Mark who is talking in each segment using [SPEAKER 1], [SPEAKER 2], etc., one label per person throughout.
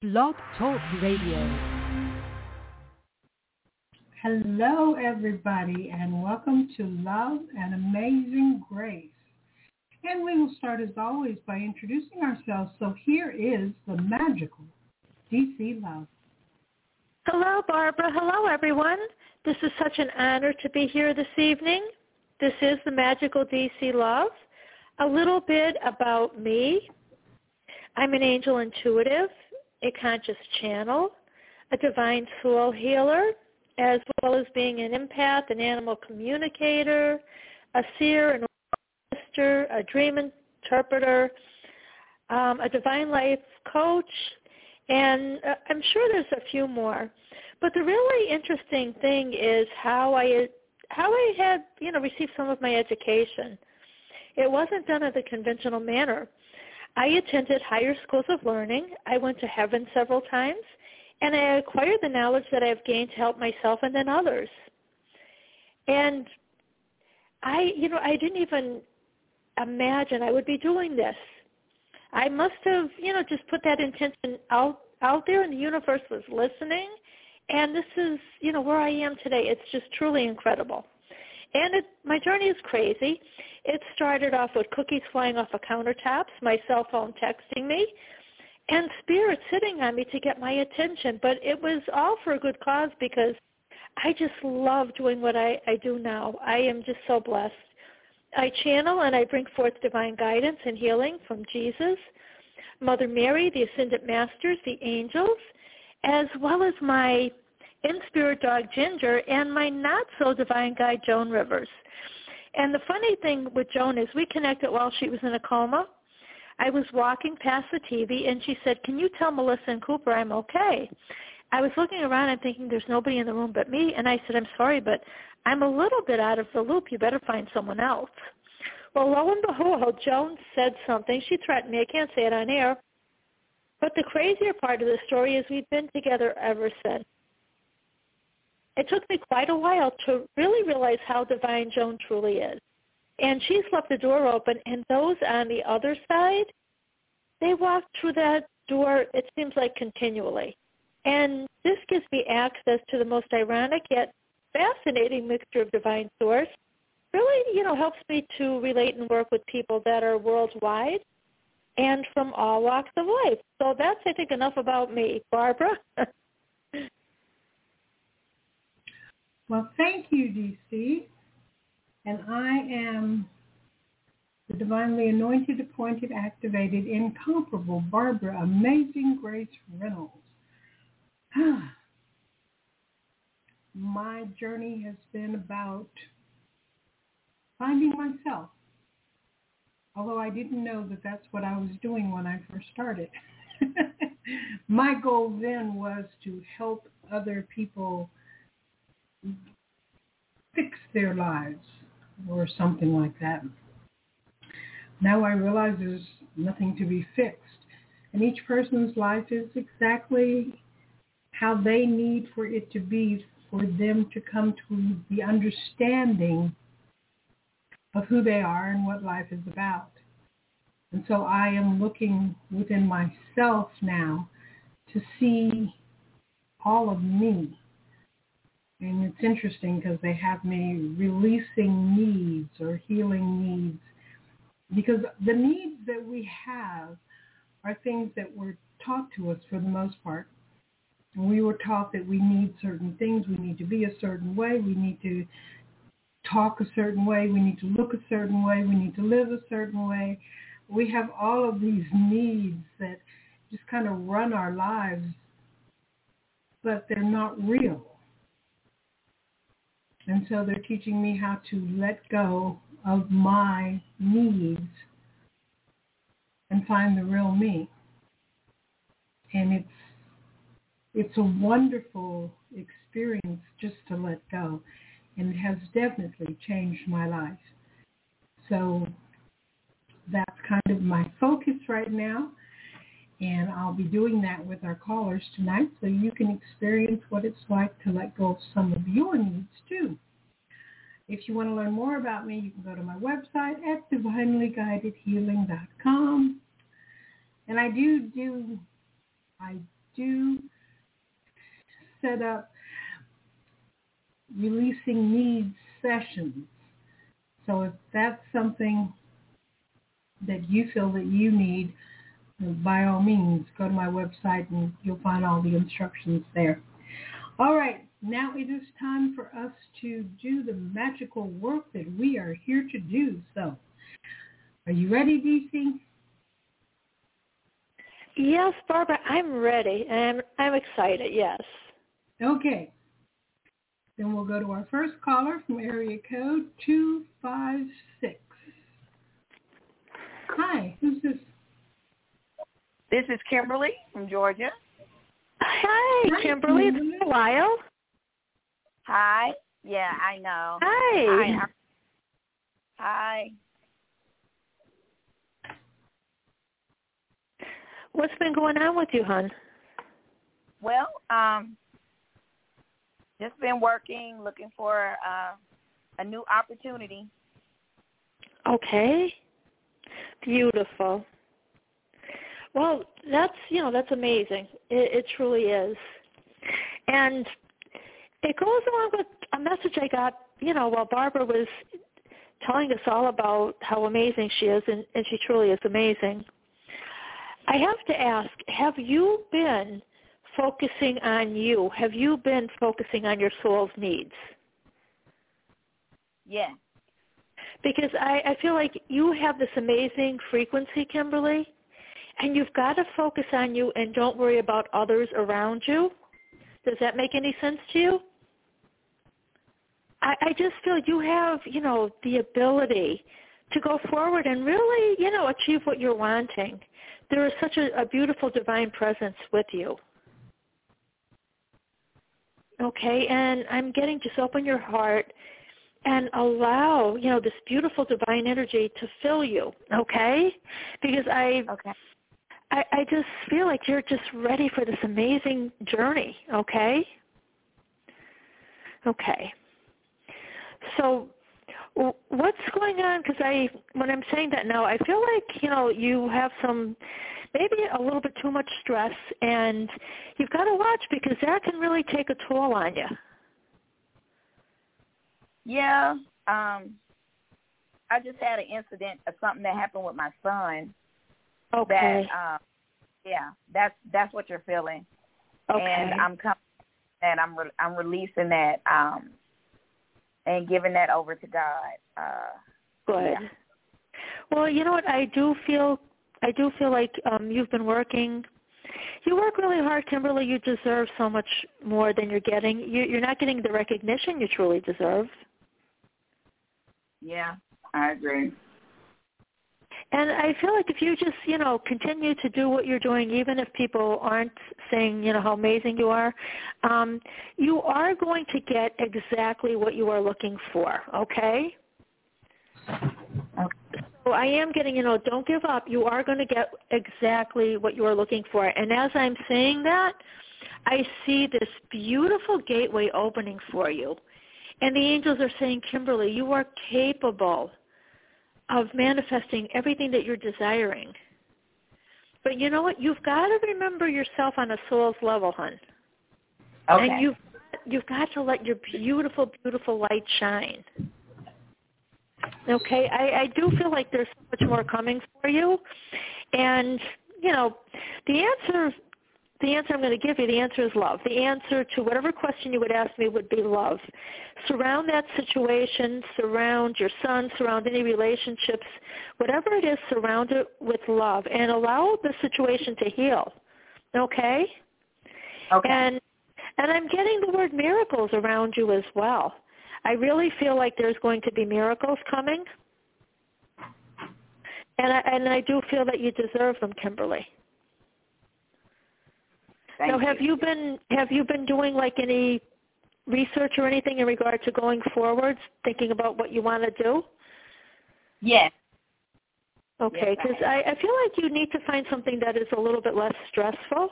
[SPEAKER 1] Blog Talk Radio.
[SPEAKER 2] Hello, everybody, and welcome to Love and Amazing Grace. And we will start, as always, by introducing ourselves. So here is the magical DC Love.
[SPEAKER 3] Hello, Barbara. Hello, everyone. This is such an honor to be here this evening. This is the magical DC Love. A little bit about me. I'm an angel intuitive, a conscious channel, a divine soul healer, as well as being an empath, an animal communicator, a seer, an orchestrator, a dream interpreter, a divine life coach, and I'm sure there's a few more. But the really interesting thing is how I had, received some of my education. It wasn't done in the conventional manner. I attended higher schools of learning. I went to heaven several times, and I acquired the knowledge that I've gained to help myself and then others. And I didn't even imagine I would be doing this. I must have, just put that intention out there, and the universe was listening. And this is, where I am today. It's just truly incredible. And my journey is crazy. It started off with cookies flying off of countertops, my cell phone texting me, and spirit sitting on me to get my attention. But it was all for a good cause because I just love doing what I do now. I am just so blessed. I channel and I bring forth divine guidance and healing from Jesus, Mother Mary, the Ascended Masters, the angels, as well as my in-spirit dog Ginger and my not-so-divine guide Joan Rivers. And the funny thing with Joan is we connected while she was in a coma. I was walking past the TV, and she said, "Can you tell Melissa and Cooper I'm okay?" I was looking around and thinking there's nobody in the room but me, and I said, "I'm sorry, but I'm a little bit out of the loop. You better find someone else." Well, lo and behold, Joan said something. She threatened me. I can't say it on air. But the crazier part of the story is we've been together ever since. It took me quite a while to really realize how divine Joan truly is. And she's left the door open, and those on the other side, they walk through that door, it seems like, continually. And this gives me access to the most ironic yet fascinating mixture of divine source. Really, helps me to relate and work with people that are worldwide and from all walks of life. So that's, I think, enough about me. Barbara?
[SPEAKER 2] Well, thank you, DC. And I am the divinely anointed, appointed, activated, incomparable Barbara Amazing Grace Reynolds. My journey has been about finding myself, although I didn't know that that's what I was doing when I first started. My goal then was to help other people fix their lives or something like that. Now I realize there's nothing to be fixed. And each person's life is exactly how they need for it to be for them to come to the understanding of who they are and what life is about. And so I am looking within myself now to see all of me. And it's interesting because they have me releasing needs or healing needs, because the needs that we have are things that were taught to us for the most part. And we were taught that we need certain things. We need to be a certain way. We need to talk a certain way. We need to look a certain way. We need to live a certain way. We have all of these needs that just kind of run our lives, but they're not real. And so they're teaching me how to let go of my needs and find the real me. And it's a wonderful experience just to let go. And it has definitely changed my life. So that's kind of my focus right now. And I'll be doing that with our callers tonight so you can experience what it's like to let go of some of your needs too. If you want to learn more about me, you can go to my website at divinelyguidedhealing.com. And I do set up releasing needs sessions. So if that's something that you feel that you need, by all means, go to my website and you'll find all the instructions there. All right, now it is time for us to do the magical work that we are here to do. So, are you ready, DC?
[SPEAKER 3] Yes, Barbara, I'm ready. I'm excited, yes.
[SPEAKER 2] Okay. Then we'll go to our first caller from area code 256. Hi, who's this?
[SPEAKER 4] This is Kimberly from Georgia.
[SPEAKER 3] Hi, Kimberly. It's been a while.
[SPEAKER 4] Hi. Yeah, I know.
[SPEAKER 3] Hi.
[SPEAKER 4] Hi.
[SPEAKER 3] What's been going on with you, hon?
[SPEAKER 4] Well, just been working, looking for a new opportunity.
[SPEAKER 3] Okay. Beautiful. Well, that's amazing. It truly is. And it goes along with a message I got, while Barbara was telling us all about how amazing she is, and she truly is amazing. I have to ask, have you been focusing on you? Have you been focusing on your soul's needs?
[SPEAKER 4] Yeah.
[SPEAKER 3] Because I feel like you have this amazing frequency, Kimberly, and you've got to focus on you and don't worry about others around you. Does that make any sense to you? I just feel you have, the ability to go forward and really, achieve what you're wanting. There is such a beautiful divine presence with you. Okay, and I'm getting, just open your heart and allow, this beautiful divine energy to fill you, okay? Because I just feel like you're just ready for this amazing journey, okay? Okay. So what's going on? Because when I'm saying that now, I feel like, you have maybe a little bit too much stress, and you've got to watch because that can really take a toll on you.
[SPEAKER 4] Yeah. I just had an incident of something that happened with my son.
[SPEAKER 3] Okay.
[SPEAKER 4] That's what you're feeling.
[SPEAKER 3] Okay.
[SPEAKER 4] And I'm coming, and I'm releasing that, and giving that over to God.
[SPEAKER 3] Good. Yeah. Well, you know what? I do feel like you've been working. You work really hard, Kimberly. You deserve so much more than you're getting. You're not getting the recognition you truly deserve.
[SPEAKER 4] Yeah, I agree.
[SPEAKER 3] And I feel like if you just, continue to do what you're doing, even if people aren't saying, how amazing you are going to get exactly what you are looking for, okay? So I am getting, don't give up. You are going to get exactly what you are looking for. And as I'm saying that, I see this beautiful gateway opening for you. And the angels are saying, Kimberly, you are capable of manifesting everything that you're desiring. But you know what? You've got to remember yourself on a soul's level, hon.
[SPEAKER 4] Okay.
[SPEAKER 3] And you've got to let your beautiful, beautiful light shine. Okay? I do feel like there's so much more coming for you. And, the answer I'm going to give you, the answer is love. The answer to whatever question you would ask me would be love. Surround that situation, surround your son, surround any relationships, whatever it is, surround it with love and allow the situation to heal. Okay?
[SPEAKER 4] Okay.
[SPEAKER 3] And I'm getting the word miracles around you as well. I really feel like there's going to be miracles coming. And I do feel that you deserve them, Kimberly. Now, have you been doing like any research or anything in regard to going forward, thinking about what you want to do?
[SPEAKER 4] Yes.
[SPEAKER 3] Okay, because I feel like you need to find something that is a little bit less stressful.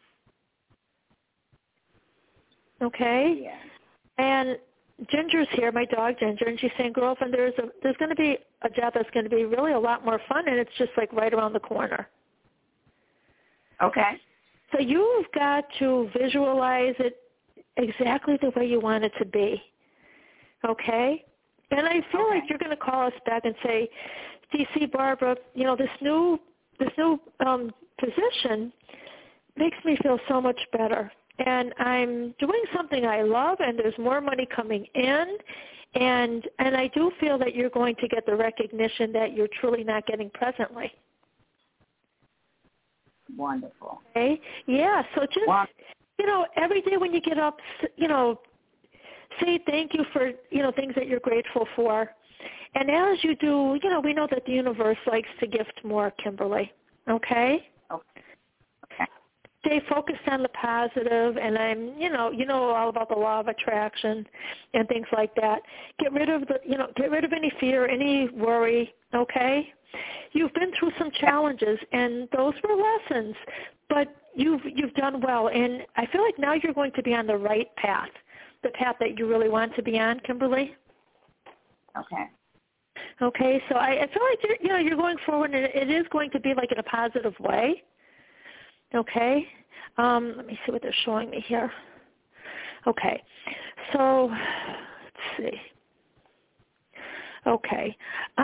[SPEAKER 3] Okay?
[SPEAKER 4] Yeah.
[SPEAKER 3] And Ginger's here, my dog Ginger, and she's saying, girlfriend, there's going to be a job that's going to be really a lot more fun, and it's just like right around the corner.
[SPEAKER 4] Okay.
[SPEAKER 3] So you've got to visualize it exactly the way you want it to be, okay? And I feel like you're going to call us back and say, DC Barbara, this new position makes me feel so much better. And I'm doing something I love, and there's more money coming in, and I do feel that you're going to get the recognition that you're truly not getting presently.
[SPEAKER 4] Wonderful.
[SPEAKER 3] Okay? Yeah, so just, every day when you get up, say thank you for, things that you're grateful for. And as you do, we know that the universe likes to gift more, Kimberly. Okay?
[SPEAKER 4] Okay.
[SPEAKER 3] Stay focused on the positive, and I'm, you know all about the law of attraction and things like that. Get rid of any fear, any worry, okay? You've been through some challenges, and those were lessons, but you've done well, and I feel like now you're going to be on the right path, the path that you really want to be on, Kimberly.
[SPEAKER 4] Okay.
[SPEAKER 3] Okay, so I feel like you're going forward, and it is going to be like in a positive way. Okay, let me see what they're showing me here. Okay, so let's see. Okay,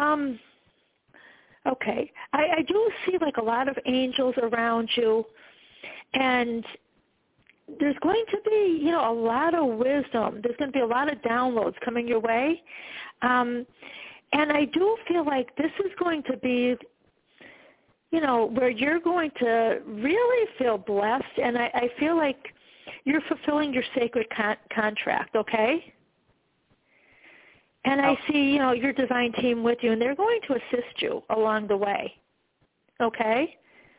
[SPEAKER 3] okay, I do see like a lot of angels around you, and there's going to be, a lot of wisdom. There's going to be a lot of downloads coming your way, and I do feel like this is going to be, where you're going to really feel blessed, and I feel like you're fulfilling your sacred contract, okay? And I see, your divine team with you, and they're going to assist you along the way, okay?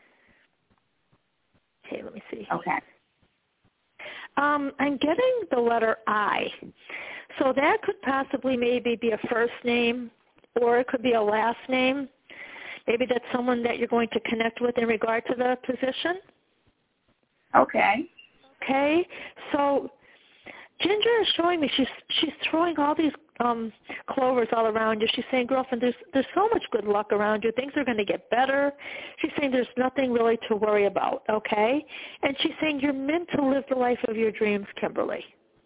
[SPEAKER 3] Okay, let me see.
[SPEAKER 4] Okay.
[SPEAKER 3] I'm getting the letter I. So that could possibly maybe be a first name, or it could be a last name. Maybe that's someone that you're going to connect with in regard to the position.
[SPEAKER 4] Okay.
[SPEAKER 3] Okay. So Ginger is showing me she's throwing all these clovers all around you. She's saying, girlfriend, there's so much good luck around you. Things are going to get better. She's saying there's nothing really to worry about, okay? And she's saying you're meant to live the life of your dreams, Kimberly.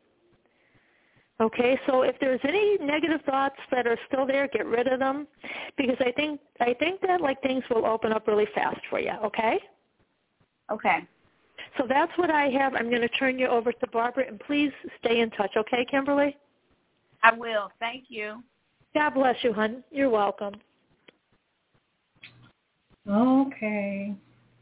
[SPEAKER 3] Okay, so if there's any negative thoughts that are still there, get rid of them, because I think that like things will open up really fast for you. Okay.
[SPEAKER 4] Okay.
[SPEAKER 3] So that's what I have. I'm going to turn you over to Barbara, and please stay in touch. Okay, Kimberly?
[SPEAKER 4] I will. Thank you.
[SPEAKER 3] God bless you, hon. You're welcome.
[SPEAKER 2] Okay.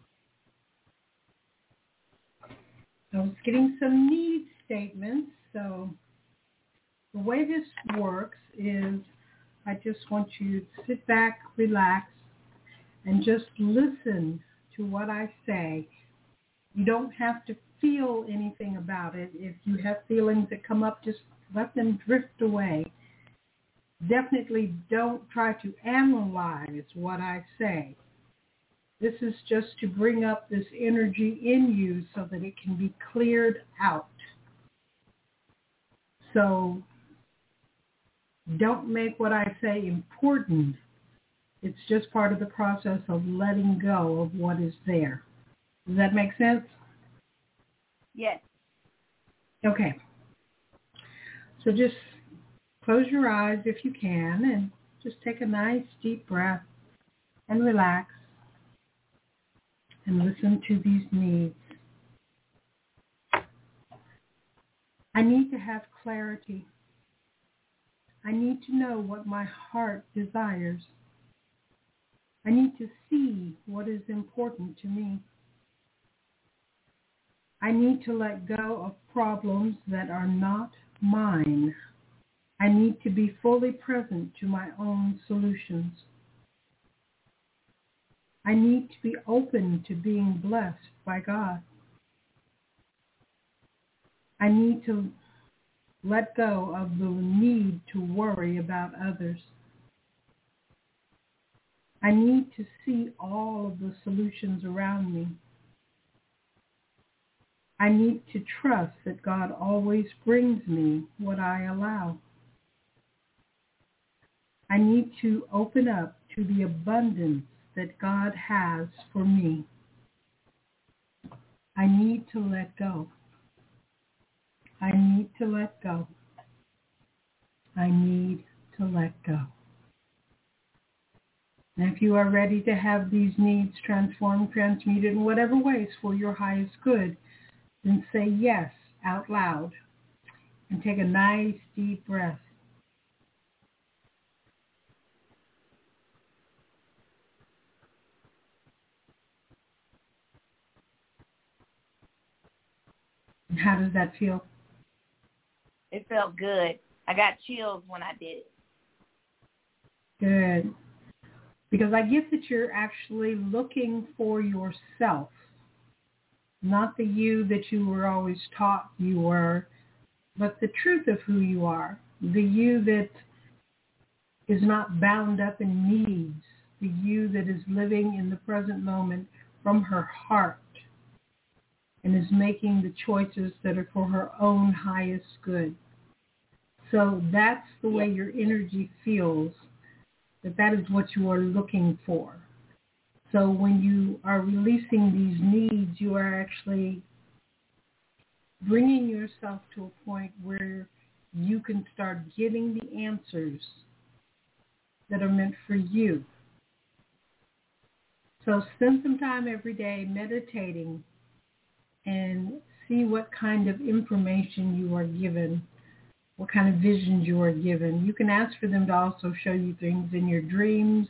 [SPEAKER 2] I was getting some need statements, so the way this works is I just want you to sit back, relax, and just listen to what I say. You don't have to feel anything about it. If you have feelings that come up, just let them drift away. Definitely don't try to analyze what I say. This is just to bring up this energy in you so that it can be cleared out. So don't make what I say important. It's just part of the process of letting go of what is there. Does that make sense?
[SPEAKER 4] Yes.
[SPEAKER 2] Okay. So just close your eyes if you can and just take a nice deep breath and relax and listen to these needs. I need to have clarity. I need to know what my heart desires. I need to see what is important to me. I need to let go of problems that are not mine. I need to be fully present to my own solutions. I need to be open to being blessed by God. I need to let go of the need to worry about others. I need to see all of the solutions around me. I need to trust that God always brings me what I allow. I need to open up to the abundance that God has for me. I need to let go. I need to let go. I need to let go. And if you are ready to have these needs transformed, transmuted in whatever ways for your highest good, then say yes out loud and take a nice deep breath. And how does that feel?
[SPEAKER 4] It felt good. I got chills when I did it.
[SPEAKER 2] Good. Because I get that you're actually looking for yourself, not the you that you were always taught you were, but the truth of who you are, the you that is not bound up in needs, the you that is living in the present moment from her heart and is making the choices that are for her own highest good. So that's the way your energy feels, that is what you are looking for. So when you are releasing these needs, you are actually bringing yourself to a point where you can start getting the answers that are meant for you. So spend some time every day meditating and see what kind of information you are given, what kind of visions you are given. You can ask for them to also show you things in your dreams.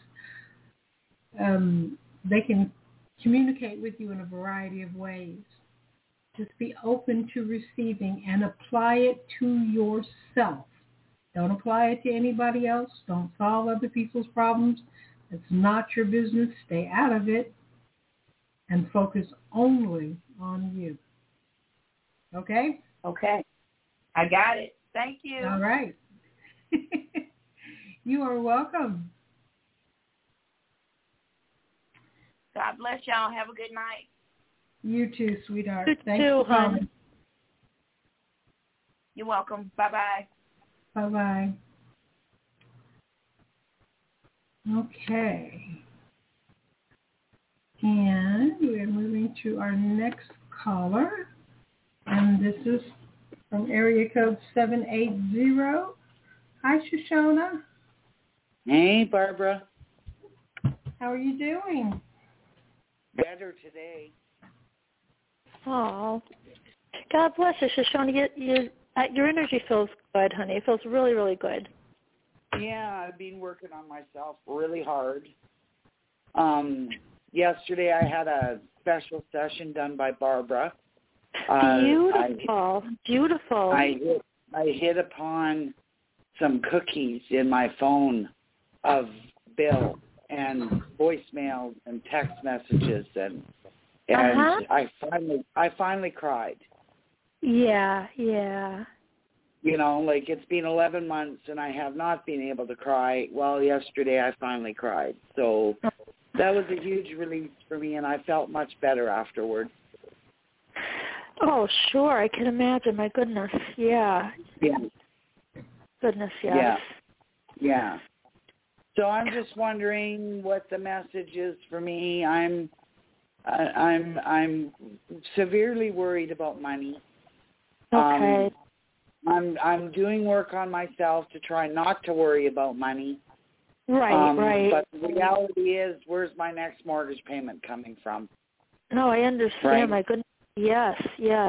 [SPEAKER 2] They can communicate with you in a variety of ways. Just be open to receiving and apply it to yourself. Don't apply it to anybody else. Don't solve other people's problems. It's not your business. Stay out of it and focus only on you. Okay?
[SPEAKER 4] Okay. I got it. Thank you.
[SPEAKER 2] All right. You are welcome.
[SPEAKER 4] God bless y'all. Have a good night.
[SPEAKER 2] You too, sweetheart.
[SPEAKER 3] You
[SPEAKER 2] Thanks
[SPEAKER 3] too,
[SPEAKER 2] for calling.
[SPEAKER 4] You're welcome. Bye-bye.
[SPEAKER 2] Bye-bye. Okay. And we're moving to our next caller. And this is from area code 780. Hi, Shoshona.
[SPEAKER 5] Hey, Barbara.
[SPEAKER 2] How are you doing?
[SPEAKER 5] Better today.
[SPEAKER 3] Oh, God bless you, Shoshona. Your energy feels good, honey. It feels really, really good.
[SPEAKER 5] Yeah, I've been working on myself really hard. Yesterday I had a special session done by Barbara.
[SPEAKER 3] Beautiful. Beautiful.
[SPEAKER 5] I hit upon some cookies in my phone of Bill and voicemails and text messages and I finally cried.
[SPEAKER 3] Yeah.
[SPEAKER 5] You know, like it's been 11 months and I have not been able to cry. Well, yesterday I finally cried. So that was a huge release for me and I felt much better afterward.
[SPEAKER 3] Oh, sure. I can imagine. My goodness. Yeah.
[SPEAKER 5] Yeah.
[SPEAKER 3] Goodness, yes.
[SPEAKER 5] Yeah. So I'm just wondering what the message is for me. I'm severely worried about money.
[SPEAKER 3] Okay.
[SPEAKER 5] I'm doing work on myself to try not to worry about money.
[SPEAKER 3] Right.
[SPEAKER 5] But the reality is, where's my next mortgage payment coming from?
[SPEAKER 3] No, I understand.
[SPEAKER 5] Right?
[SPEAKER 3] My goodness. Yes.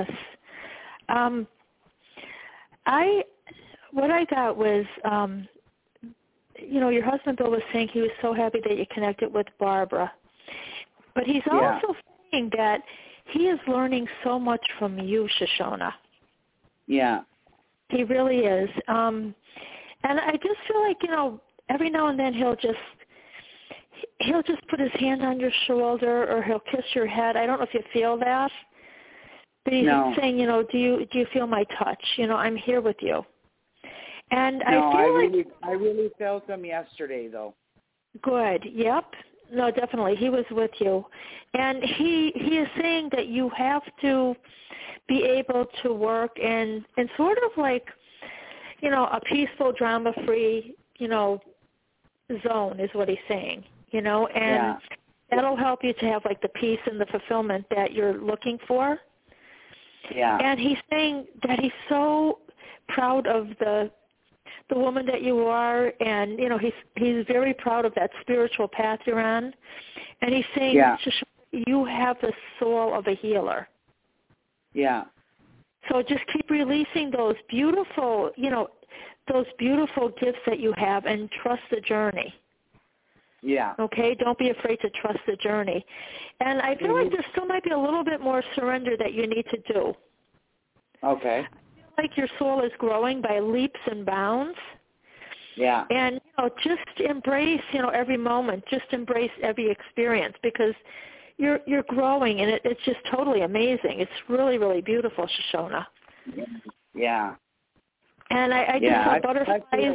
[SPEAKER 3] What I got was, your husband Bill was saying he was so happy that you connected with Barbara. But he's also saying that he is learning so much from you, Shoshona.
[SPEAKER 5] Yeah.
[SPEAKER 3] He really is. And I just feel like, every now and then he'll just put his hand on your shoulder or he'll kiss your head. I don't know if you feel that. But he's saying, do you feel my touch? I'm here with you. And
[SPEAKER 5] I really felt him yesterday, though.
[SPEAKER 3] Good. Yep. No, definitely. He was with you. And he is saying that you have to be able to work in sort of like, a peaceful, drama-free, zone is what he's saying, and that'll help you to have like the peace and the fulfillment that you're looking for.
[SPEAKER 5] Yeah.
[SPEAKER 3] And he's saying that he's so proud of the woman that you are, and you know he's very proud of that spiritual path you're on. And he's saying, you have the soul of a healer.
[SPEAKER 5] Yeah.
[SPEAKER 3] So just keep releasing those beautiful, those beautiful gifts that you have, and trust the journey.
[SPEAKER 5] Yeah.
[SPEAKER 3] Okay? Don't be afraid to trust the journey. And I feel like there still might be a little bit more surrender that you need to do.
[SPEAKER 5] Okay.
[SPEAKER 3] I feel like your soul is growing by leaps and bounds.
[SPEAKER 5] Yeah.
[SPEAKER 3] And, just embrace, every moment. Just embrace every experience, because you're growing, and it's just totally amazing. It's really, really beautiful, Shoshona.
[SPEAKER 5] Yeah.
[SPEAKER 3] And I just saw butterflies.
[SPEAKER 5] I feel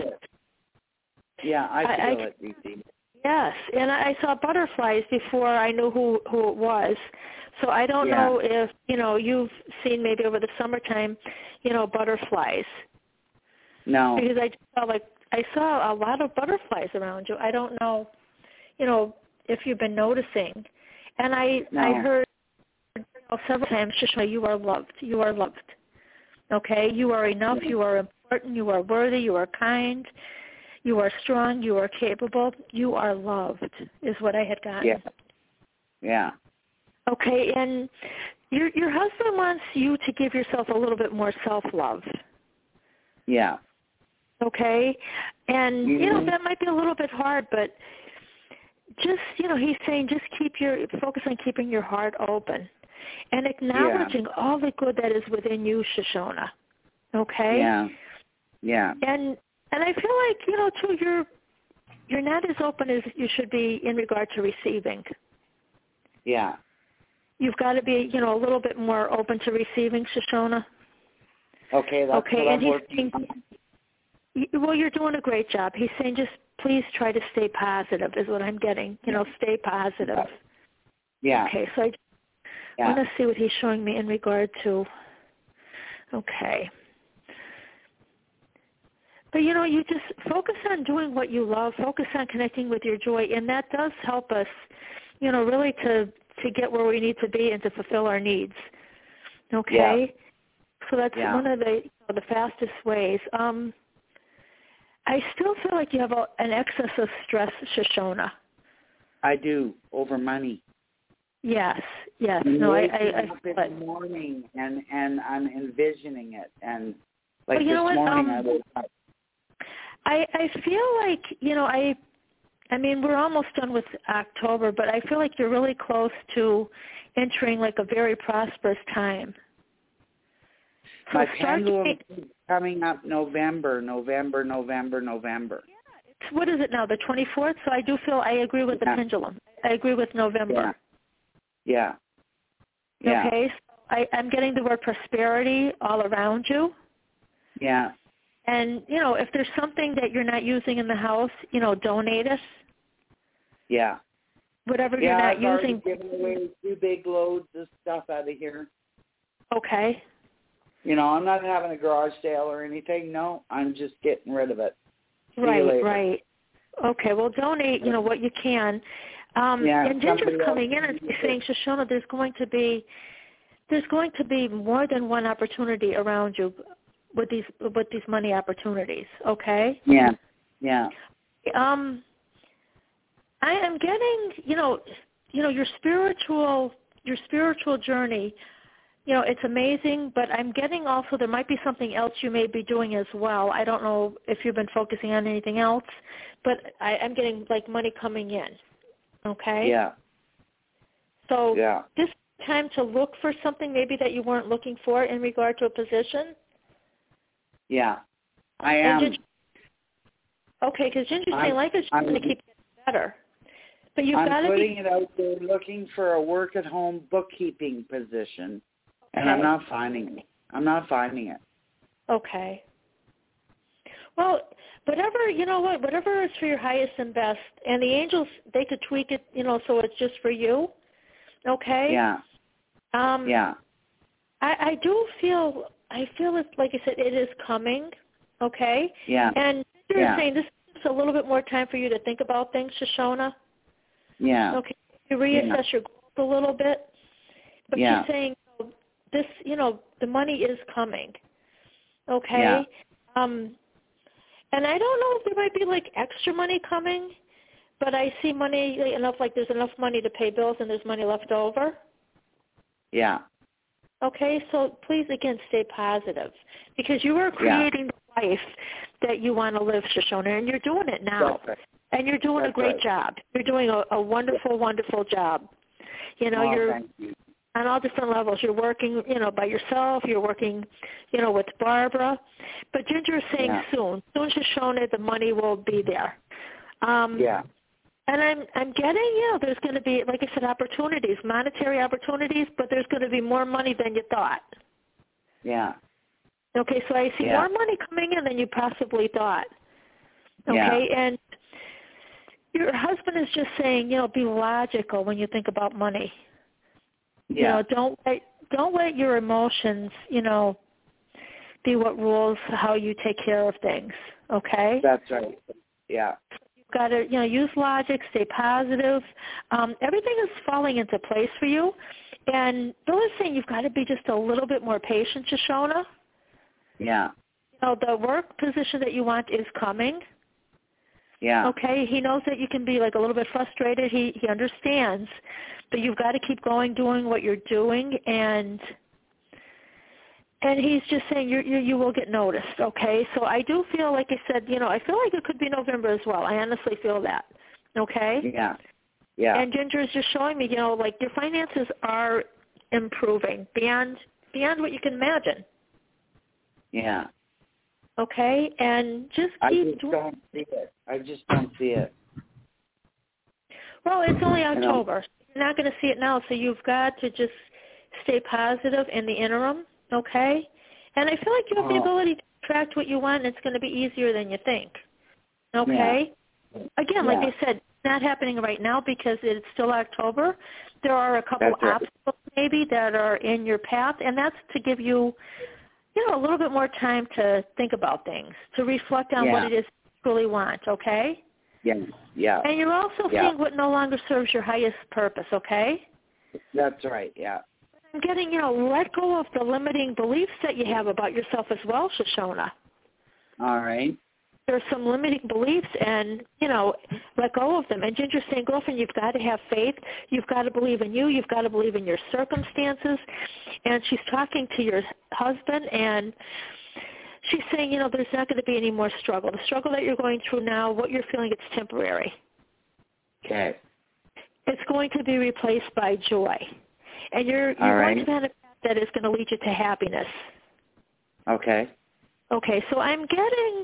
[SPEAKER 5] it, DC.
[SPEAKER 3] Yes, and I saw butterflies before I knew who it was. So I don't know if, you've seen maybe over the summertime, butterflies.
[SPEAKER 5] No.
[SPEAKER 3] Because I saw a lot of butterflies around you. I don't know, if you've been noticing. And I heard several times, Shoshona, you are loved. You are loved. Okay? You are enough. You are important. You are worthy. You are kind. You are strong. You are capable. You are loved, is what I had gotten.
[SPEAKER 5] Yeah. Yeah.
[SPEAKER 3] Okay, and your husband wants you to give yourself a little bit more self-love.
[SPEAKER 5] Yeah.
[SPEAKER 3] Okay? And, that might be a little bit hard, but just, he's saying just focus on keeping your heart open and acknowledging all the good that is within you, Shoshona. Okay?
[SPEAKER 5] Yeah. Yeah.
[SPEAKER 3] And I feel like, too, you're not as open as you should be in regard to receiving.
[SPEAKER 5] Yeah.
[SPEAKER 3] You've got to be, a little bit more open to receiving, Shoshona.
[SPEAKER 5] Okay, that's what I'm working on.
[SPEAKER 3] Well, you're doing a great job. He's saying just please try to stay positive is what I'm getting. Stay positive.
[SPEAKER 5] Yeah.
[SPEAKER 3] Okay, so I want to see what he's showing me in regard to, okay. But, you just focus on doing what you love, focus on connecting with your joy, and that does help us, really to get where we need to be and to fulfill our needs. Okay? Yeah. So that's one of the fastest ways. I still feel like you have an excess of stress, Shoshona.
[SPEAKER 5] I do, over money.
[SPEAKER 3] Yes.
[SPEAKER 5] No, I up in the morning, and I'm envisioning it. And like this morning I woke up.
[SPEAKER 3] I feel like, I mean, we're almost done with October, but I feel like you're really close to entering like a very prosperous time. So
[SPEAKER 5] my pendulum is coming up November.
[SPEAKER 3] Yeah, what is it now, the 24th? So I do feel I agree with the pendulum. I agree with November.
[SPEAKER 5] Yeah.
[SPEAKER 3] Okay, so I'm getting the word prosperity all around you.
[SPEAKER 5] Yeah.
[SPEAKER 3] And, if there's something that you're not using in the house, donate it.
[SPEAKER 5] Yeah.
[SPEAKER 3] Whatever you're not using.
[SPEAKER 5] Yeah, I've already given away 2 big loads of stuff out of here.
[SPEAKER 3] Okay.
[SPEAKER 5] I'm not having a garage sale or anything. No, I'm just getting rid of it.
[SPEAKER 3] Right. Okay, well, donate, what you can. And Ginger's coming in and saying, Shoshona, there's going to be more than one opportunity around you with these money opportunities. Okay.
[SPEAKER 5] Yeah.
[SPEAKER 3] I am getting, your spiritual journey. It's amazing, but I'm getting also there might be something else you may be doing as well. I don't know if you've been focusing on anything else, but I'm getting like money coming in. Okay?
[SPEAKER 5] Yeah.
[SPEAKER 3] So this time to look for something maybe that you weren't looking for in regard to a position?
[SPEAKER 5] Yeah, I am.
[SPEAKER 3] Okay, because Ginger's saying like it's going to keep getting better. But you've got to be...
[SPEAKER 5] I'm putting it out there looking for a work-at-home bookkeeping position, and I'm not finding it. Okay.
[SPEAKER 3] Well, whatever is for your highest and best, and the angels, they could tweak it, so it's just for you. Okay?
[SPEAKER 5] Yeah.
[SPEAKER 3] I feel it's, like I said, it is coming. Okay?
[SPEAKER 5] Yeah.
[SPEAKER 3] And you're saying this is a little bit more time for you to think about things, Shoshona.
[SPEAKER 5] Yeah.
[SPEAKER 3] Okay. You reassess your goals a little bit. But she's saying this, the money is coming. Okay?
[SPEAKER 5] Yeah.
[SPEAKER 3] And I don't know if there might be like extra money coming, but I see money there's enough money to pay bills and there's money left over.
[SPEAKER 5] Yeah.
[SPEAKER 3] Okay, so please again stay positive because you are creating the life that you want to live, Shoshona, and you're doing it now.
[SPEAKER 5] That's right.
[SPEAKER 3] And you're doing a great job. You're doing a wonderful, wonderful job. You're
[SPEAKER 5] thank you.
[SPEAKER 3] on all different levels. You're working, by yourself. You're working, with Barbara. But Ginger is saying soon, Shoshona, the money will be there. And I'm getting, there's going to be, like I said, opportunities, monetary opportunities, but there's going to be more money than you thought.
[SPEAKER 5] Yeah.
[SPEAKER 3] Okay, so I see more money coming in than you possibly thought. Okay, and your husband is just saying, be logical when you think about money.
[SPEAKER 5] Yeah.
[SPEAKER 3] Don't let your emotions, be what rules how you take care of things. Okay.
[SPEAKER 5] That's right. Yeah.
[SPEAKER 3] You've got to, use logic, stay positive. Everything is falling into place for you. And Bill is saying you've got to be just a little bit more patient, Shoshona.
[SPEAKER 5] Yeah.
[SPEAKER 3] The work position that you want is coming.
[SPEAKER 5] Yeah.
[SPEAKER 3] Okay, he knows that you can be like a little bit frustrated. He understands, but you've got to keep going, doing what you're doing, and he's just saying you will get noticed. Okay, so I do feel like I said, I feel like it could be November as well. I honestly feel that. Okay.
[SPEAKER 5] Yeah. Yeah.
[SPEAKER 3] And Ginger is just showing me, like your finances are improving beyond what you can imagine.
[SPEAKER 5] Yeah.
[SPEAKER 3] Okay, and just keep
[SPEAKER 5] don't see it. I just don't see it.
[SPEAKER 3] Well, it's only October. You're not going to see it now, so you've got to just stay positive in the interim, okay? And I feel like you have the ability to attract what you want, and it's going to be easier than you think, okay?
[SPEAKER 5] Yeah.
[SPEAKER 3] Again, like I said, it's not happening right now because it's still October. There are a couple obstacles maybe that are in your path, and that's to give you a little bit more time to think about things, to reflect on what it is you really want, okay?
[SPEAKER 5] Yeah, yeah.
[SPEAKER 3] And you're also seeing what no longer serves your highest purpose, okay?
[SPEAKER 5] That's right, yeah.
[SPEAKER 3] I'm getting, let go of the limiting beliefs that you have about yourself as well, Shoshona.
[SPEAKER 5] All right.
[SPEAKER 3] There's some limiting beliefs and, let go of them. And Ginger's saying, girlfriend, you've got to have faith. You've got to believe in you. You've got to believe in your circumstances. And she's talking to your husband, and she's saying, there's not going to be any more struggle. The struggle that you're going through now, what you're feeling, it's temporary.
[SPEAKER 5] Okay.
[SPEAKER 3] It's going to be replaced by joy. And you're going to be on a path that is going to lead you to happiness.
[SPEAKER 5] Okay.
[SPEAKER 3] Okay, so I'm getting...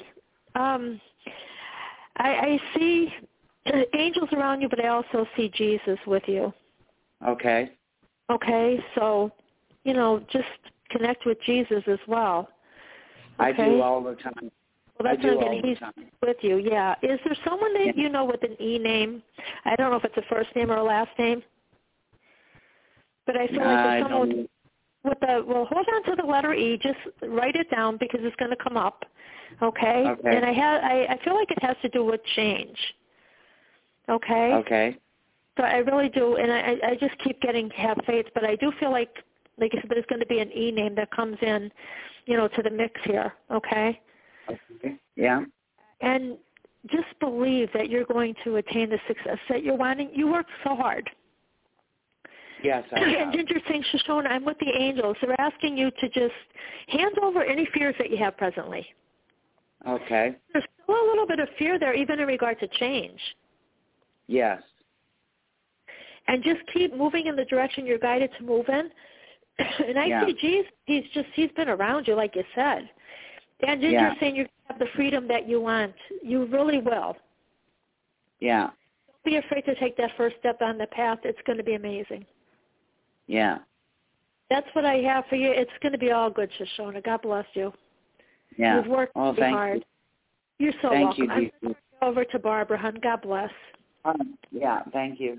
[SPEAKER 3] I see angels around you, but I also see Jesus with you.
[SPEAKER 5] Okay.
[SPEAKER 3] Okay, so, just connect with Jesus as well. Okay?
[SPEAKER 5] I do all the time.
[SPEAKER 3] Well, that's what I'm getting. He's with you, yeah. Is there someone that you know with an E name? I don't know if it's a first name or a last name. But I feel like there's someone with well, hold on to the letter E. Just write it down because it's going to come up. Okay? And I feel like it has to do with change. Okay?
[SPEAKER 5] Okay.
[SPEAKER 3] So I really do, and I just keep getting have faith, but I do feel like I said, there's going to be an E name that comes in, to the mix here. Okay?
[SPEAKER 5] Okay. Yeah.
[SPEAKER 3] And just believe that you're going to attain the success that you're wanting. You work so hard.
[SPEAKER 5] Yes, I have.
[SPEAKER 3] And Ginger saying, Shoshona, I'm with the angels. They're asking you to just hand over any fears that you have presently.
[SPEAKER 5] Okay.
[SPEAKER 3] There's still a little bit of fear there, even in regard to change.
[SPEAKER 5] Yes.
[SPEAKER 3] And just keep moving in the direction you're guided to move in. And I see Jesus, he's been around you, like you said. And Ginger's saying you have the freedom that you want. You really will.
[SPEAKER 5] Yeah.
[SPEAKER 3] Don't be afraid to take that first step on the path. It's going to be amazing.
[SPEAKER 5] Yeah.
[SPEAKER 3] That's what I have for you. It's going to be all good, Shoshona. God bless you.
[SPEAKER 5] Yeah.
[SPEAKER 3] You've worked really hard. You're so welcome. I'm going to go over to Barbara, hon. God bless.
[SPEAKER 5] Yeah, thank you.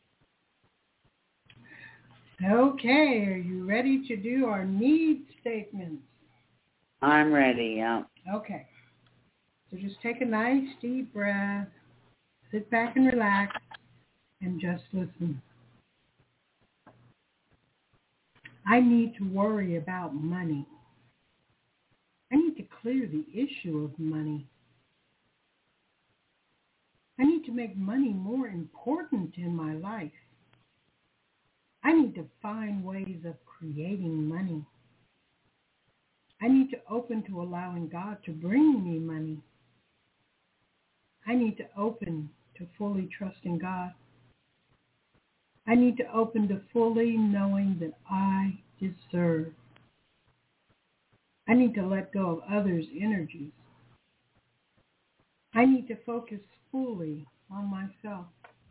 [SPEAKER 2] Okay, are you ready to do our need statements?
[SPEAKER 5] I'm ready, yeah.
[SPEAKER 2] Okay. So just take a nice deep breath, sit back and relax, and just listen. I need to worry about money. I need to clear the issue of money. I need to make money more important in my life. I need to find ways of creating money. I need to open to allowing God to bring me money. I need to open to fully trusting God. I need to open to fully knowing that I deserve. I need to let go of others' energies. I need to focus fully on myself.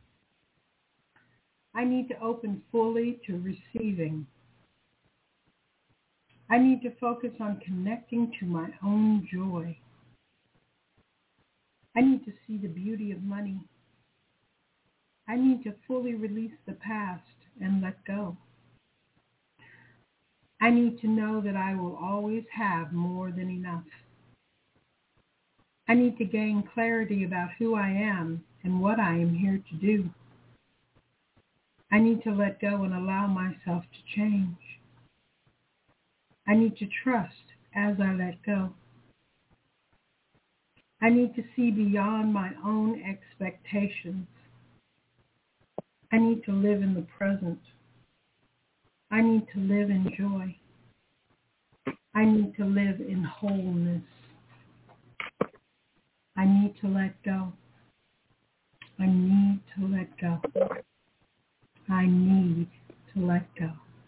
[SPEAKER 2] I need to open fully to receiving. I need to focus on connecting to my own joy. I need to see the beauty of money. I need to fully release the past and let go. I need to know that I will always have more than enough. I need to gain clarity about who I am and what I am here to do. I need to let go and allow myself to change. I need to trust as I let go. I need to see beyond my own expectations. I need to live in the present. I need to live in joy. I need to live in wholeness. I need to let go. I need to let go. I need to let go.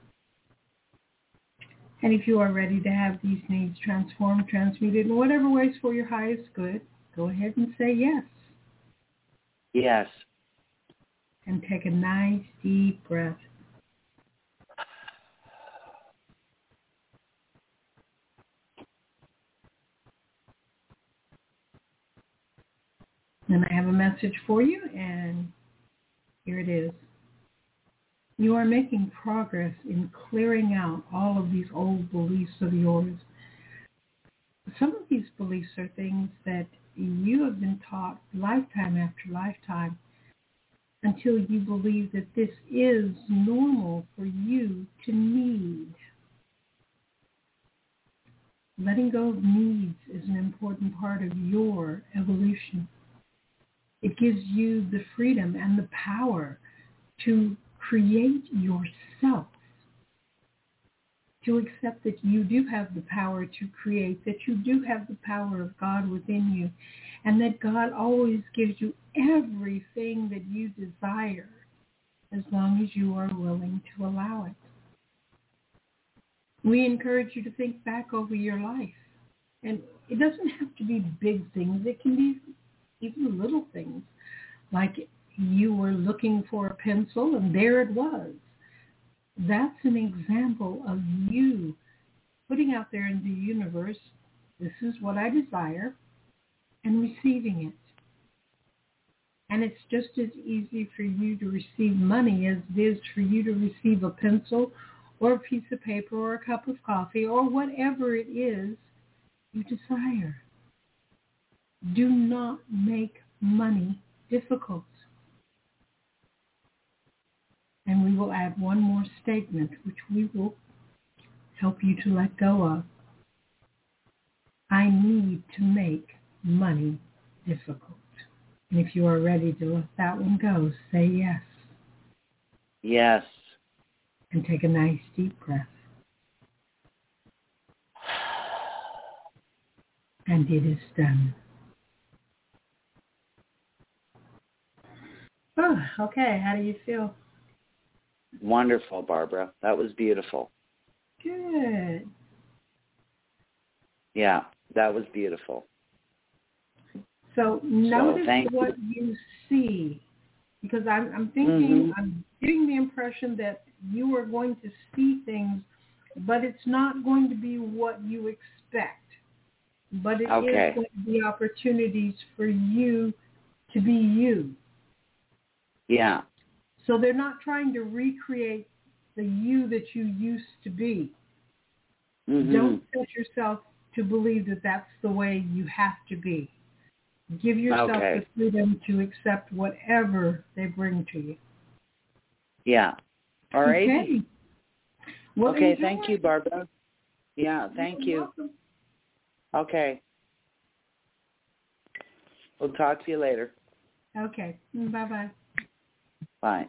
[SPEAKER 2] And if you are ready to have these needs transformed, transmuted in whatever ways for your highest good, go ahead and say yes.
[SPEAKER 5] Yes.
[SPEAKER 2] And take a nice deep breath. And I have a message for you, and here it is. You are making progress in clearing out all of these old beliefs of yours. Some of these beliefs are things that you have been taught lifetime after lifetime until you believe that this is normal for you to need. Letting go of needs is an important part of your evolution. It gives you the freedom and the power to create yourself, to accept that you do have the power to create, that you do have the power of God within you, and that God always gives you everything that you desire as long as you are willing to allow it. We encourage you to think back over your life. And it doesn't have to be big things. It can be even little things, like you were looking for a pencil and there it was. That's an example of you putting out there in the universe, this is what I desire, and receiving it. And it's just as easy for you to receive money as it is for you to receive a pencil or a piece of paper or a cup of coffee or whatever it is you desire. Do not make money difficult. And we will add one more statement, which we will help you to let go of. I need to make money difficult. And if you are ready to let that one go, say yes.
[SPEAKER 5] Yes.
[SPEAKER 2] And take a nice deep breath. And it is done. Oh, okay. How do you feel?
[SPEAKER 5] Wonderful, Barbara. That was beautiful.
[SPEAKER 2] Good.
[SPEAKER 5] Yeah, that was beautiful.
[SPEAKER 2] So notice what you see, because I'm thinking, I'm getting the impression that you are going to see things, but it's not going to be what you expect. But it is going to be opportunities for you to be you.
[SPEAKER 5] Yeah.
[SPEAKER 2] So they're not trying to recreate the you that you used to be. Mm-hmm. Don't set yourself to believe that that's the way you have to be. Give yourself the freedom to accept whatever they bring to you.
[SPEAKER 5] Yeah. All right.
[SPEAKER 2] Okay. Well,
[SPEAKER 5] okay,
[SPEAKER 2] enjoy.
[SPEAKER 5] thank you, Barbara. Yeah, thank you.
[SPEAKER 2] Welcome.
[SPEAKER 5] Okay. We'll talk to you later.
[SPEAKER 2] Okay. Bye-bye.
[SPEAKER 5] Bye.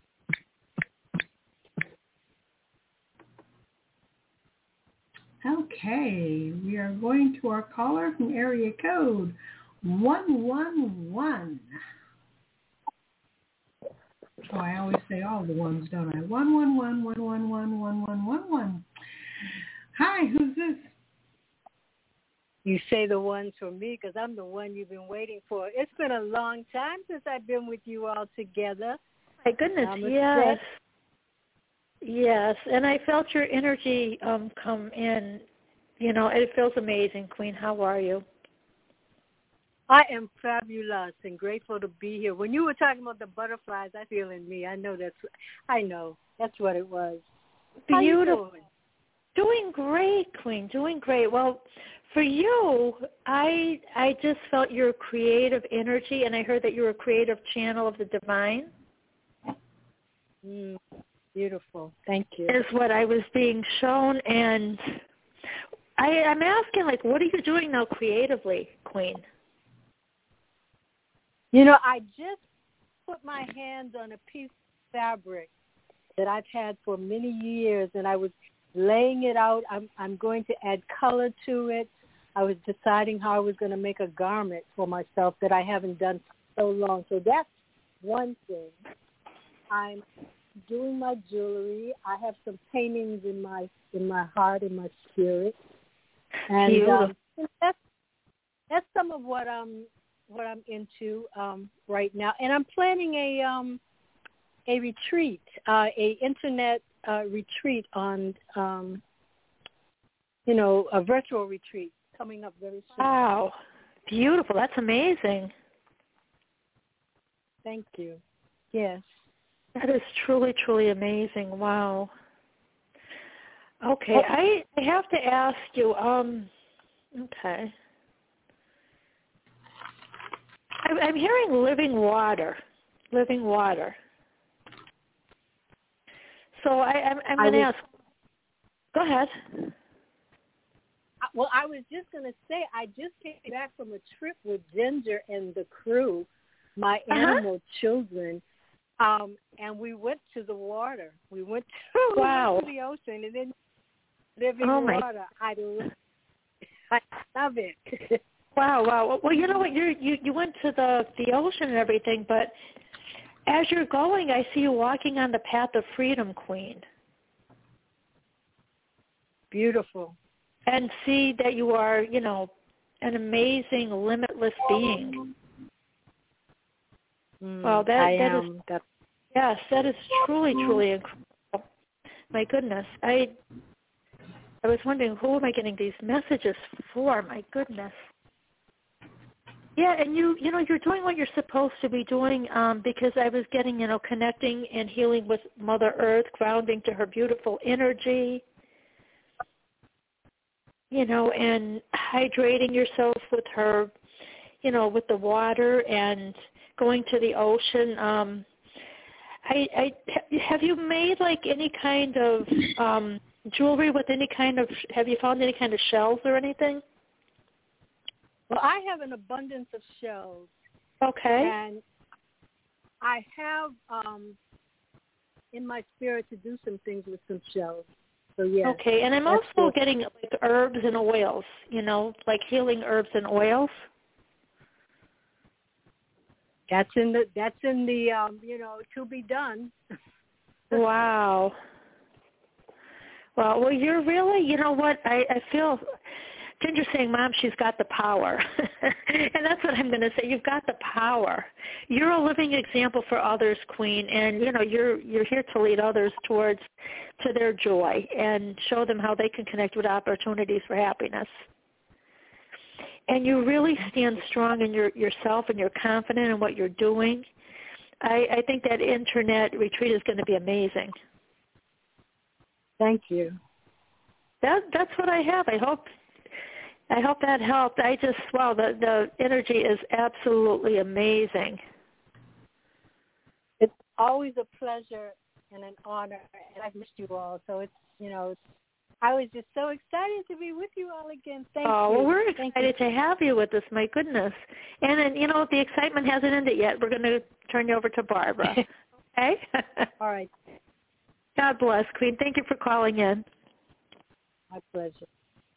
[SPEAKER 2] Okay, we are going to our caller from area code 111. Oh, I always say all the ones, don't I? 111-111-1111. Hi, who's this?
[SPEAKER 6] You say the ones for me because I'm the one you've been waiting for. It's been a long time since I've been with you all together.
[SPEAKER 3] My goodness, yes. Yes, and I felt your energy come in. You know, it feels amazing, Queen. How are you?
[SPEAKER 6] I am fabulous and grateful to be here. When you were talking about the butterflies, I feel in me. I know that's what it was. How
[SPEAKER 3] Beautiful.
[SPEAKER 6] you doing?
[SPEAKER 3] Doing great, Queen. Doing great. Well, for you, I just felt your creative energy, and I heard that you were a creative channel of the divine.
[SPEAKER 6] Beautiful. Thank you.
[SPEAKER 3] Is what I was being shown, and I'm asking, like, what are you doing now creatively, Queen?
[SPEAKER 6] You know, I just put my hands on a piece of fabric that I've had for many years, and I was laying it out. I'm going to add color to it. I was deciding how I was going to make a garment for myself that I haven't done so long. So that's one thing. I'm doing my jewelry. I have some paintings in my heart, in my spirit, and that's some of what I'm into right now. And I'm planning a retreat, a internet retreat on a virtual retreat coming up very soon.
[SPEAKER 3] Wow, beautiful! That's amazing.
[SPEAKER 6] Thank you. Yes.
[SPEAKER 3] That is truly, truly amazing. Wow. Okay, I have to ask you, okay. I'm hearing living water. So I'm going to ask, go ahead.
[SPEAKER 6] Well, I was just going to say, I just came back from a trip with Ginger and the crew, my animal children. And we went to the water. We went to the ocean and then living water. I love it.
[SPEAKER 3] Wow. Well, you know what? You went to the ocean and everything, but as you're going, I see you walking on the path of freedom, Queen.
[SPEAKER 6] Beautiful.
[SPEAKER 3] And see that you are, an amazing, limitless being. Well, that is truly, truly incredible. My goodness, I was wondering, who am I getting these messages for? My goodness. Yeah, and you're doing what you're supposed to be doing because I was getting, connecting and healing with Mother Earth, grounding to her beautiful energy, and hydrating yourself with her, with the water and going to the ocean. Have you made like any kind of jewelry with any kind of? Have you found any kind of shells or anything?
[SPEAKER 6] Well, I have an abundance of shells.
[SPEAKER 3] Okay.
[SPEAKER 6] And I have in my spirit to do some things with some shells. So yeah.
[SPEAKER 3] Okay, and I'm also getting like herbs and oils. Like healing herbs and oils.
[SPEAKER 6] That's in the to be done.
[SPEAKER 3] Wow. Well, you're really, you know what, I feel, Ginger's saying, Mom, she's got the power. And that's what I'm going to say. You've got the power. You're a living example for others, Queen, and, you're here to lead others to their joy and show them how they can connect with opportunities for happiness. And you really stand strong in yourself, and you're confident in what you're doing. I think that internet retreat is going to be amazing.
[SPEAKER 6] Thank you.
[SPEAKER 3] That's what I have. I hope that helped. The energy is absolutely amazing.
[SPEAKER 6] It's always a pleasure and an honor, and I've missed you all. So it's, I was just so excited to be with you all again. Thank you.
[SPEAKER 3] Well, we're excited to have you with us. My goodness. And then, the excitement hasn't ended yet. We're going to turn you over to Barbara. Okay?
[SPEAKER 6] All right.
[SPEAKER 3] God bless, Queen. Thank you for calling in.
[SPEAKER 6] My pleasure.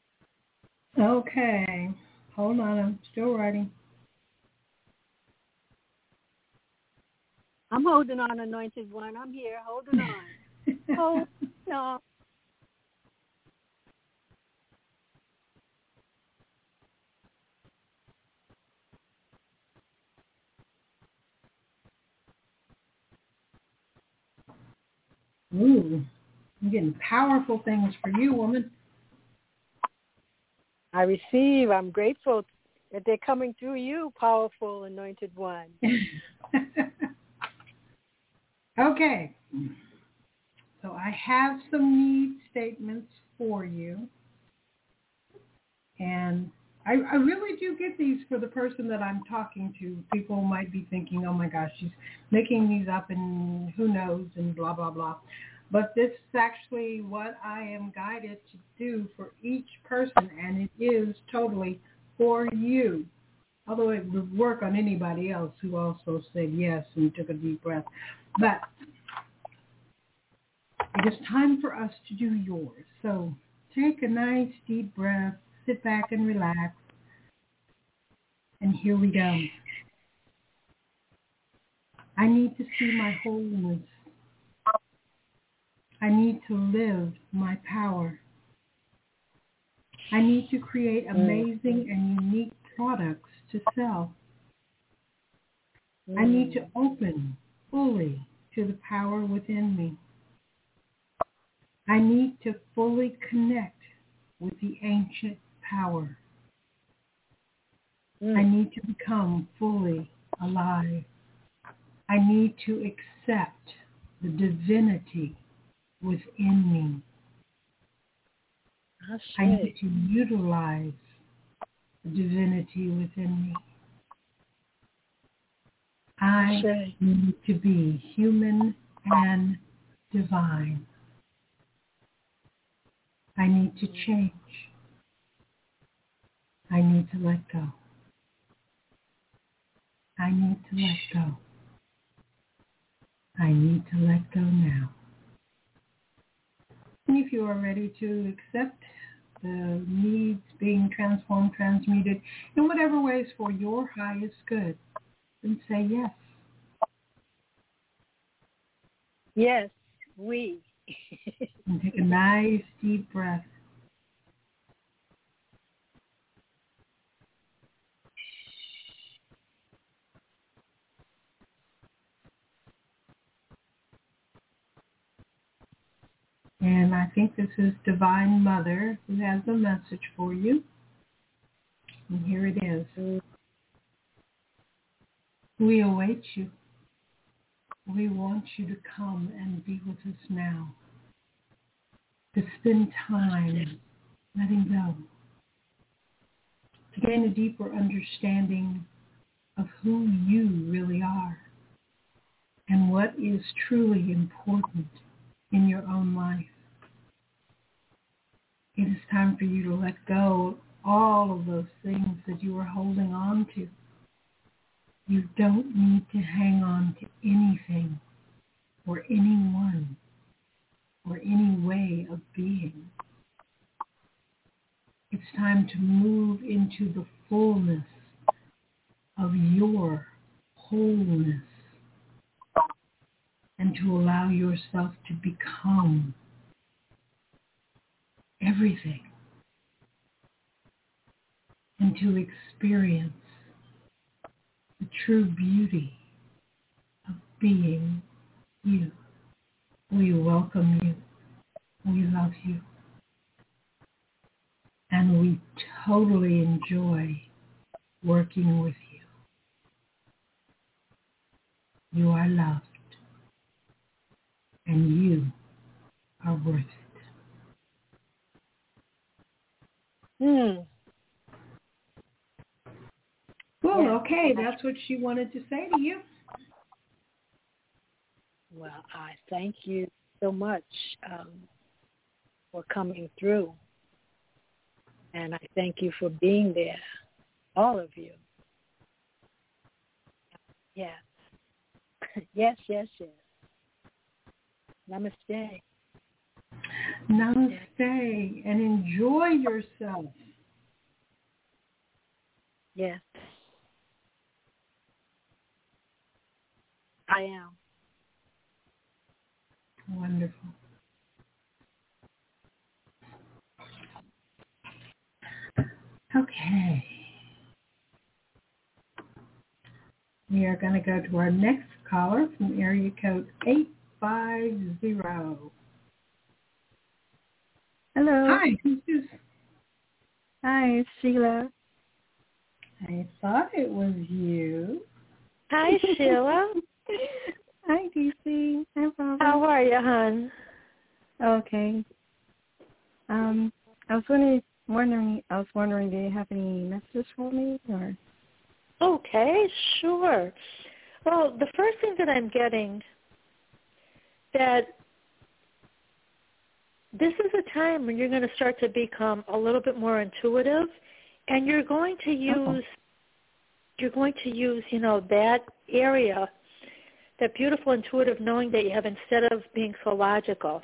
[SPEAKER 2] Okay. Hold on. I'm still writing.
[SPEAKER 6] I'm holding on, Anointed One. I'm here, holding on. Holding on.
[SPEAKER 2] Ooh, I'm getting powerful things for you, woman.
[SPEAKER 6] I receive. I'm grateful that they're coming through you, powerful Anointed One.
[SPEAKER 2] Okay. So I have some need statements for you. And I really do get these for the person that I'm talking to. People might be thinking, oh my gosh, she's making these up and who knows and blah, blah, blah. But this is actually what I am guided to do for each person, and it is totally for you. Although it would work on anybody else who also said yes and took a deep breath. But it is time for us to do yours. So take a nice deep breath, sit back and relax. And here we go. I need to see my wholeness. I need to live my power. I need to create amazing and unique products to sell. I need to open fully to the power within me. I need to fully connect with the ancient power. I need to become fully alive. I need to accept the divinity within me. I need to utilize the divinity within me. I need to be human and divine. I need to change. I need to let go. I need to let go. I need to let go now. And if you are ready to accept the needs being transformed, transmuted in whatever ways for your highest good, then say yes.
[SPEAKER 6] Yes, we.
[SPEAKER 2] And take a nice deep breath. And I think this is Divine Mother who has a message for you. And here it is. We await you. We want you to come and be with us now. To spend time letting go. To gain a deeper understanding of who you really are and what is truly important in your own life. It is time for you to let go of all of those things that you are holding on to. You don't need to hang on to anything or anyone or any way of being. It's time to move into the fullness of your wholeness and to allow yourself to become everything and to experience the true beauty of being you. We welcome you. We love you. And we totally enjoy working with you. You are loved. And you are worth it. Well, okay, that's what she wanted to say to you.
[SPEAKER 6] Well, I thank you so much for coming through. And I thank you for being there, all of you. Yes. Yes, yes, yes. Namaste.
[SPEAKER 2] Namaste, and enjoy yourself.
[SPEAKER 6] Yes. I am.
[SPEAKER 2] Wonderful. Okay. We are going to go to our next caller from area code 850.
[SPEAKER 7] Hello.
[SPEAKER 2] Hi, who's this?
[SPEAKER 7] Hi, it's Sheila.
[SPEAKER 2] I thought it was you.
[SPEAKER 3] Hi, Sheila.
[SPEAKER 7] Hi, DC. Hi, Barbara.
[SPEAKER 3] How are you, hon?
[SPEAKER 7] Okay. I was wondering, do you have any messages for me, or?
[SPEAKER 3] Okay, sure. Well, the first thing that I'm getting, that this is a time when you're going to start to become a little bit more intuitive, and you're going to use, that area, that beautiful intuitive knowing that you have, instead of being so logical.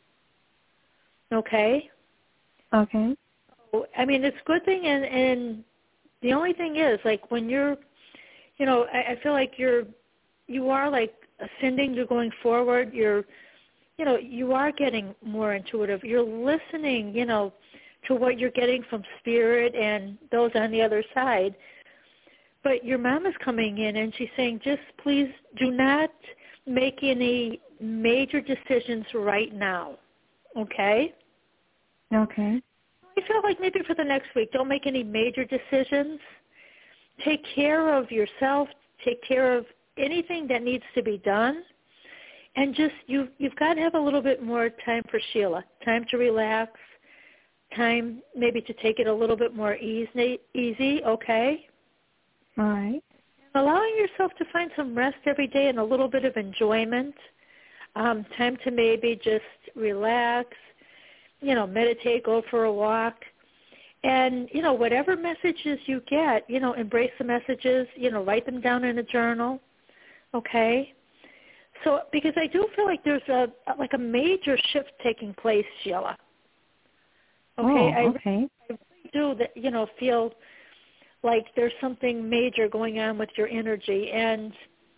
[SPEAKER 3] Okay?
[SPEAKER 7] Okay.
[SPEAKER 3] I mean, it's a good thing, and the only thing is, like, when you're, I feel like you are, like, ascending, you're going forward, you are getting more intuitive. You're listening, to what you're getting from spirit and those on the other side. But your mom is coming in, and she's saying, just please do not make any major decisions right now, okay?
[SPEAKER 7] Okay.
[SPEAKER 3] I feel like maybe for the next week, don't make any major decisions. Take care of yourself. Take care of anything that needs to be done. And just, you've got to have a little bit more time for Sheila, time to relax, time maybe to take it a little bit more easy, okay?
[SPEAKER 7] All right.
[SPEAKER 3] Allowing yourself to find some rest every day and a little bit of enjoyment, time to maybe just relax, meditate, go for a walk. And, whatever messages you get, embrace the messages, write them down in a journal, okay? So, because I do feel like there's a major shift taking place, Sheila. Okay?
[SPEAKER 7] Oh, okay.
[SPEAKER 3] I really do, feel like there's something major going on with your energy. And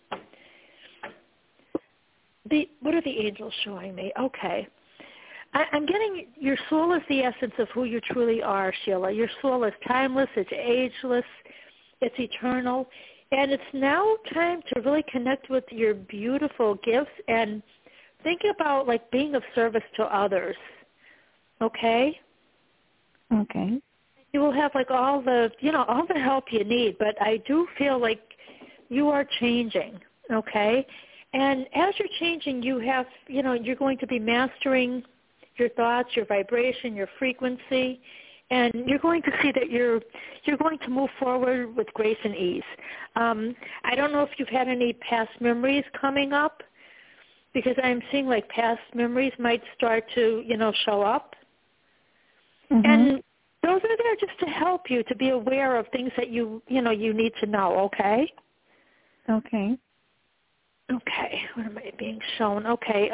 [SPEAKER 3] what are the angels showing me? Okay. I'm getting, your soul is the essence of who you truly are, Sheila. Your soul is timeless, it's ageless, it's eternal, and it's now time to really connect with your beautiful gifts and think about, like, being of service to others, okay?
[SPEAKER 7] Okay.
[SPEAKER 3] You will have, like, all the help you need, but I do feel like you are changing, okay? And as you're changing, you have, you're going to be mastering your thoughts, your vibration, your frequency, and you're going to see that you're going to move forward with grace and ease. I don't know if you've had any past memories coming up, because I'm seeing like past memories might start to, show up. Mm-hmm. And those are there just to help you to be aware of things that you need to know, okay?
[SPEAKER 7] Okay.
[SPEAKER 3] Okay, what am I being shown? Okay,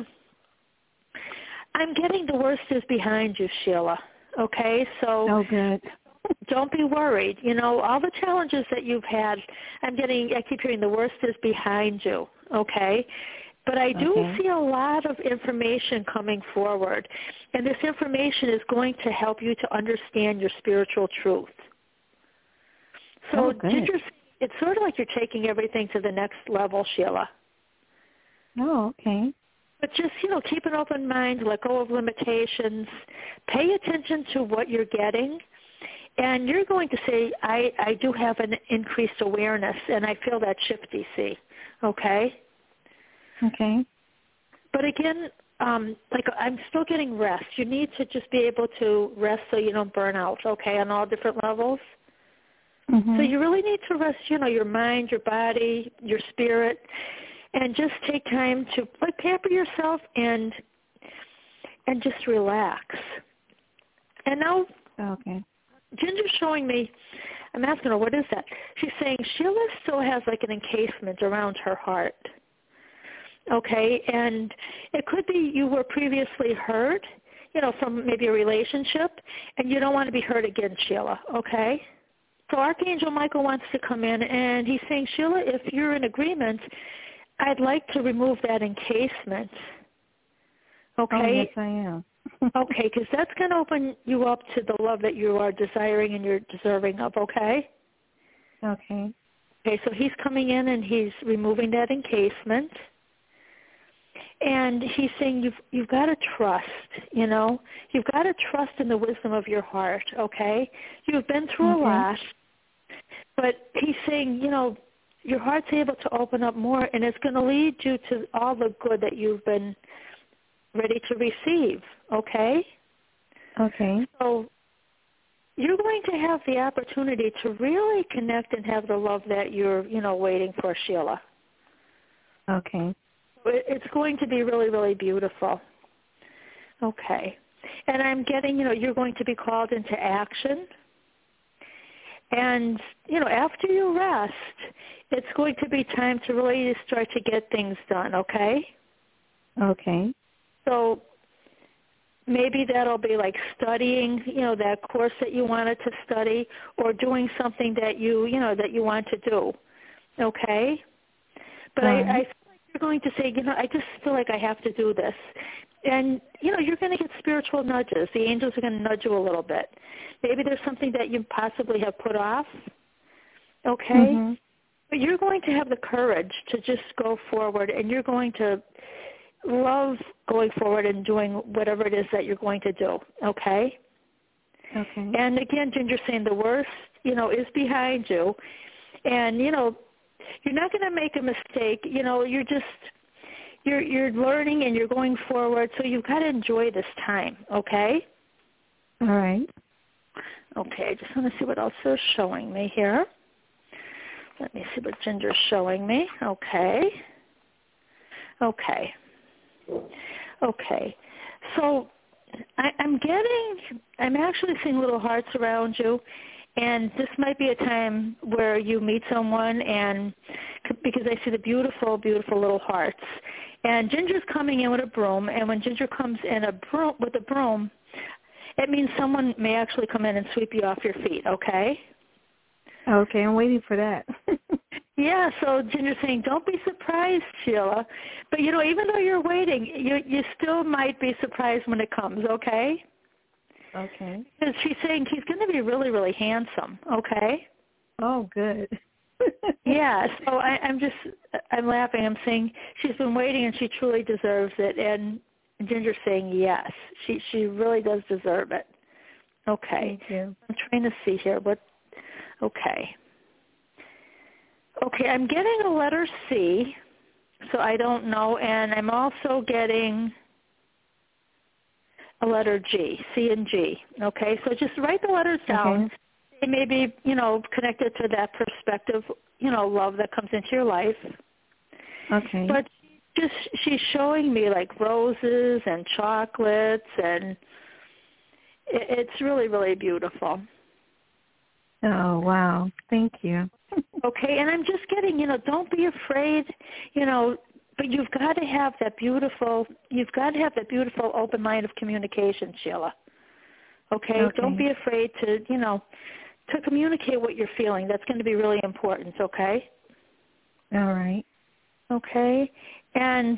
[SPEAKER 3] I'm getting the worst is behind you, Sheila. Okay, so
[SPEAKER 7] oh, good.
[SPEAKER 3] Don't be worried. All the challenges that you've had, I keep hearing the worst is behind you. Okay, but I do see a lot of information coming forward, and this information is going to help you to understand your spiritual truth. So, it's sort of like you're taking everything to the next level, Sheila.
[SPEAKER 7] Oh, okay.
[SPEAKER 3] But just, keep an open mind, let go of limitations, pay attention to what you're getting, and you're going to say, I do have an increased awareness, and I feel that shift, DC, okay?
[SPEAKER 7] Okay.
[SPEAKER 3] But again, I'm still getting rest. You need to just be able to rest so you don't burn out, okay, on all different levels. Mm-hmm. So you really need to rest, your mind, your body, your spirit. and just take time to like pamper yourself and just relax. And now Ginger's showing me, I'm asking her, what is that? She's saying Sheila still has like an encasement around her heart. Okay, and it could be you were previously hurt, from maybe a relationship, and you don't want to be hurt again, Sheila, okay? So Archangel Michael wants to come in, and he's saying, Sheila, if you're in agreement, I'd like to remove that encasement. Okay?
[SPEAKER 7] Oh, yes, I am.
[SPEAKER 3] Okay, because that's going to open you up to the love that you are desiring and you're deserving of, okay?
[SPEAKER 7] Okay.
[SPEAKER 3] Okay, so he's coming in and he's removing that encasement. And he's saying you've got to trust, You've got to trust in the wisdom of your heart, okay? You've been through a lot, but he's saying, your heart's able to open up more, and it's going to lead you to all the good that you've been ready to receive, okay?
[SPEAKER 7] Okay.
[SPEAKER 3] So you're going to have the opportunity to really connect and have the love that you're, waiting for, Sheila.
[SPEAKER 7] Okay.
[SPEAKER 3] It's going to be really, really beautiful. Okay. And I'm getting, you're going to be called into action. And, after you rest, it's going to be time to really start to get things done, okay?
[SPEAKER 7] Okay.
[SPEAKER 3] So maybe that'll be like studying, that course that you wanted to study, or doing something that you want to do, okay? But I feel like you're going to say, I just feel like I have to do this. And, you're going to get spiritual nudges. The angels are going to nudge you a little bit. Maybe there's something that you possibly have put off, okay? Mm-hmm. But you're going to have the courage to just go forward, and you're going to love going forward and doing whatever it is that you're going to do, okay?
[SPEAKER 7] Okay.
[SPEAKER 3] And again, Ginger's saying the worst, is behind you. And, you're not going to make a mistake. You're learning and you're going forward, so you've got to enjoy this time, okay?
[SPEAKER 7] All right.
[SPEAKER 3] Okay, I just want to see what else they're showing me here. Let me see what Ginger's showing me. Okay. So I'm actually seeing little hearts around you, and this might be a time where you meet someone, and because I see the beautiful, beautiful little hearts. And Ginger's coming in with a broom, and when Ginger comes in with a broom, it means someone may actually come in and sweep you off your feet, okay?
[SPEAKER 7] Okay, I'm waiting for that.
[SPEAKER 3] Yeah, so Ginger's saying, don't be surprised, Sheila. But, even though you're waiting, you still might be surprised when it comes, okay?
[SPEAKER 7] Okay.
[SPEAKER 3] Because she's saying he's going to be really, really handsome, okay?
[SPEAKER 7] Oh, good.
[SPEAKER 3] Yeah, so I'm laughing. I'm saying she's been waiting and she truly deserves it. And Ginger's saying yes, she really does deserve it. Okay.
[SPEAKER 7] Thank you.
[SPEAKER 3] I'm trying to see here. Okay, I'm getting a letter C, so I don't know. And I'm also getting a letter G, C and G. Okay, so just write the letters down.
[SPEAKER 7] Okay.
[SPEAKER 3] They may be, connected to that perspective, love that comes into your life.
[SPEAKER 7] Okay.
[SPEAKER 3] But she's showing me like roses and chocolates, and it's really, really beautiful.
[SPEAKER 7] Oh, wow. Thank you.
[SPEAKER 3] Okay, and I'm just getting, don't be afraid, but you've got to have that beautiful open line of communication, Sheila. Okay? Don't be afraid to, to communicate what you're feeling. That's going to be really important, okay?
[SPEAKER 7] All right.
[SPEAKER 3] Okay? And,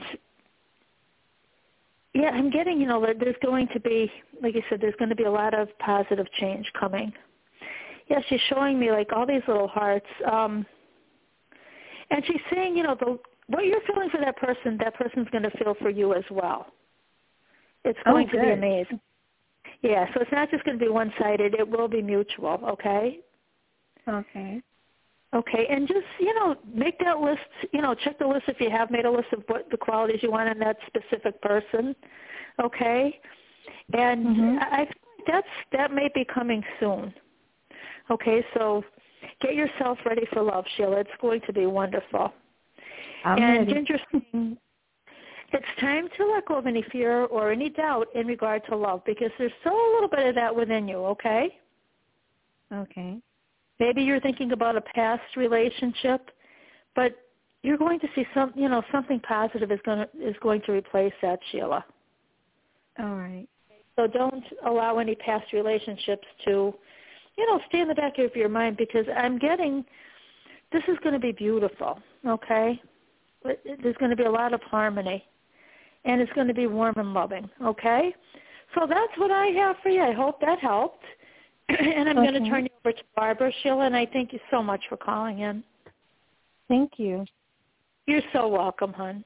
[SPEAKER 3] yeah, I'm getting, there's going to be, like you said, there's going to be a lot of positive change coming. Yeah, she's showing me, like, all these little hearts. And she's saying, what you're feeling for that person's going to feel for you as well. It's going to be amazing. Yeah, so it's not just going to be one-sided. It will be mutual, okay?
[SPEAKER 7] Okay.
[SPEAKER 3] Okay, and just, make that list, check the list if you have made a list of what the qualities you want in that specific person, okay? And I feel like that may be coming soon. Okay, so get yourself ready for love, Sheila. It's going to be wonderful.
[SPEAKER 7] I'm
[SPEAKER 3] and
[SPEAKER 7] ready.
[SPEAKER 3] Ginger's saying it's time to let go of any fear or any doubt in regard to love, because there's still a little bit of that within you, okay?
[SPEAKER 7] Okay.
[SPEAKER 3] Maybe you're thinking about a past relationship, but you're going to see something positive is going to replace that, Sheila.
[SPEAKER 7] All right.
[SPEAKER 3] So don't allow any past relationships to, stay in the back of your mind, because I'm getting this is going to be beautiful, okay? There's going to be a lot of harmony, and it's going to be warm and loving, okay? So that's what I have for you. I hope that helped. And I'm going to turn you over to Barbara, Sheila, and I thank you so much for calling in.
[SPEAKER 7] Thank you.
[SPEAKER 3] You're so welcome, hon.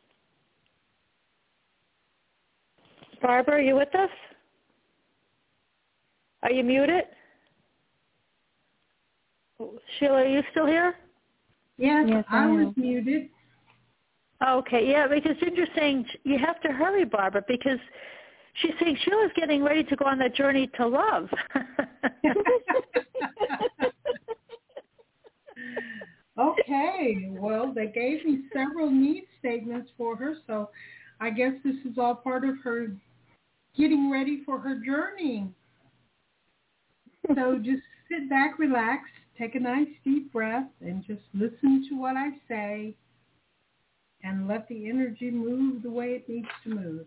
[SPEAKER 3] Barbara, are you with us? Are you muted? Sheila, are you still here?
[SPEAKER 2] Yes, I was
[SPEAKER 7] am.
[SPEAKER 2] muted.
[SPEAKER 3] Okay, yeah, because Ginger's saying you have to hurry, Barbara, because she's saying Sheila's getting ready to go on that journey to love.
[SPEAKER 2] Okay, well, they gave me several need statements for her, so I guess this is all part of her getting ready for her journey. So just sit back, relax, take a nice deep breath, and just listen to what I say and let the energy move the way it needs to move.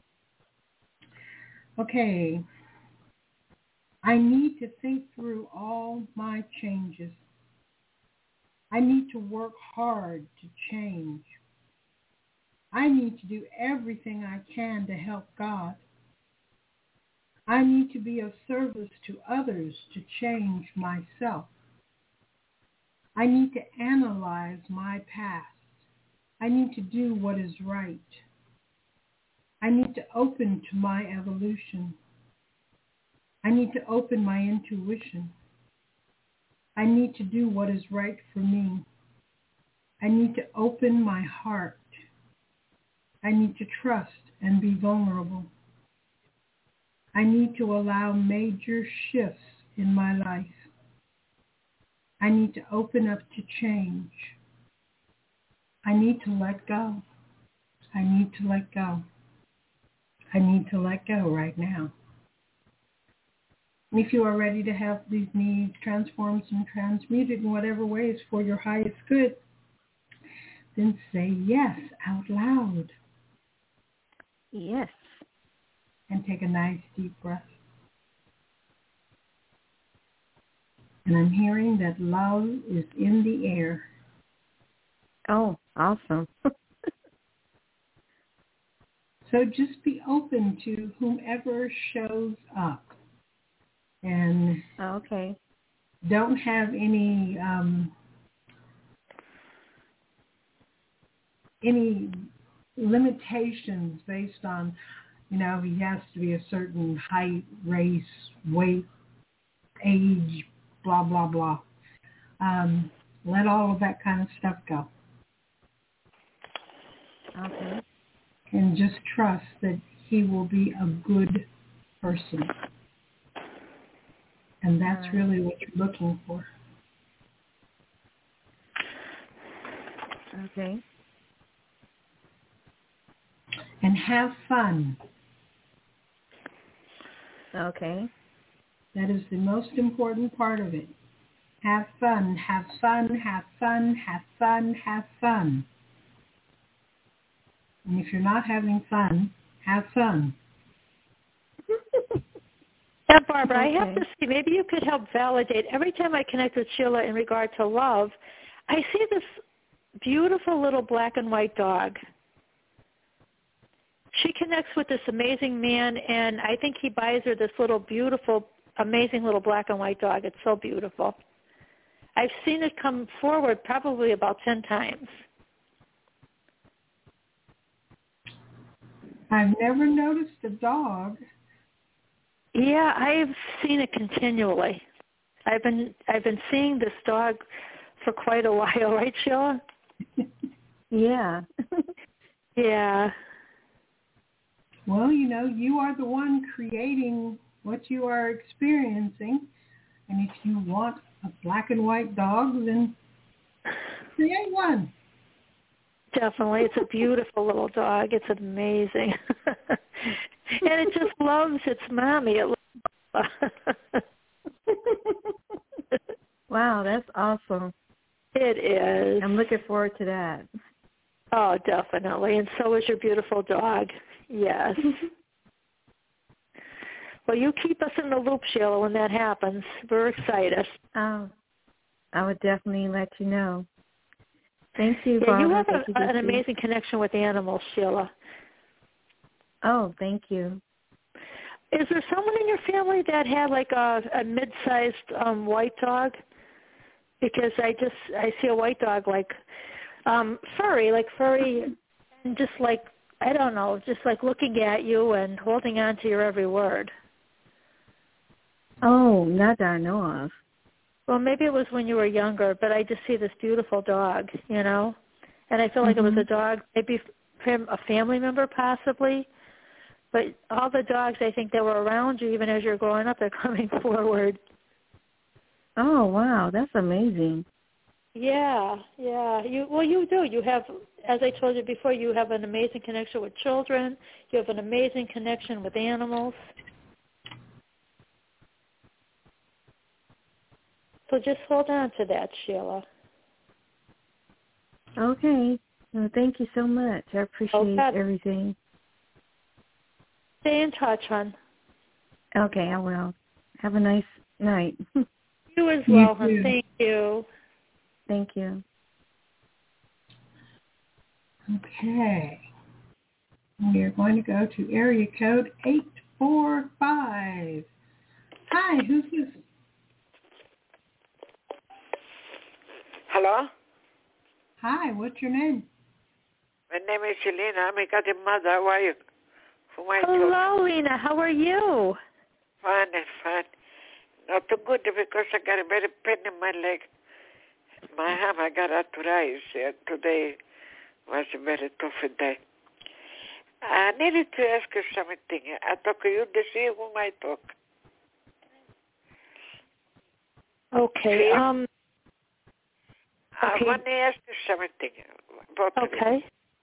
[SPEAKER 2] Okay, I need to think through all my changes. I need to work hard to change. I need to do everything I can to help God. I need to be of service to others to change myself. I need to analyze my past. I need to do what is right. I need to open to my evolution. I need to open my intuition. I need to do what is right for me. I need to open my heart. I need to trust and be vulnerable. I need to allow major shifts in my life. I need to open up to change. I need to let go. I need to let go. I need to let go right now. If you are ready to have these needs transformed and transmuted in whatever ways for your highest good, then say yes out loud.
[SPEAKER 7] Yes.
[SPEAKER 2] And take a nice deep breath. And I'm hearing that love is in the air.
[SPEAKER 7] Oh, awesome.
[SPEAKER 2] So just be open to whomever shows up. And
[SPEAKER 7] Okay.
[SPEAKER 2] don't have any limitations based on, he has to be a certain height, race, weight, age, blah, blah, blah. Let all of that kind of stuff go.
[SPEAKER 7] Okay.
[SPEAKER 2] And just trust that he will be a good person. And that's really what you're looking for.
[SPEAKER 7] Okay.
[SPEAKER 2] And have fun.
[SPEAKER 7] Okay.
[SPEAKER 2] That is the most important part of it. Have fun, have fun, have fun, have fun, have fun. And if you're not having fun, have fun.
[SPEAKER 3] Yeah, Barbara, I have to see, maybe you could help validate. Every time I connect with Sheila in regard to love, I see this beautiful little black and white dog. She connects with this amazing man, and I think he buys her this little beautiful, amazing little black and white dog. It's so beautiful. I've seen it come forward probably about 10 times.
[SPEAKER 2] I've never noticed a dog.
[SPEAKER 3] Yeah, I've seen it continually. I've been seeing this dog for quite a while, right, Sheila?
[SPEAKER 7] Yeah.
[SPEAKER 3] Yeah.
[SPEAKER 2] Well, you are the one creating what you are experiencing. And if you want a black and white dog, then create one.
[SPEAKER 3] Definitely. It's a beautiful little dog. It's amazing. And it just loves its mommy.
[SPEAKER 7] Wow, that's awesome.
[SPEAKER 3] It is.
[SPEAKER 7] I'm looking forward to that.
[SPEAKER 3] Oh, definitely. And so is your beautiful dog. Yes. Well, you keep us in the loop, Sheila, when that happens. We're excited.
[SPEAKER 7] Oh, I would definitely let you know. Thank you,
[SPEAKER 3] Yeah,
[SPEAKER 7] Barbara.
[SPEAKER 3] you have
[SPEAKER 7] Thank you,
[SPEAKER 3] an
[SPEAKER 7] DC.
[SPEAKER 3] amazing connection with animals, Sheila.
[SPEAKER 7] Oh, thank you.
[SPEAKER 3] Is there someone in your family that had like a mid-sized white dog? Because I see a white dog like furry, and just like, I don't know, just like looking at you and holding on to your every word.
[SPEAKER 7] Oh, not that I know of.
[SPEAKER 3] Well, maybe it was when you were younger, but I just see this beautiful dog, you know, and I feel like it was a dog, maybe from a family member possibly, but all the dogs I think that were around you, even as you're growing up, they're coming forward.
[SPEAKER 7] Oh, wow, that's amazing.
[SPEAKER 3] Yeah. You do. You have, as I told you before, you have an amazing connection with children. You have an amazing connection with animals. So just hold on to that, Sheila.
[SPEAKER 7] Okay. Well, thank you so much. I appreciate everything.
[SPEAKER 3] Stay in touch, hon.
[SPEAKER 7] Okay, I will. Have a nice night.
[SPEAKER 3] You as well, hon. Thank you.
[SPEAKER 7] Thank you.
[SPEAKER 2] Okay. We are going to go to area code 845. Hi, who's this?
[SPEAKER 8] Hello?
[SPEAKER 2] Hi, what's your name?
[SPEAKER 8] My name is Elena. I'm a godmother. How are you?
[SPEAKER 3] Hello, Lena. How are you?
[SPEAKER 8] Fine. Not too good because I got a very pain in my leg. My arm, I got arthritis. Today was a very tough day. I needed to ask you something. I talk to you this year whom I talk.
[SPEAKER 3] Okay.
[SPEAKER 8] I want to ask you something.
[SPEAKER 3] Okay.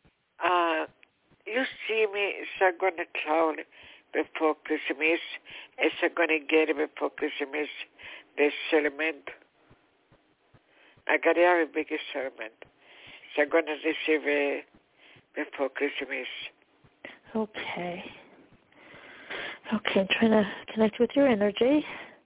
[SPEAKER 8] You see me, so I'm going to travel before Christmas. Is I'm going to get before Christmas the settlement. I got a very big settlement. So I'm going to receive it before Christmas.
[SPEAKER 3] Okay, I'm trying to connect with your energy.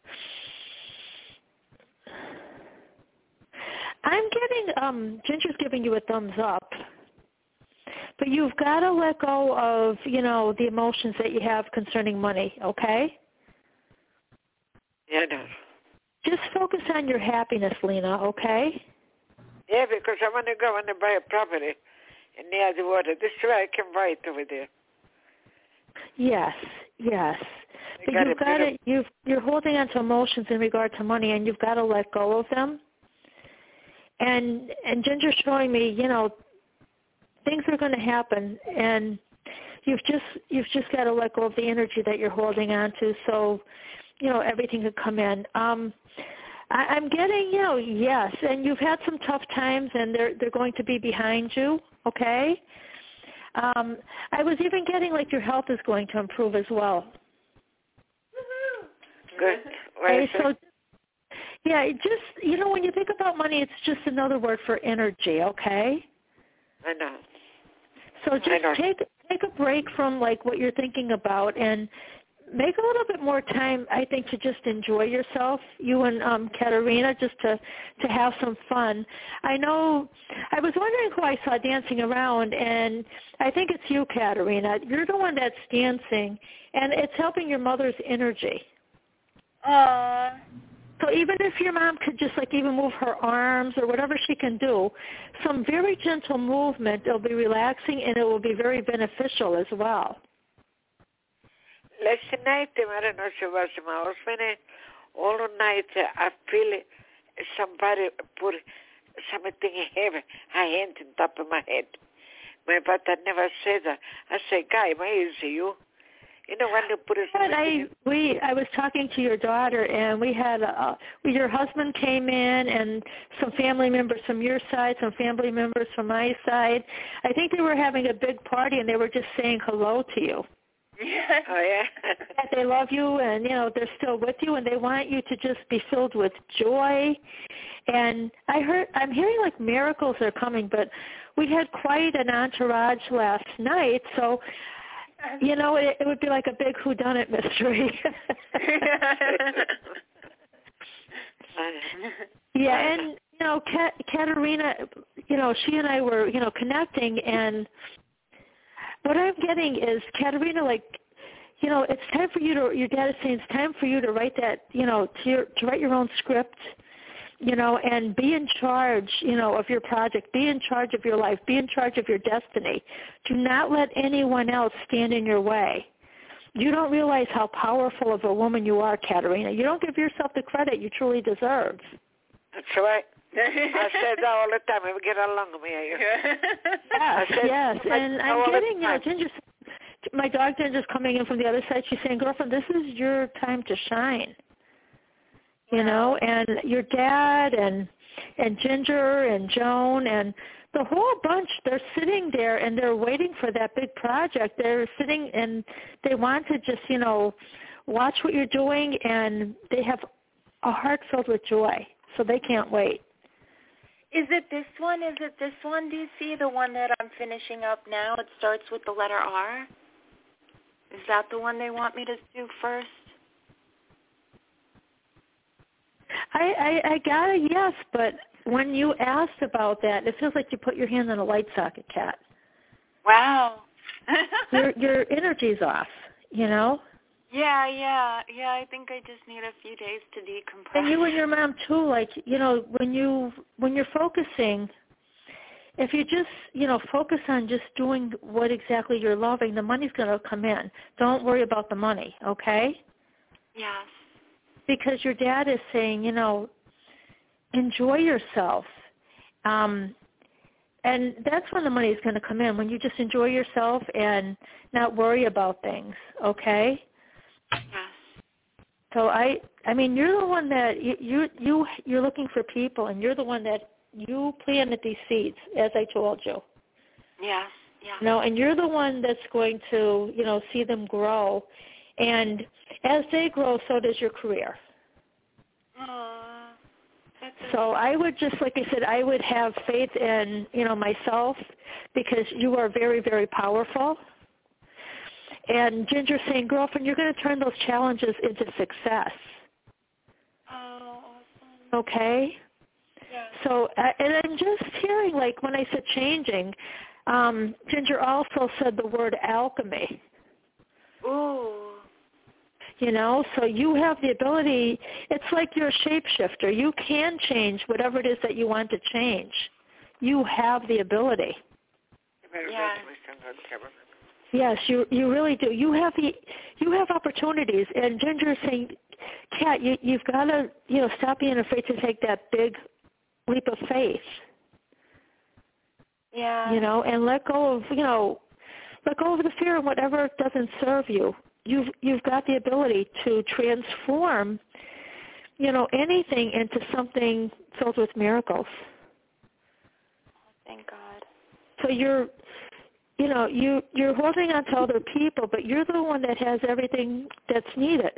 [SPEAKER 3] I'm getting, Ginger's giving you a thumbs up. But you've got to let go of, the emotions that you have concerning money, okay?
[SPEAKER 8] Yeah, no.
[SPEAKER 3] Just focus on your happiness, Lena, okay?
[SPEAKER 8] Yeah, because I want to go and buy a property near the water. This is where I can buy it over there.
[SPEAKER 3] Yes. But you've got to, you're holding on to emotions in regard to money, and you've got to let go of them. And Ginger's showing me, things are going to happen, and you've just got to let go of the energy that you're holding on to, so everything could come in. I'm getting yes, and you've had some tough times, and they're going to be behind you. Okay. I was even getting like your health is going to improve as well.
[SPEAKER 8] Good.
[SPEAKER 3] Okay, so yeah, just when you think about money, it's just another word for energy. Okay.
[SPEAKER 8] I know.
[SPEAKER 3] So just take a break from like what you're thinking about and make a little bit more time, I think, to just enjoy yourself, you and Katerina, just to have some fun. I know, I was wondering who I saw dancing around, and I think it's you, Katerina. You're the one that's dancing, and it's helping your mother's energy. So even if your mom could just like even move her arms or whatever she can do, some very gentle movement, it'll be relaxing and it will be very beneficial as well.
[SPEAKER 8] Last night, I don't know if it was my husband, all night I feel somebody put something heavy, a hand on top of my head. But I never said that. I said, Guy, where is you? You know, when you put it.
[SPEAKER 3] I was talking to your daughter, and we had your husband came in, and some family members from your side, some family members from my side. I think they were having a big party, and they were just saying hello to you.
[SPEAKER 9] Yeah.
[SPEAKER 8] Oh yeah.
[SPEAKER 3] That they love you, and they're still with you, and they want you to just be filled with joy. And I'm hearing like miracles are coming, but we had quite an entourage last night, so. It would be like a big whodunit mystery. Yeah, and, Katerina, she and I were, connecting, and what I'm getting is, Katerina, it's time for you your dad is saying it's time for you to write that, to write your own script, and be in charge, of your project, be in charge of your life, be in charge of your destiny. Do not let anyone else stand in your way. You don't realize how powerful of a woman you are, Katerina. You don't give yourself the credit you truly deserve.
[SPEAKER 8] That's right. I said that all the time. We get along with me.
[SPEAKER 3] Yes. And I'm getting, Ginger, my dog Ginger's coming in from the other side. She's saying, girlfriend, this is your time to shine. And your dad and Ginger and Joan and the whole bunch, they're sitting there and they're waiting for that big project. They're sitting and they want to just, watch what you're doing, and they have a heart filled with joy, so they can't wait.
[SPEAKER 9] Is it this one? DC, the one that I'm finishing up now? It starts with the letter R? Is that the one they want me to do first?
[SPEAKER 3] I got a yes, but when you asked about that, it feels like you put your hand on a light socket, Kat.
[SPEAKER 9] Wow.
[SPEAKER 3] your energy's off,
[SPEAKER 9] Yeah. I think I just need a few days to decompress.
[SPEAKER 3] And you and your mom too, when you're focusing, if you just, focus on just doing what exactly you're loving, the money's going to come in. Don't worry about the money, okay?
[SPEAKER 9] Yes.
[SPEAKER 3] Because your dad is saying, enjoy yourself. And that's when the money is going to come in, when you just enjoy yourself and not worry about things, okay?
[SPEAKER 9] Yes.
[SPEAKER 3] So I mean, you're the one that you're looking for people, and you're the one that you planted these seeds, as I told you.
[SPEAKER 9] Yes.
[SPEAKER 3] And you're the one that's going to, see them grow. And as they grow, so does your career. So I would just, like I said, I would have faith in, myself, because you are very, very powerful. And Ginger's saying, girlfriend, you're going to turn those challenges into success.
[SPEAKER 9] Oh, awesome.
[SPEAKER 3] Okay?
[SPEAKER 9] Yeah.
[SPEAKER 3] So, and I'm just hearing, when I said changing, Ginger also said the word alchemy.
[SPEAKER 9] Ooh.
[SPEAKER 3] So you have the ability, it's like you're a shapeshifter. You can change whatever it is that you want to change. You have the ability.
[SPEAKER 9] Yeah.
[SPEAKER 3] Yes, you really do. You have opportunities. And Ginger is saying, Kat, you've got to, stop being afraid to take that big leap of faith.
[SPEAKER 9] Yeah.
[SPEAKER 3] And let go of the fear and whatever doesn't serve you. You've got the ability to transform, anything into something filled with miracles.
[SPEAKER 9] Thank God.
[SPEAKER 3] So you're holding on to other people, but you're the one that has everything that's needed.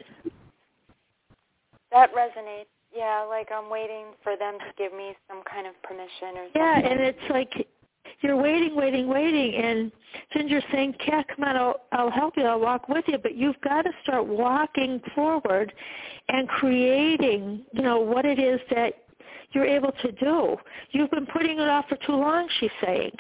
[SPEAKER 9] That resonates. Yeah, I'm waiting for them to give me some kind of permission or something.
[SPEAKER 3] Yeah, and it's like you're waiting, and Ginger's saying, Kat, come on, I'll help you, I'll walk with you, but you've got to start walking forward and creating, what it is that you're able to do. You've been putting it off for too long, she's saying.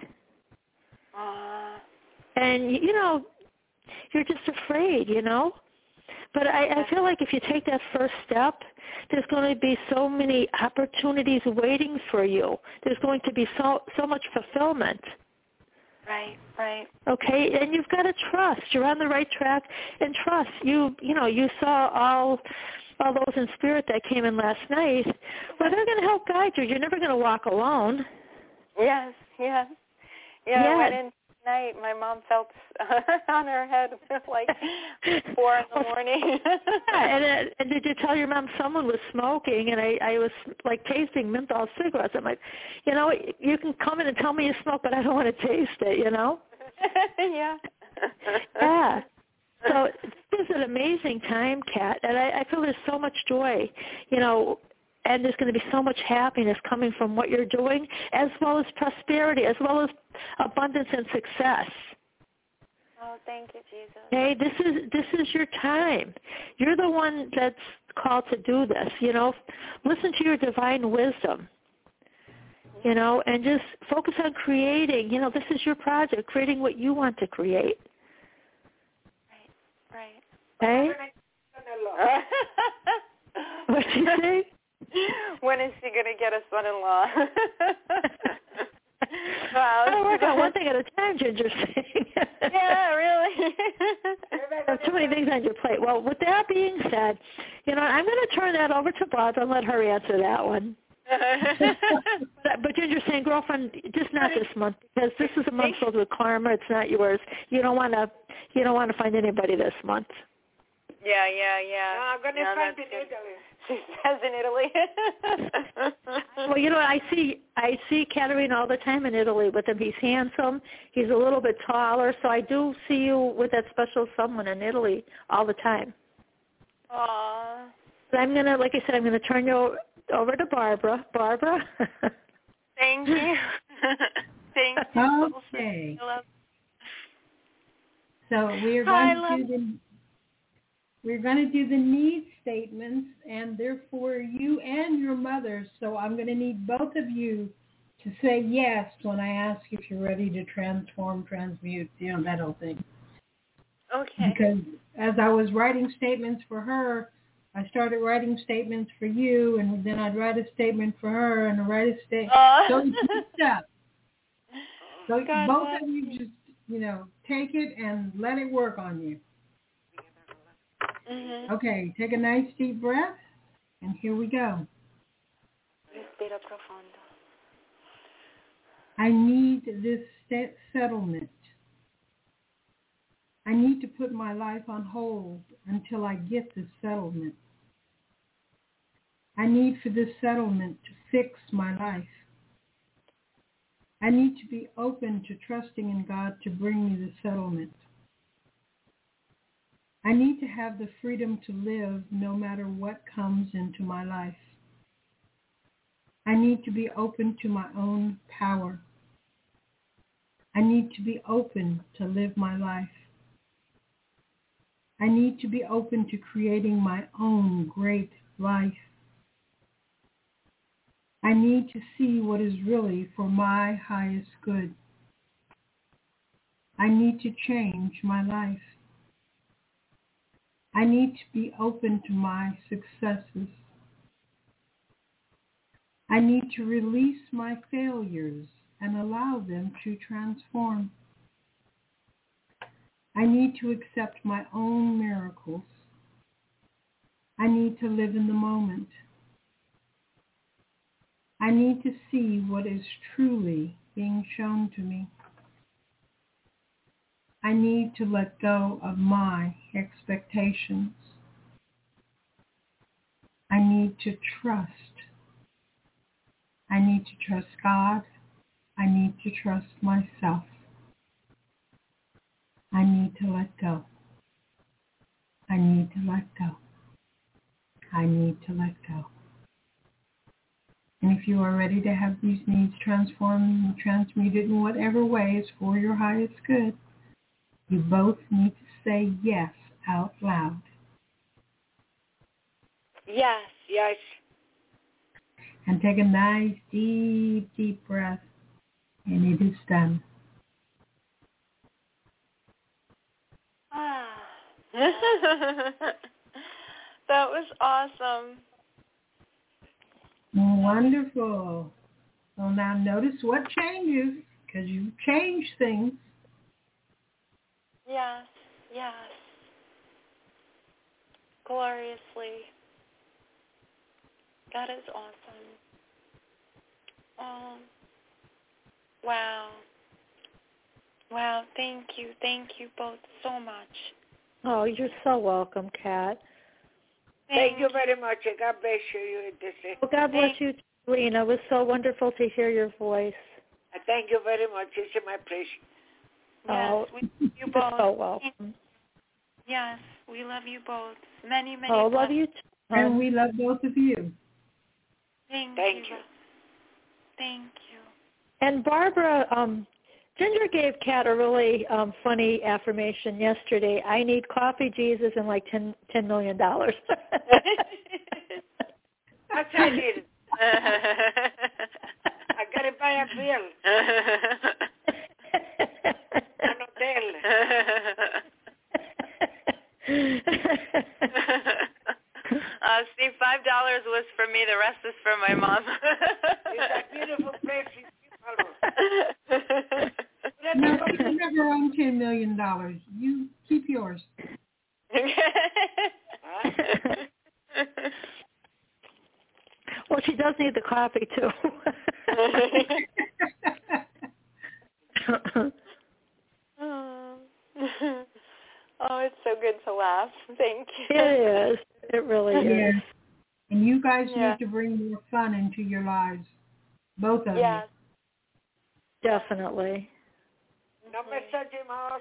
[SPEAKER 3] And, you're just afraid, But I feel like if you take that first step, there's going to be so many opportunities waiting for you. There's going to be so much fulfillment.
[SPEAKER 9] Right.
[SPEAKER 3] Okay, and you've got to trust. You're on the right track, and trust. You saw all those in spirit that came in last night. Well, they're going to help guide you. You're never going to walk alone.
[SPEAKER 9] Yes. Yeah, I went in night. My mom felt on her head like 4 a.m.
[SPEAKER 3] And did you tell your mom someone was smoking? And I was like tasting menthol cigarettes. I'm like, you can come in and tell me you smoke, but I don't want to taste it.
[SPEAKER 9] Yeah.
[SPEAKER 3] Yeah. So this is an amazing time, Kat, and I feel there's so much joy, and there's going to be so much happiness coming from what you're doing, as well as prosperity, as well as abundance and success.
[SPEAKER 9] Oh, thank you, Jesus.
[SPEAKER 3] Okay, this is your time. You're the one that's called to do this. Listen to your divine wisdom. And just focus on creating. This is your project, creating what you want to create.
[SPEAKER 9] Right.
[SPEAKER 3] Okay? What'd she say?
[SPEAKER 9] When is she going to get a son-in-law?
[SPEAKER 3] Wow. I work on one thing at a time, Ginger.
[SPEAKER 9] Yeah, really.
[SPEAKER 3] There's too many things on your plate. Well, with that being said, I'm going to turn that over to Barbara and let her answer that one. But Ginger's saying, girlfriend, just not this month, because this is a month filled with karma. It's not yours. You don't want to find anybody this month.
[SPEAKER 9] Yeah. No, I'm going to find in Italy. She says in Italy.
[SPEAKER 3] Well, I see Katerina all the time in Italy with him. He's handsome. He's a little bit taller, so I do see you with that special someone in Italy all the time.
[SPEAKER 9] Aww.
[SPEAKER 3] But I'm gonna, like I said, I'm gonna turn you over to Barbara. Barbara.
[SPEAKER 9] Thank you. Thank you.
[SPEAKER 2] Okay. So we're going to do the need statements, and therefore you and your mother. So I'm going to need both of you to say yes when I ask if you're ready to transform, transmute, that whole thing.
[SPEAKER 9] Okay.
[SPEAKER 2] Because as I was writing statements for her, I started writing statements for you, and then I'd write a statement for her, and I'd write a statement. So it's stuff. So both of you just, take it and let it work on you.
[SPEAKER 9] Mm-hmm.
[SPEAKER 2] Okay, take a nice deep breath, and here we go.
[SPEAKER 9] Respira profondo.
[SPEAKER 2] I need this settlement. I need to put my life on hold until I get this settlement. I need for this settlement to fix my life. I need to be open to trusting in God to bring me the settlement. I need to have the freedom to live no matter what comes into my life. I need to be open to my own power. I need to be open to live my life. I need to be open to creating my own great life. I need to see what is really for my highest good. I need to change my life. I need to be open to my successes. I need to release my failures and allow them to transform. I need to accept my own miracles. I need to live in the moment. I need to see what is truly being shown to me. I need to let go of my expectations. I need to trust. I need to trust God. I need to trust myself. I need to let go. I need to let go. I need to let go. And if you are ready to have these needs transformed and transmuted in whatever way is for your highest good, you both need to say yes out loud.
[SPEAKER 9] Yes.
[SPEAKER 2] And take a nice, deep, deep breath. And it is done.
[SPEAKER 9] That was awesome.
[SPEAKER 2] Wonderful. Well, now notice what changes, because you changed things.
[SPEAKER 9] Yes. Gloriously. That is awesome. Wow. Wow, thank you. Thank you both so much.
[SPEAKER 3] Oh, you're so welcome, Kat.
[SPEAKER 8] Thank you very much. God bless you.
[SPEAKER 3] Well, God bless you, Lena. It was so wonderful to hear your voice.
[SPEAKER 8] Thank you very much. It's my pleasure.
[SPEAKER 9] Yes, we love you both.
[SPEAKER 3] So welcome.
[SPEAKER 9] Yes, we love you both. Many, many
[SPEAKER 3] Oh, love you too.
[SPEAKER 2] And we love both of you.
[SPEAKER 9] Thank you. Thank you.
[SPEAKER 3] And Barbara, Ginger gave Kat a really funny affirmation yesterday. I need coffee, Jesus, and like $10 million.
[SPEAKER 8] That's I need. I got to buy a bill. An hotel.
[SPEAKER 9] See, $5 was for me. The rest is for my mom.
[SPEAKER 8] It's a beautiful place.
[SPEAKER 2] No, you can have your own $10 million. You keep yours.
[SPEAKER 3] Well, she does need the coffee, too.
[SPEAKER 9] Oh, it's so good to laugh. Thank you.
[SPEAKER 3] It is. It really is.
[SPEAKER 2] And you guys need to bring more fun into your lives. Both of you.
[SPEAKER 3] Definitely.
[SPEAKER 8] No me salte más.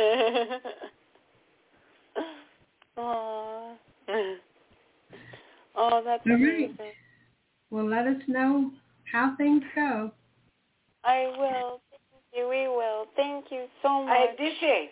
[SPEAKER 9] Oh, that's amazing.
[SPEAKER 2] Right. Well, let us know how things go.
[SPEAKER 9] I will. Thank you. We will. Thank you so much.
[SPEAKER 8] I did say.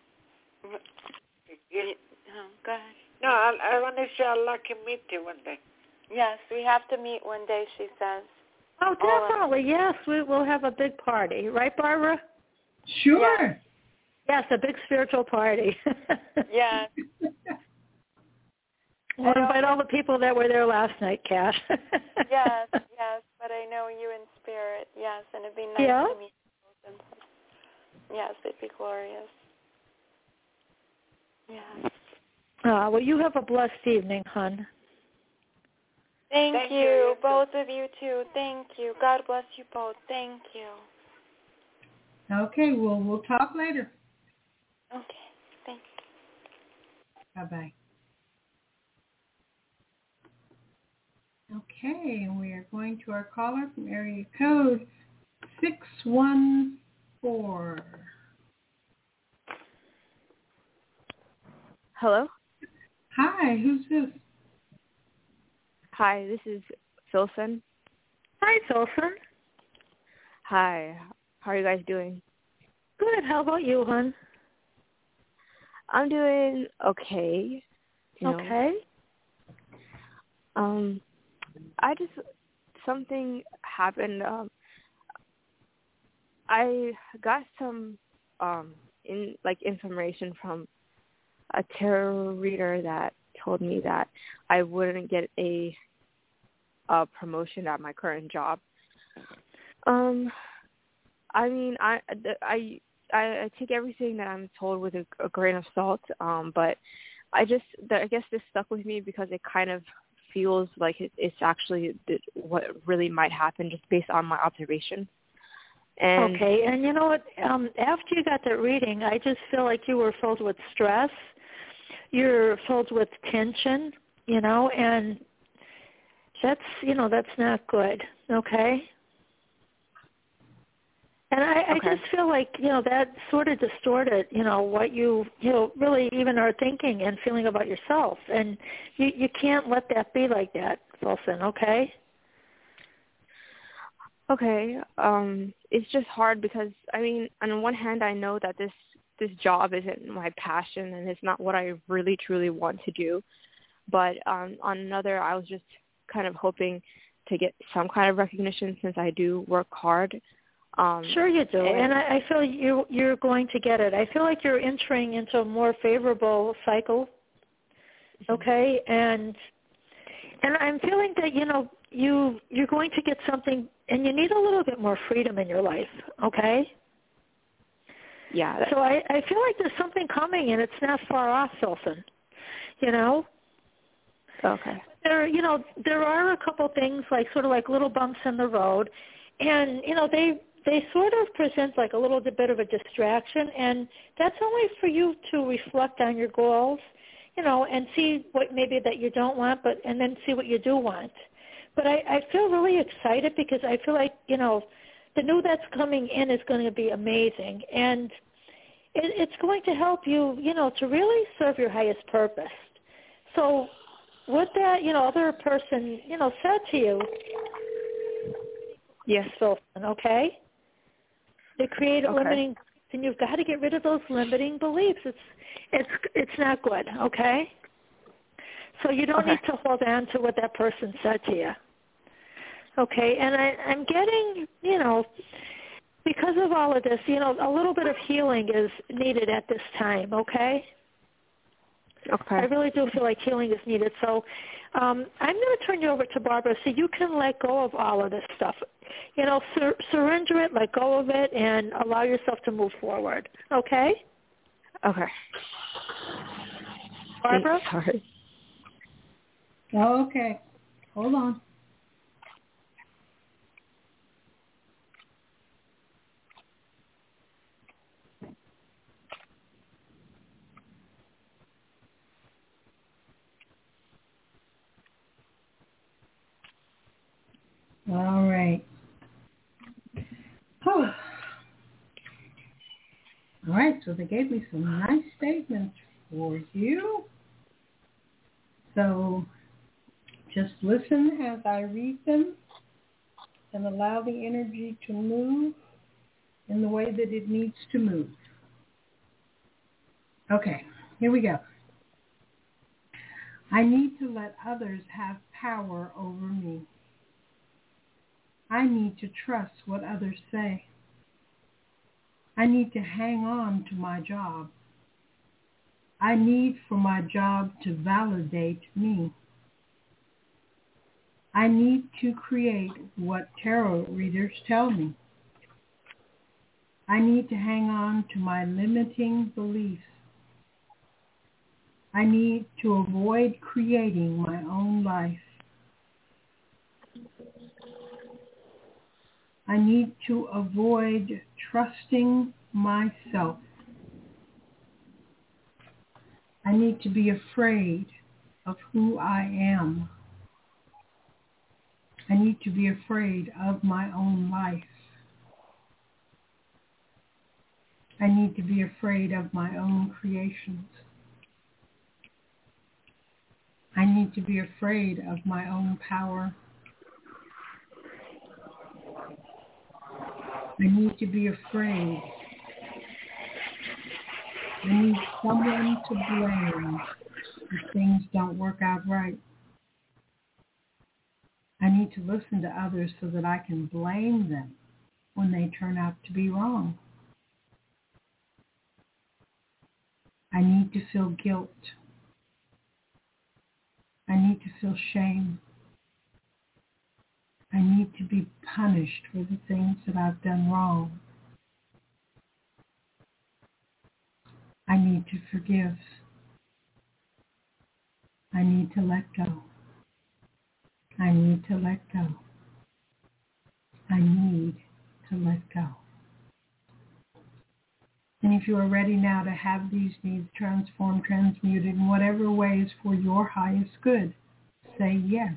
[SPEAKER 9] Go ahead.
[SPEAKER 8] No, I want to say I'd like to meet you one day.
[SPEAKER 9] Yes, we have to meet one day, she says.
[SPEAKER 3] Oh, definitely. Yes, we'll have a big party. Right, Barbara?
[SPEAKER 2] Sure.
[SPEAKER 3] Yes, a big spiritual party.
[SPEAKER 9] Yes.
[SPEAKER 3] We'll invite all the people that were there last night, Kat.
[SPEAKER 9] Yes, but I know you in spirit. Yes, and it'd be nice to meet you. Yes, it'd be glorious. Yes.
[SPEAKER 3] Well, you have a blessed evening, hon.
[SPEAKER 9] Thank you. Both of you, too. Thank you. God bless you both. Thank you.
[SPEAKER 2] Okay, well, we'll talk later.
[SPEAKER 9] Okay, thanks.
[SPEAKER 2] Bye-bye. Okay, and we are going to our caller from area code 614.
[SPEAKER 10] Hello?
[SPEAKER 2] Hi, who's this?
[SPEAKER 10] Hi, this is Philson.
[SPEAKER 3] Hi, Philson.
[SPEAKER 10] Hi, how are you guys doing?
[SPEAKER 3] Good, how about you, hon?
[SPEAKER 10] I'm doing okay.
[SPEAKER 3] Okay.
[SPEAKER 10] Something happened. I got some information from a tarot reader that told me that I wouldn't get a promotion at my current job. I take everything that I'm told with a grain of salt, but I guess this stuck with me because it kind of feels like it's actually what really might happen just based on my observation. And
[SPEAKER 3] okay, and you know what? After you got that reading, I just feel like you were filled with stress. You're filled with tension, and that's not good, okay? And I just feel like, that sort of distorted, what you really even are thinking and feeling about yourself. And you can't let that be like that, Wilson, okay?
[SPEAKER 10] Okay. It's just hard because, on one hand, I know that this job isn't my passion and it's not what I really, truly want to do. But on another, I was just kind of hoping to get some kind of recognition since I do work hard.
[SPEAKER 3] Sure you do, and I feel you're going to get it. I feel like you're entering into a more favorable cycle, okay? And I'm feeling that you're going to get something, and you need a little bit more freedom in your life, okay?
[SPEAKER 10] Yeah.
[SPEAKER 3] So I feel like there's something coming, and it's not far off, Wilson.
[SPEAKER 10] Okay.
[SPEAKER 3] There are a couple things like sort of like little bumps in the road, and they sort of present like a little bit of a distraction, and that's only for you to reflect on your goals, and see what maybe that you don't want, and then see what you do want. But I feel really excited because I feel like, the new that's coming in is going to be amazing, and it's going to help you, to really serve your highest purpose. So what that, other person, said to you, yes, Wilson, okay? They create limiting, and you've got to get rid of those limiting beliefs. It's not good, okay? So you don't need to hold on to what that person said to you. Okay, and I'm getting, because of all of this, a little bit of healing is needed at this time, okay?
[SPEAKER 10] Okay.
[SPEAKER 3] I really do feel like healing is needed. So I'm going to turn you over to Barbara so you can let go of all of this stuff. Surrender it, let go of it, and allow yourself to move forward, okay?
[SPEAKER 10] Okay.
[SPEAKER 3] Barbara?
[SPEAKER 10] Sorry.
[SPEAKER 2] Okay. Hold on. All right. Oh. All right, so they gave me some nice statements for you. So just listen as I read them and allow the energy to move in the way that it needs to move. Okay, here we go. I need to let others have power over me. I need to trust what others say. I need to hang on to my job. I need for my job to validate me. I need to create what tarot readers tell me. I need to hang on to my limiting beliefs. I need to avoid creating my own life. I need to avoid trusting myself. I need to be afraid of who I am. I need to be afraid of my own life. I need to be afraid of my own creations. I need to be afraid of my own power. I need to be afraid. I need someone to blame if things don't work out right. I need to listen to others so that I can blame them when they turn out to be wrong. I need to feel guilt. I need to feel shame. I need to be punished for the things that I've done wrong. I need to forgive. I need to let go. I need to let go. I need to let go. And if you are ready now to have these needs transformed, transmuted in whatever ways for your highest good, say yes.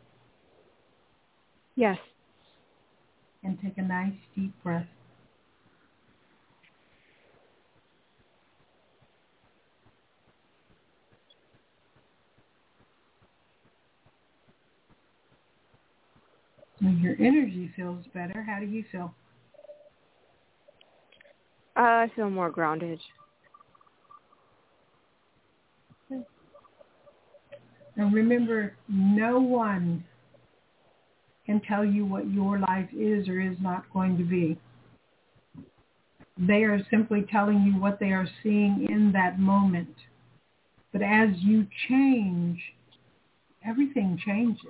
[SPEAKER 10] Yes.
[SPEAKER 2] And take a nice deep breath. When your energy feels better, how do you feel?
[SPEAKER 10] I feel more grounded.
[SPEAKER 2] And remember, no one can tell you what your life is or is not going to be. They are simply telling you what they are seeing in that moment. But as you change, everything changes.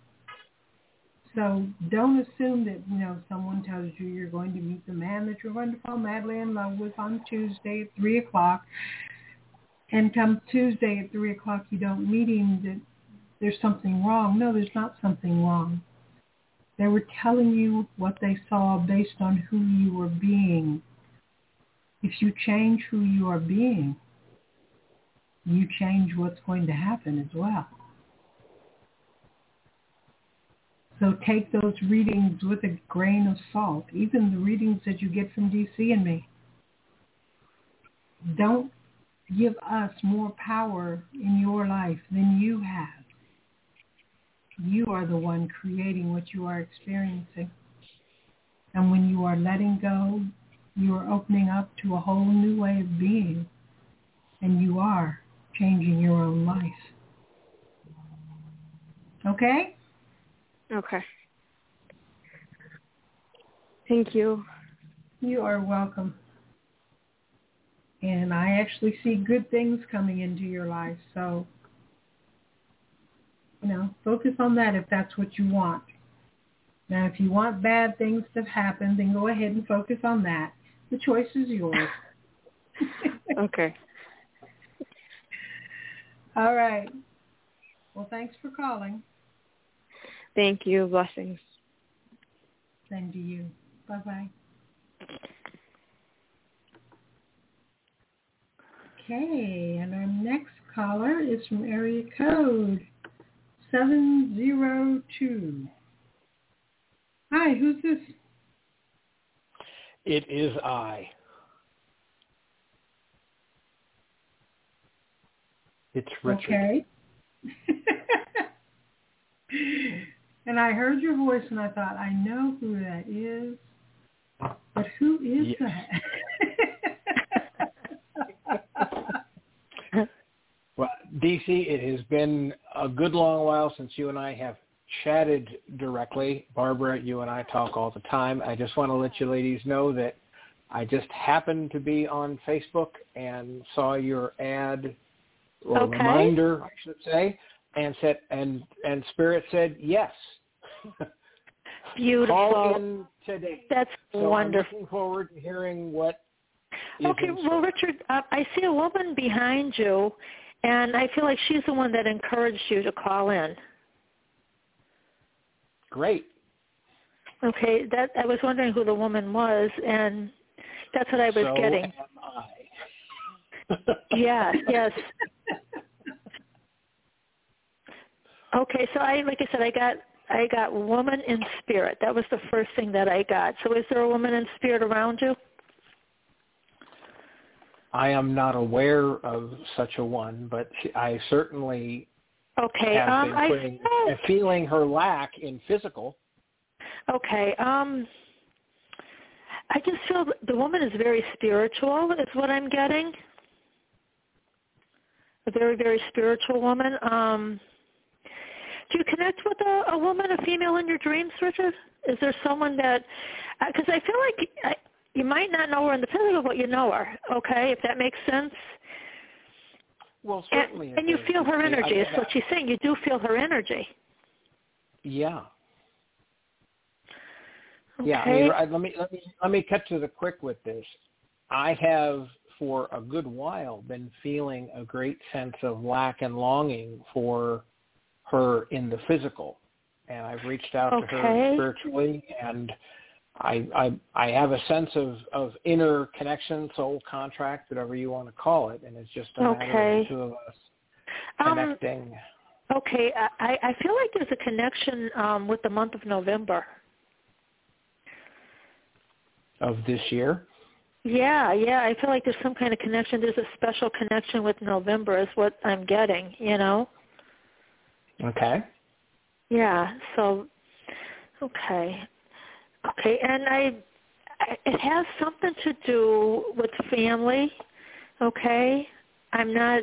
[SPEAKER 2] So don't assume that, someone tells you you're going to meet the man that you're going to fall madly in love with on Tuesday at 3 o'clock. And come Tuesday at 3 o'clock, you don't meet him, that there's something wrong. No, there's not something wrong. They were telling you what they saw based on who you were being. If you change who you are being, you change what's going to happen as well. So take those readings with a grain of salt, even the readings that you get from DC and me. Don't give us more power in your life than you have. You are the one creating what you are experiencing. And when you are letting go, you are opening up to a whole new way of being. And you are changing your own life. Okay?
[SPEAKER 10] Okay. Thank you.
[SPEAKER 2] You are welcome. And I actually see good things coming into your life. So, focus on that if that's what you want. Now, if you want bad things to happen, then go ahead and focus on that. The choice is yours.
[SPEAKER 10] Okay.
[SPEAKER 2] All right. Well, thanks for calling.
[SPEAKER 10] Thank you. Blessings.
[SPEAKER 2] Same to you. Bye-bye. Okay, and our next caller is from area code 702. Hi, who's this?
[SPEAKER 11] It is I. It's Richard.
[SPEAKER 2] Okay. And I heard your voice and I thought, I know who that is. But who is that?
[SPEAKER 11] Well, DC, it has been a good long while since you and I have chatted directly. Barbara, you and I talk all the time. I just want to let you ladies know that I just happened to be on Facebook and saw your ad or reminder, I should say, and said and Spirit said yes.
[SPEAKER 3] Beautiful.
[SPEAKER 11] Call in today.
[SPEAKER 3] That's
[SPEAKER 11] so
[SPEAKER 3] wonderful.
[SPEAKER 11] I'm looking forward to hearing what.
[SPEAKER 3] Okay, well, Richard, I see a woman behind you, and I feel like she's the one that encouraged you to call in.
[SPEAKER 11] Great.
[SPEAKER 3] Okay, that I was wondering who the woman was, and that's what I was getting.
[SPEAKER 11] Am I.
[SPEAKER 3] Yes. Okay, so I got woman in spirit. That was the first thing that I got. So is there a woman in spirit around you?
[SPEAKER 11] I am not aware of such a one, but I certainly have been feeling her lack in physical.
[SPEAKER 3] Okay. I just feel the woman is very spiritual is what I'm getting. A very, very spiritual woman. Do you connect with a woman, a female in your dreams, Richard? Is there someone that, because I feel like you might not know her in the physical, but you know her, okay, if that makes sense?
[SPEAKER 11] Well, certainly.
[SPEAKER 3] And you feel her energy, is what she's saying. You do feel her energy.
[SPEAKER 11] Yeah.
[SPEAKER 3] Okay.
[SPEAKER 11] Yeah, I mean, let me cut to the quick with this. I have, for a good while, been feeling a great sense of lack and longing for her in the physical, and I've reached out to her spiritually, and I have a sense of inner connection, soul contract, whatever you want to call it, and it's just a matter of the two of us connecting.
[SPEAKER 3] Okay, I feel like there's a connection with the month of November.
[SPEAKER 11] Of this year?
[SPEAKER 3] Yeah, I feel like there's some kind of connection. There's a special connection with November is what I'm getting,
[SPEAKER 11] Okay.
[SPEAKER 3] Yeah, so, okay, and it has something to do with family, okay? I'm not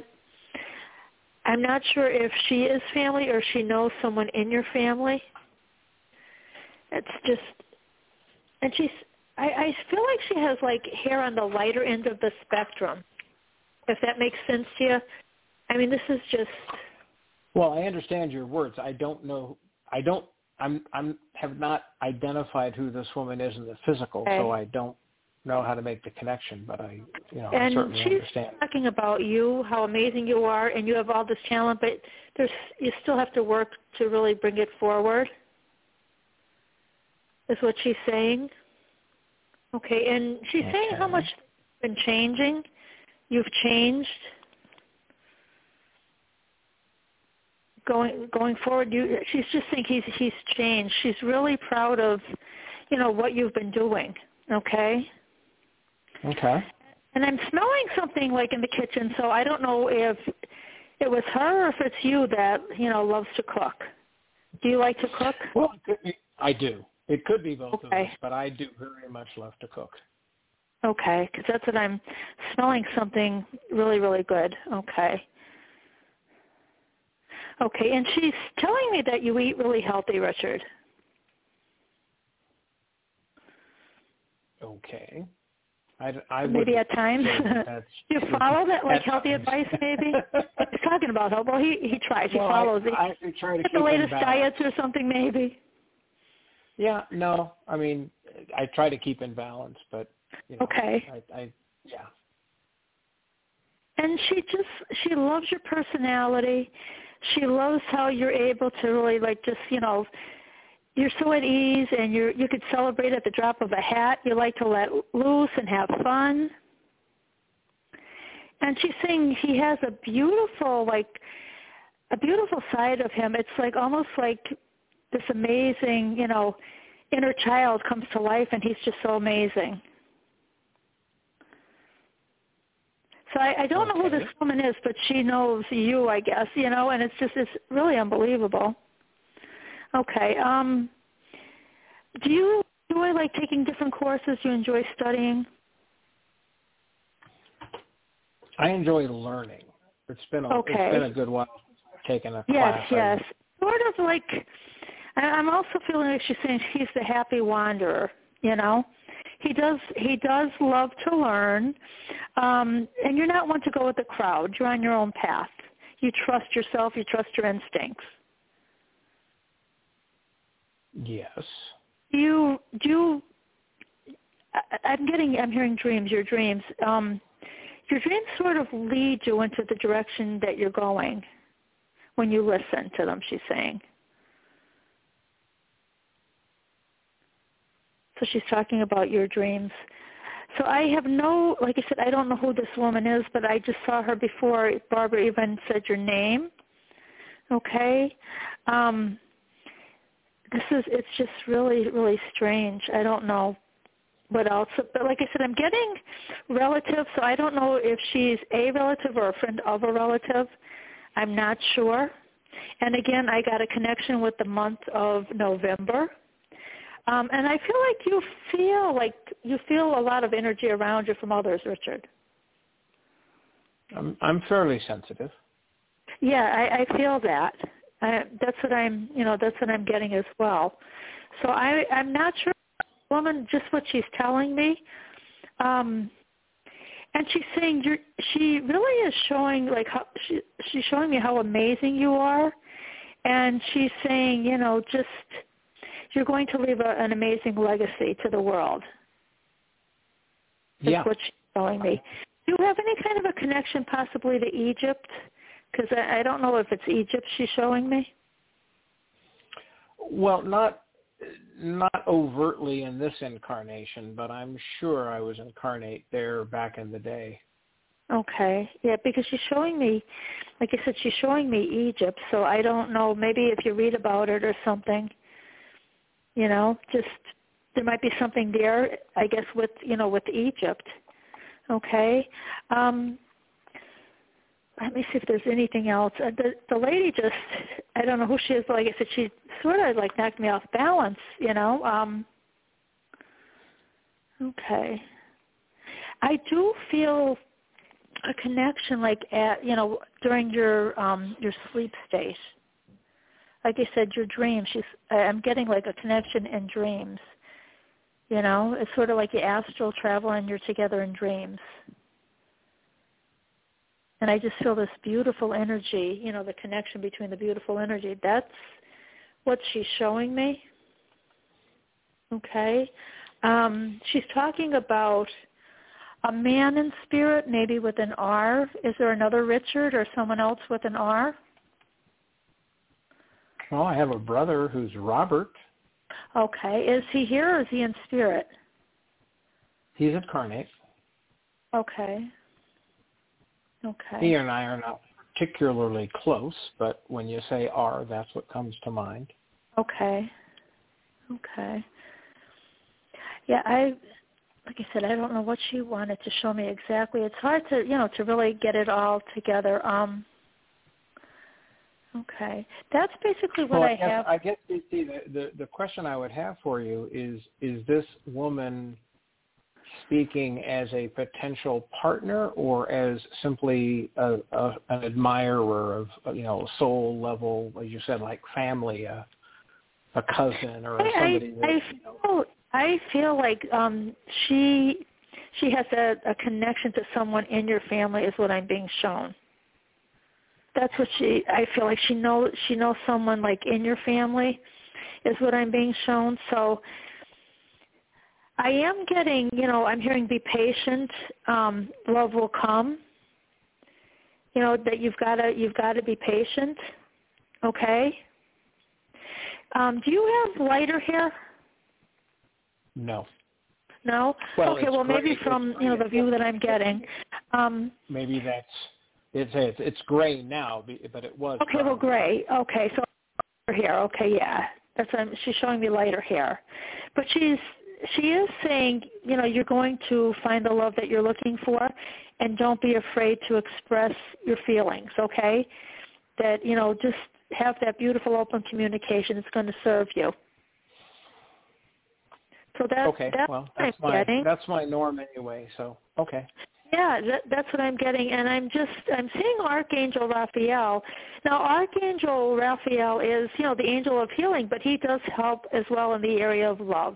[SPEAKER 3] sure if she is family or she knows someone in your family. It's just, and I feel like she has like hair on the lighter end of the spectrum, if that makes sense to you. I mean, this is just.
[SPEAKER 11] Well, I understand your words. I don't know. Have not identified who this woman is in the physical, so I don't know how to make the connection. But I certainly understand.
[SPEAKER 3] And she's talking about you, how amazing you are, and you have all this talent, but you still have to work to really bring it forward. is what she's saying. Okay, and she's saying how much you've been changing. You've changed. Going forward, she's just saying he's changed. She's really proud of, what you've been doing. Okay.
[SPEAKER 11] Okay.
[SPEAKER 3] And I'm smelling something like in the kitchen, so I don't know if it was her or if it's you that loves to cook. Do you like to cook?
[SPEAKER 11] Well, I do. It could be both of us, but I do very much love to cook.
[SPEAKER 3] Okay, because that's what I'm smelling, something really, really good. Okay. Okay, and she's telling me that you eat really healthy, Richard.
[SPEAKER 11] Okay. I
[SPEAKER 3] maybe at times. You follow that, like healthy advice, maybe? He's talking about how, well, he tries. He follows.
[SPEAKER 11] I try to keep
[SPEAKER 3] the latest
[SPEAKER 11] diets
[SPEAKER 3] or something, maybe.
[SPEAKER 11] Yeah, no. I mean, I try to keep in balance, but,
[SPEAKER 3] okay.
[SPEAKER 11] Yeah.
[SPEAKER 3] And she loves your personality. She loves how you're able to really, you're so at ease, and you could celebrate at the drop of a hat. You like to let loose and have fun. And she's saying he has a beautiful side of him. It's like almost like this amazing, inner child comes to life, and he's just so amazing. So I don't know who this woman is, but she knows you, I guess, and it's really unbelievable. Okay. Do you enjoy taking different courses? Do you enjoy studying?
[SPEAKER 11] I enjoy learning. It's been a good while since I've taken a class.
[SPEAKER 3] Yes. Sort of like, I'm also feeling like she's saying he's the happy wanderer, He does love to learn, and you're not one to go with the crowd. You're on your own path. You trust yourself. You trust your instincts.
[SPEAKER 11] Yes.
[SPEAKER 3] I'm hearing dreams. Your dreams sort of lead you into the direction that you're going when you listen to them. She's saying. So she's talking about your dreams. So I have like I said, I don't know who this woman is, but I just saw her before Barbara even said your name. Okay. It's just really, really strange. I don't know what else. But like I said, I'm getting relatives, so I don't know if she's a relative or a friend of a relative. I'm not sure. And again, I got a connection with the month of November. And I feel like you feel a lot of energy around you from others, Richard.
[SPEAKER 11] I'm fairly sensitive.
[SPEAKER 3] Yeah, I feel that. That's what I'm getting as well. So I'm not sure, woman, just what she's telling me. And she's saying she really is showing she's showing me how amazing you are, and she's saying you're going to leave an amazing legacy to the world. That's what she's telling me. Do you have any kind of a connection possibly to Egypt? Because I don't know if it's Egypt she's showing me.
[SPEAKER 11] Well, not overtly in this incarnation, but I'm sure I was incarnate there back in the day. Okay. Yeah, because she's showing me, like I said, she's showing me Egypt, so I don't know, maybe if you read about it or something, just there might be something there, I guess, with Egypt. Okay. Let me see if there's anything else. The lady just, I don't know who she is, but like I said, she sort of knocked me off balance, Okay. I do feel a connection during your sleep state. Like I said, your dreams. I'm getting a connection in dreams. It's sort of like you astral travel and you're together in dreams. And I just feel this beautiful energy, the connection between the beautiful energy. That's what she's showing me. Okay. She's talking about a man in spirit, maybe with an R. Is there another Richard or someone else with an R? Well, I have a brother who's Robert.
[SPEAKER 3] Okay. Is he here or is he in spirit?
[SPEAKER 11] He's incarnate.
[SPEAKER 3] Okay. Okay.
[SPEAKER 11] He and I are not particularly close, but when you say are, that's what comes to mind.
[SPEAKER 3] Okay. Okay. Yeah, like I said, I don't know what she wanted to show me exactly. It's hard to, to really get it all together. Okay. That's basically what I have.
[SPEAKER 11] I guess the question I would have for you is this woman speaking as a potential partner or as simply an admirer of, soul level, as you said, like family, a cousin or somebody?
[SPEAKER 3] I feel like she has a connection to someone in your family is what I'm being shown. That's what I feel like she knows someone like in your family is what I'm being shown. So I am getting, I'm hearing be patient, love will come. That you've got to be patient. Okay. Do you have lighter hair?
[SPEAKER 11] No.
[SPEAKER 3] No?
[SPEAKER 11] Well,
[SPEAKER 3] okay, well maybe from, the view that I'm getting.
[SPEAKER 11] Maybe it's gray now, but it was.
[SPEAKER 3] Okay, well, gray. Okay, so lighter hair. Okay, yeah. That's what she's showing me lighter hair. But she is saying, you're going to find the love that you're looking for, and don't be afraid to express your feelings, okay? That, just have that beautiful open communication. It's going to serve you. So that's my norm anyway. So okay. Yeah, that's what I'm getting, and I'm seeing Archangel Raphael. Now, Archangel Raphael is the angel of healing, but he does help as well in the area of love.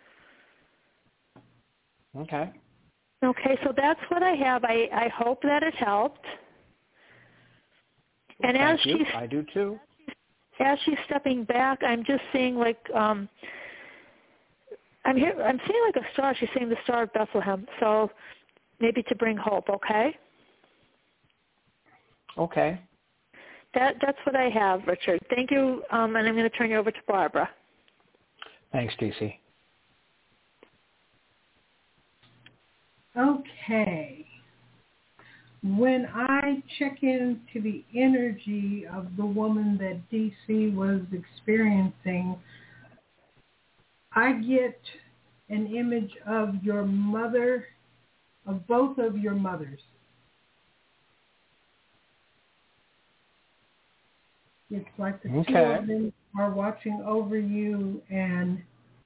[SPEAKER 11] Okay.
[SPEAKER 3] Okay, so that's what I have. I hope that it helped. And
[SPEAKER 11] thank you. I do too.
[SPEAKER 3] As she's stepping back, I'm just seeing like. I'm seeing like a star. She's seeing the Star of Bethlehem. So maybe to bring hope, okay?
[SPEAKER 11] Okay.
[SPEAKER 3] That's what I have, Richard. Thank you, and I'm going to turn you over to Barbara.
[SPEAKER 11] Thanks, DC.
[SPEAKER 2] Okay. When I check into the energy of the woman that DC was experiencing, I get an image of your mother, of both of your mothers. It's like the two of them are watching over you, and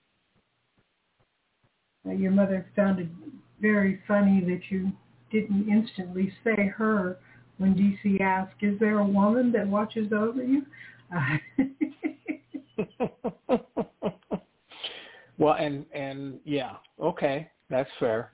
[SPEAKER 2] your mother found it very funny that you didn't instantly say her when DC asked, is there a woman that watches over you?
[SPEAKER 11] Well, and yeah, okay, that's fair.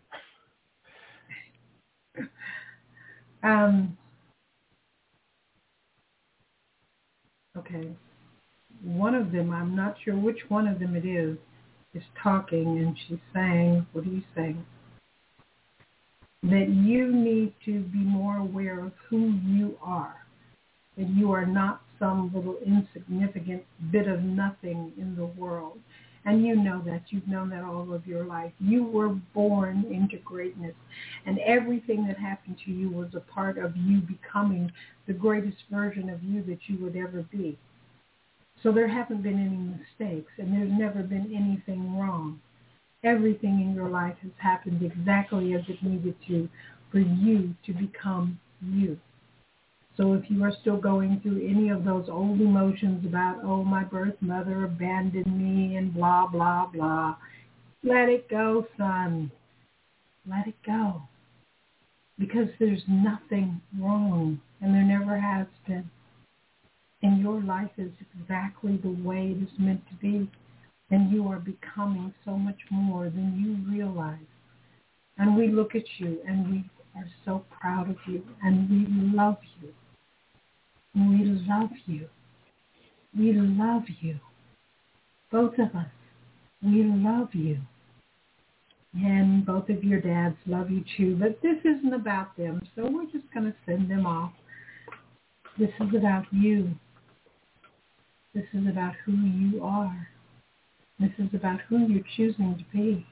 [SPEAKER 2] Okay. One of them, I'm not sure which one of them it is talking, and she's saying, what are you saying? That you need to be more aware of who you are, that you are not some little insignificant bit of nothing in the world. And you know that. You've known that all of your life. You were born into greatness, and everything that happened to you was a part of you becoming the greatest version of you that you would ever be. So there haven't been any mistakes, and there's never been anything wrong. Everything in your life has happened exactly as it needed to for you to become you. So if you are still going through any of those old emotions about, oh, my birth mother abandoned me and blah, blah, blah, let it go, son. Let it go. Because there's nothing wrong, and there never has been. And your life is exactly the way it is meant to be. And you are becoming so much more than you realize. And we look at you, and we are so proud of you, and we love you. We love you. We love you. Both of us. We love you. And both of your dads love you too. But this isn't about them, so we're just going to send them off. This is about you. This is about who you are. This is about who you're choosing to be.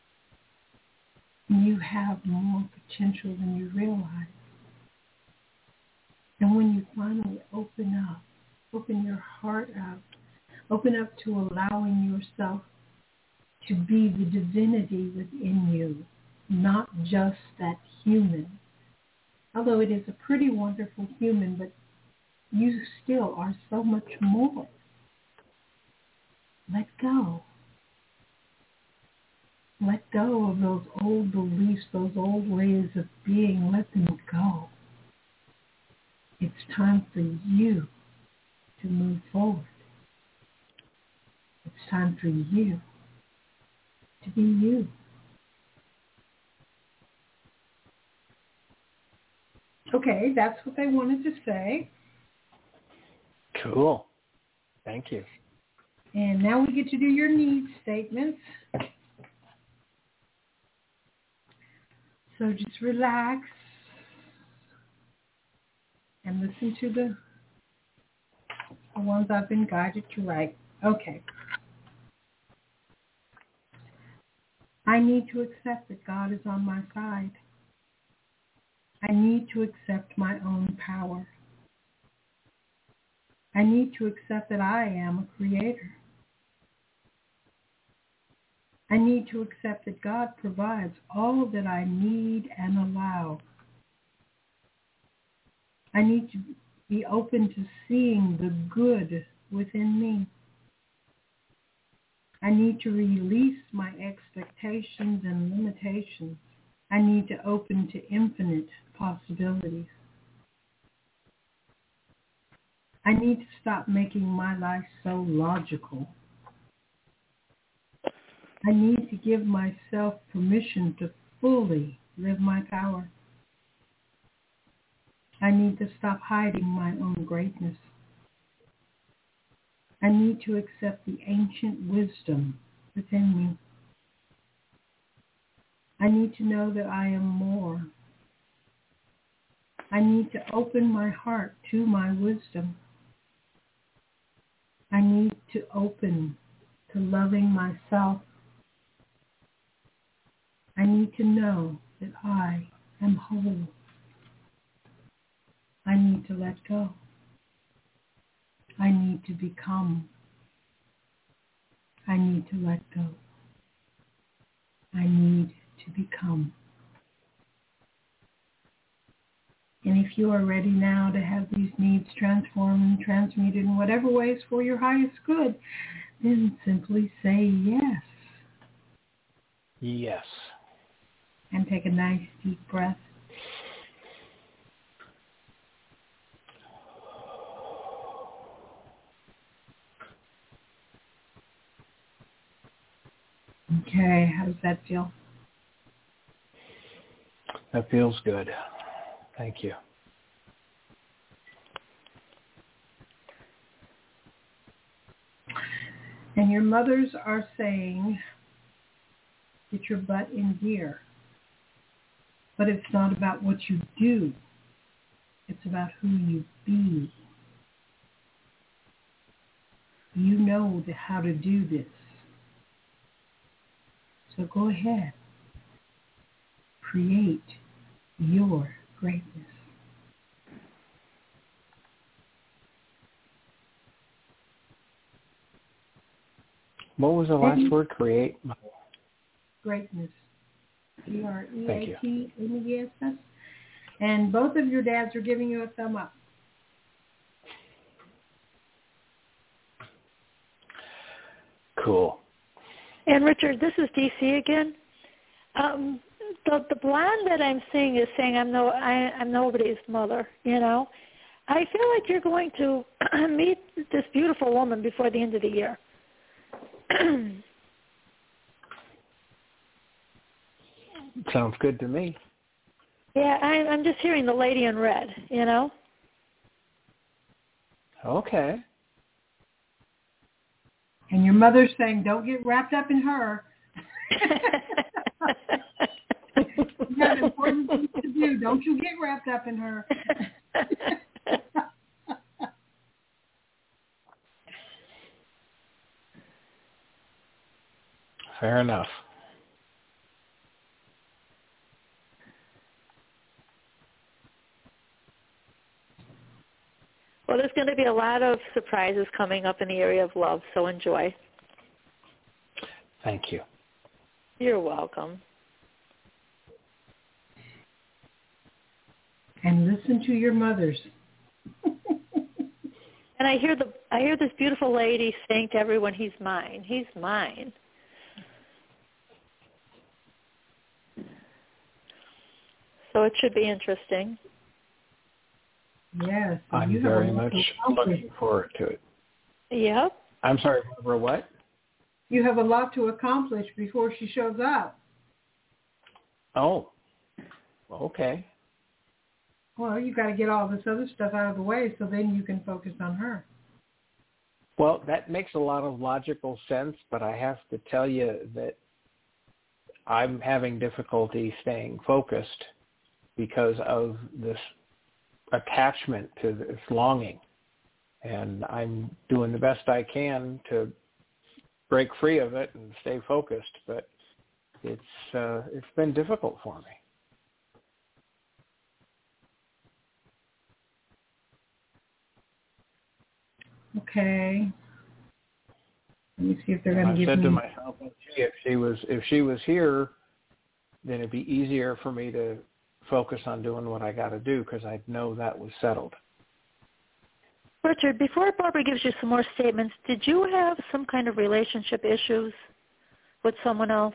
[SPEAKER 2] You have more potential than you realize. And when you finally open up, open your heart up, open up to allowing yourself to be the divinity within you, not just that human. Although it is a pretty wonderful human, but you still are so much more. Let go. Let go of those old beliefs, those old ways of being. Let them go. It's time for you to move forward. It's time for you to be you. Okay, that's what they wanted to say.
[SPEAKER 11] Cool. Thank you.
[SPEAKER 2] And now we get to do your needs statements. So just relax and listen to the ones I've been guided to write. Okay. I need to accept that God is on my side. I need to accept my own power. I need to accept that I am a creator. I need to accept that God provides all that I need and allow. I need to be open to seeing the good within me. I need to release my expectations and limitations. I need to open to infinite possibilities. I need to stop making my life so logical. I need to give myself permission to fully live my power. I need to stop hiding my own greatness. I need to accept the ancient wisdom within me. I need to know that I am more. I need to open my heart to my wisdom. I need to open to loving myself. I need to know that I am whole. I need to let go. I need to become. I need to let go. I need to become. And if you are ready now to have these needs transformed and transmuted in whatever ways for your highest good, then simply say yes.
[SPEAKER 11] Yes.
[SPEAKER 2] And take a nice deep breath. Okay, how does that feel?
[SPEAKER 11] That feels good. Thank you.
[SPEAKER 2] And your mothers are saying, get your butt in gear. But it's not about what you do. It's about who you be. You know how to do this. So go ahead. Create your greatness.
[SPEAKER 11] What was the last word? Create?
[SPEAKER 2] Greatness. Greatness. And both of your dads are giving you a thumb up.
[SPEAKER 11] Cool.
[SPEAKER 3] And Richard, this is DC again. The blonde that I'm seeing is saying I'm nobody's mother. You know, I feel like you're going to meet this beautiful woman before the end of the year.
[SPEAKER 11] Sounds good to me.
[SPEAKER 3] Yeah, I'm just hearing the lady in red. You know.
[SPEAKER 11] Okay.
[SPEAKER 2] And your mother's saying, don't get wrapped up in her. You have important things to do. Don't you get wrapped up in her.
[SPEAKER 11] Fair enough.
[SPEAKER 3] Well, there's going to be a lot of surprises coming up in the area of love, so enjoy.
[SPEAKER 11] Thank you.
[SPEAKER 3] You're welcome.
[SPEAKER 2] And listen to your mothers.
[SPEAKER 3] And I hear this beautiful lady saying to everyone, "He's mine. He's mine." So it should be interesting.
[SPEAKER 2] Yes.
[SPEAKER 11] I'm very much looking forward to it.
[SPEAKER 3] Yep.
[SPEAKER 11] I'm sorry, Barbara, what?
[SPEAKER 2] You have a lot to accomplish before she shows up.
[SPEAKER 11] Oh, okay.
[SPEAKER 2] Well, you got to get all this other stuff out of the way so then you can focus on her.
[SPEAKER 11] Well, that makes a lot of logical sense, but I have to tell you that I'm having difficulty staying focused because of this attachment to this longing. And I'm doing the best I can to break free of it and stay focused, but it's been difficult for me.
[SPEAKER 2] Okay. Let me see if they're going to give me...
[SPEAKER 11] I said to myself, if she was here, then it'd be easier for me to focus on doing what I got to do because I know that was settled.
[SPEAKER 3] Richard, before Barbara gives you some more statements, did you have some kind of relationship issues with someone else?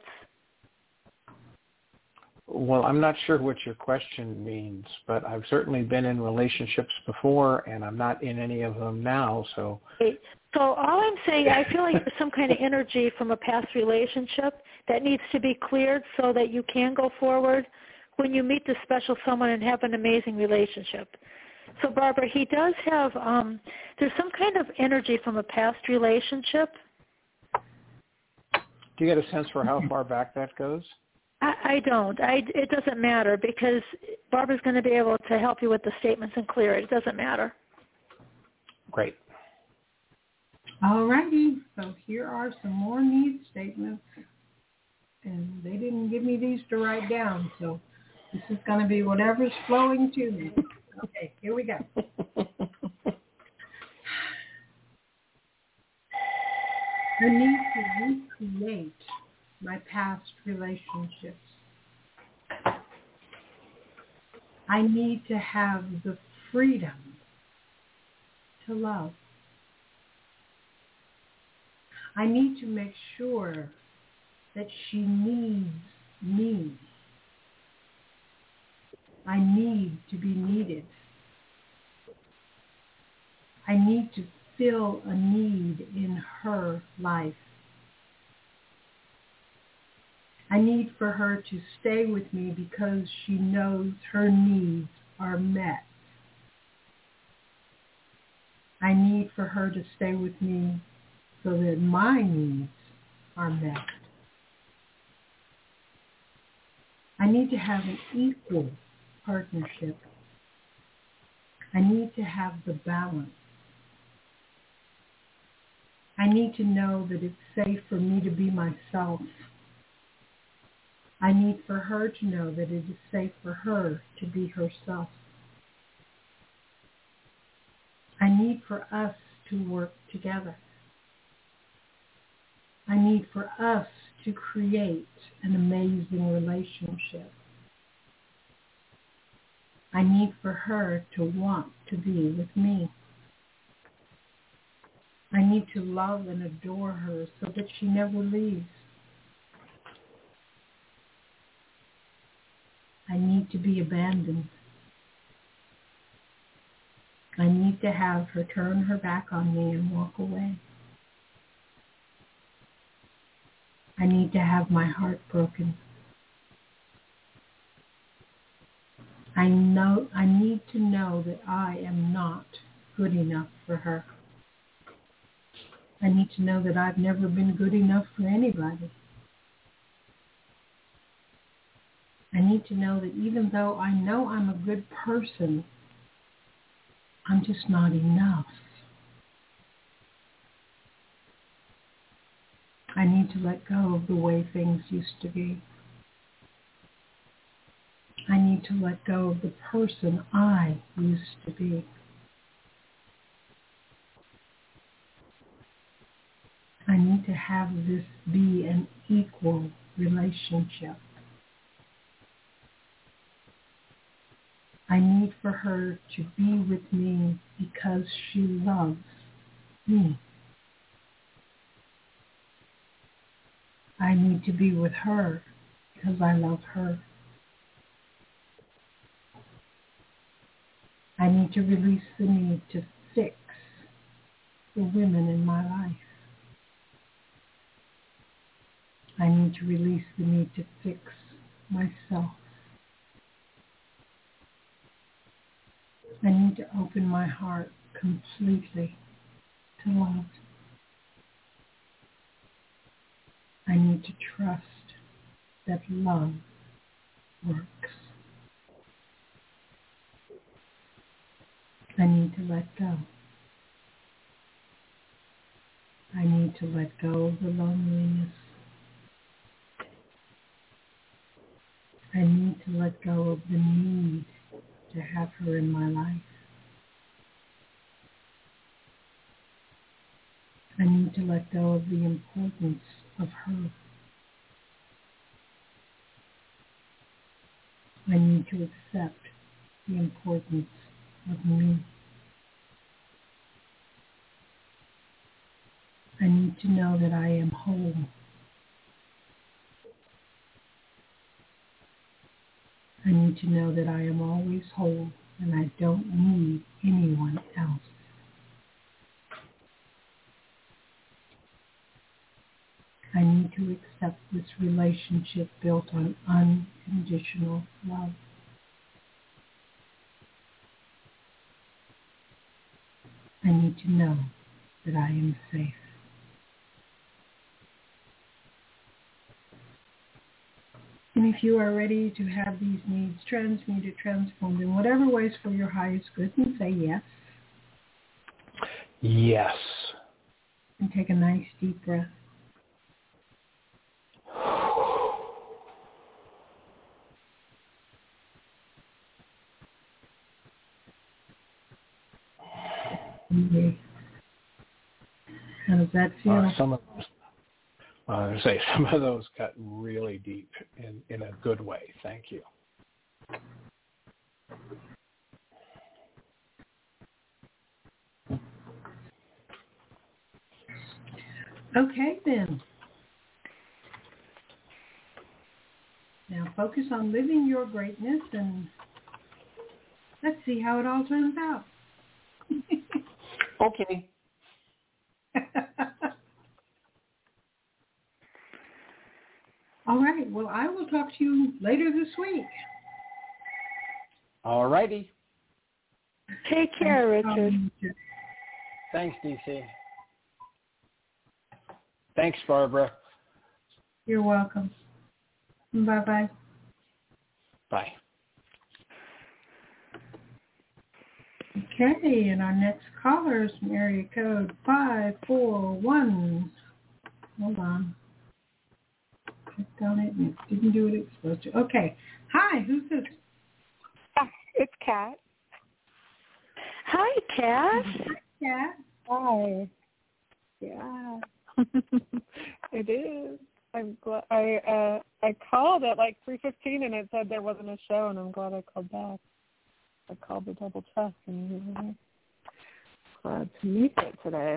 [SPEAKER 11] Well, I'm not sure what your question means, but I've certainly been in relationships before, and I'm not in any of them now. So
[SPEAKER 3] all I'm saying, I feel like there's some kind of energy from a past relationship that needs to be cleared so that you can go forward when you meet this special someone and have an amazing relationship. So, Barbara, he does have, there's some kind of energy from a past relationship.
[SPEAKER 11] Do you get a sense for how far back that goes?
[SPEAKER 3] I don't. It doesn't matter because Barbara's going to be able to help you with the statements and clear it. It doesn't matter.
[SPEAKER 11] Great.
[SPEAKER 2] All righty. So here are some more need statements. And they didn't give me these to write down, so this is going to be whatever's flowing to me. Okay, here we go. I need to recreate my past relationships. I need to have the freedom to love. I need to make sure that she needs me. I need to be needed. I need to fill a need in her life. I need for her to stay with me because she knows her needs are met. I need for her to stay with me so that my needs are met. I need to have an equal partnership. I need to have the balance. I need to know that it's safe for me to be myself. I need for her to know that it is safe for her to be herself. I need for us to work together. I need for us to create an amazing relationship. I need for her to want to be with me. I need to love and adore her so that she never leaves. I need to be abandoned. I need to have her turn her back on me and walk away. I need to have my heart broken. I need to know that I am not good enough for her. I need to know that I've never been good enough for anybody. I need to know that even though I know I'm a good person, I'm just not enough. I need to let go of the way things used to be. I need to let go of the person I used to be. I need to have this be an equal relationship. I need for her to be with me because she loves me. I need to be with her because I love her. I need to release the need to fix the women in my life. I need to release the need to fix myself. I need to open my heart completely to love. I need to trust that love works. I need to let go. I need to let go of the loneliness. I need to let go of the need to have her in my life. I need to let go of the importance of her. I need to accept the importance of me. I need to know that I am whole. I need to know that I am always whole and I don't need anyone else. I need to accept this relationship built on unconditional love. I need to know that I am safe. And if you are ready to have these needs transmuted, transformed in whatever ways for your highest good, then say yes.
[SPEAKER 11] Yes.
[SPEAKER 2] And take a nice deep breath. How does that feel?
[SPEAKER 11] Some of those, I was going to say, some of those cut really deep in a good way. Thank you.
[SPEAKER 2] Okay, then. Now focus on living your greatness and let's see how it all turns out.
[SPEAKER 11] Okay.
[SPEAKER 2] All right. Well, I will talk to you later this week.
[SPEAKER 11] All righty.
[SPEAKER 3] Take care, Richard.
[SPEAKER 11] Thanks, DC. Thanks, Barbara.
[SPEAKER 2] You're welcome. Bye-bye.
[SPEAKER 11] Bye.
[SPEAKER 2] Okay, and our next caller is from area code 541. Hold on. Clicked on it and it didn't do what it's supposed to. Okay. Hi, who's this?
[SPEAKER 12] It's Kat.
[SPEAKER 3] Hi, Kat.
[SPEAKER 2] Hi, Kat.
[SPEAKER 12] Hi. Yeah. It is. I'm glad. I called at like 3:15 and it said there wasn't a show, and I'm glad I called back. I called to double check, and I'm glad to meet it today.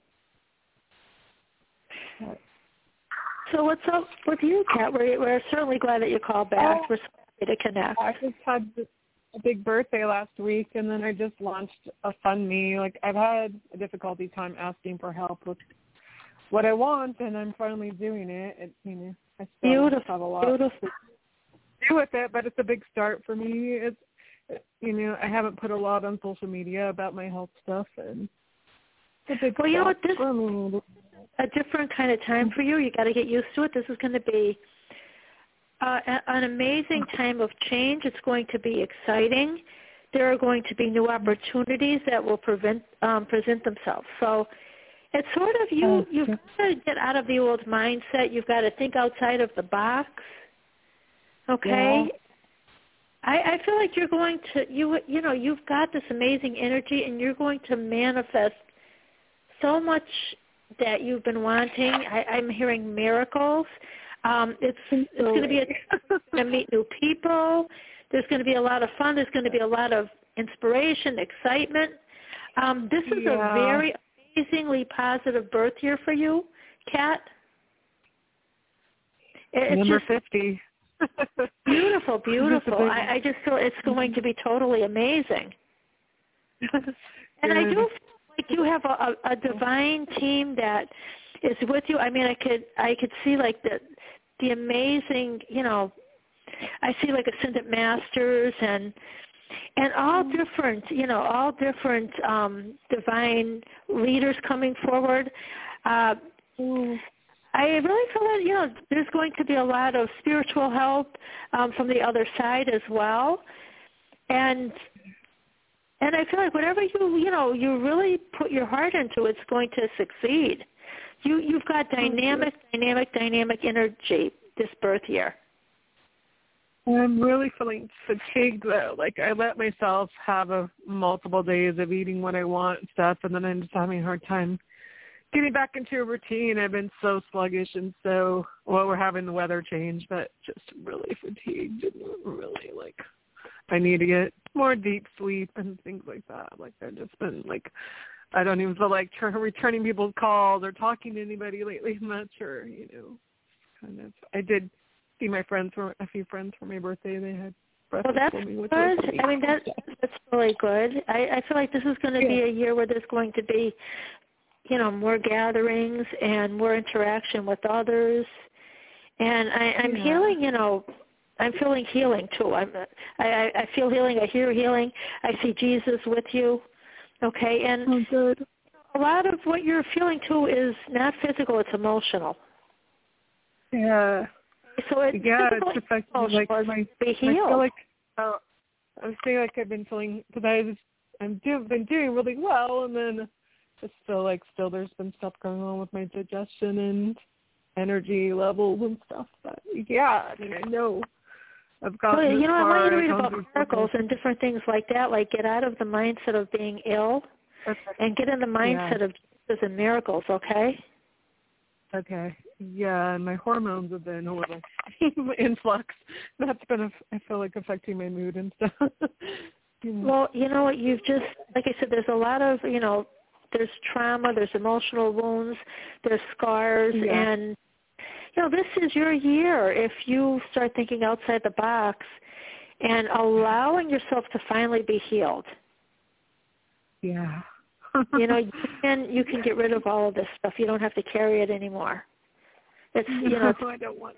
[SPEAKER 3] So what's up with you, Kat? We're certainly glad that you called back. We're so happy to connect.
[SPEAKER 12] I just had a big birthday last week, and then I just launched a FundMe. Like, I've had a difficulty time asking for help with what I want, and I'm finally doing it. I still have a lot to do with it, but it's a big start for me. It's, I haven't put a lot on social media about my health stuff, and it's a big start for me.
[SPEAKER 3] A different kind of time for you. You got to get used to it. This is going to be an amazing time of change. It's going to be exciting. There are going to be new opportunities that will present themselves. So It's sort of you've got to get out of the old mindset. You've got to think outside of the box. Okay?
[SPEAKER 12] Yeah.
[SPEAKER 3] I feel like you're going to you've got this amazing energy, and you're going to manifest so much that you've been wanting. I'm hearing miracles. It's going to be to meet new people. There's going to be a lot of fun. There's going to be a lot of inspiration, excitement. This is a very amazingly positive birth year for you, Kat. It's
[SPEAKER 12] Number 50.
[SPEAKER 3] Beautiful, beautiful. I just feel it's going to be totally amazing. And I do feel like you have a divine team that is with you. I mean, I could see like the amazing, I see like Ascended Masters and all different, divine leaders coming forward. I really feel that, there's going to be a lot of spiritual help from the other side as well. And I feel like whatever you really put your heart into, it's going to succeed. You've got dynamic energy this birth year.
[SPEAKER 12] I'm really feeling fatigued though. Like I let myself have multiple days of eating what I want and stuff, and then I'm just having a hard time getting back into a routine. I've been so sluggish and we're having the weather change, but just really fatigued and really like I need to get more deep sleep and things like that. Like I've just been like, I don't even feel like returning people's calls or talking to anybody lately much, or kind of. I did see a few friends for my birthday. They had breakfast for me.
[SPEAKER 3] Well, that's good. I mean, that's really good. I feel like this is going to be a year where there's going to be, more gatherings and more interaction with others. And I'm healing, I'm feeling healing too. I feel healing. I hear healing. I see Jesus with you. Okay, and
[SPEAKER 12] good.
[SPEAKER 3] A lot of what you're feeling too is not physical; it's emotional.
[SPEAKER 12] Yeah.
[SPEAKER 3] So it's
[SPEAKER 12] affecting like I feel like I'm feeling like I've been feeling because I've been doing really well, and then it's still there's been stuff going on with my digestion and energy levels and stuff. But I mean I know. I've got
[SPEAKER 3] I want you to read about miracles and different things like that. Like get out of the mindset of being ill, and get in the mindset of Jesus and miracles. Okay.
[SPEAKER 12] Okay. Yeah, and my hormones have been a little in flux. That's been, I feel like, affecting my mood and stuff.
[SPEAKER 3] Well, you know what? You've just, like I said, there's a lot of, there's trauma, there's emotional wounds, there's scars, and this is your year if you start thinking outside the box and allowing yourself to finally be healed.
[SPEAKER 12] Yeah.
[SPEAKER 3] You can get rid of all of this stuff. You don't have to carry it anymore. It's
[SPEAKER 12] I don't want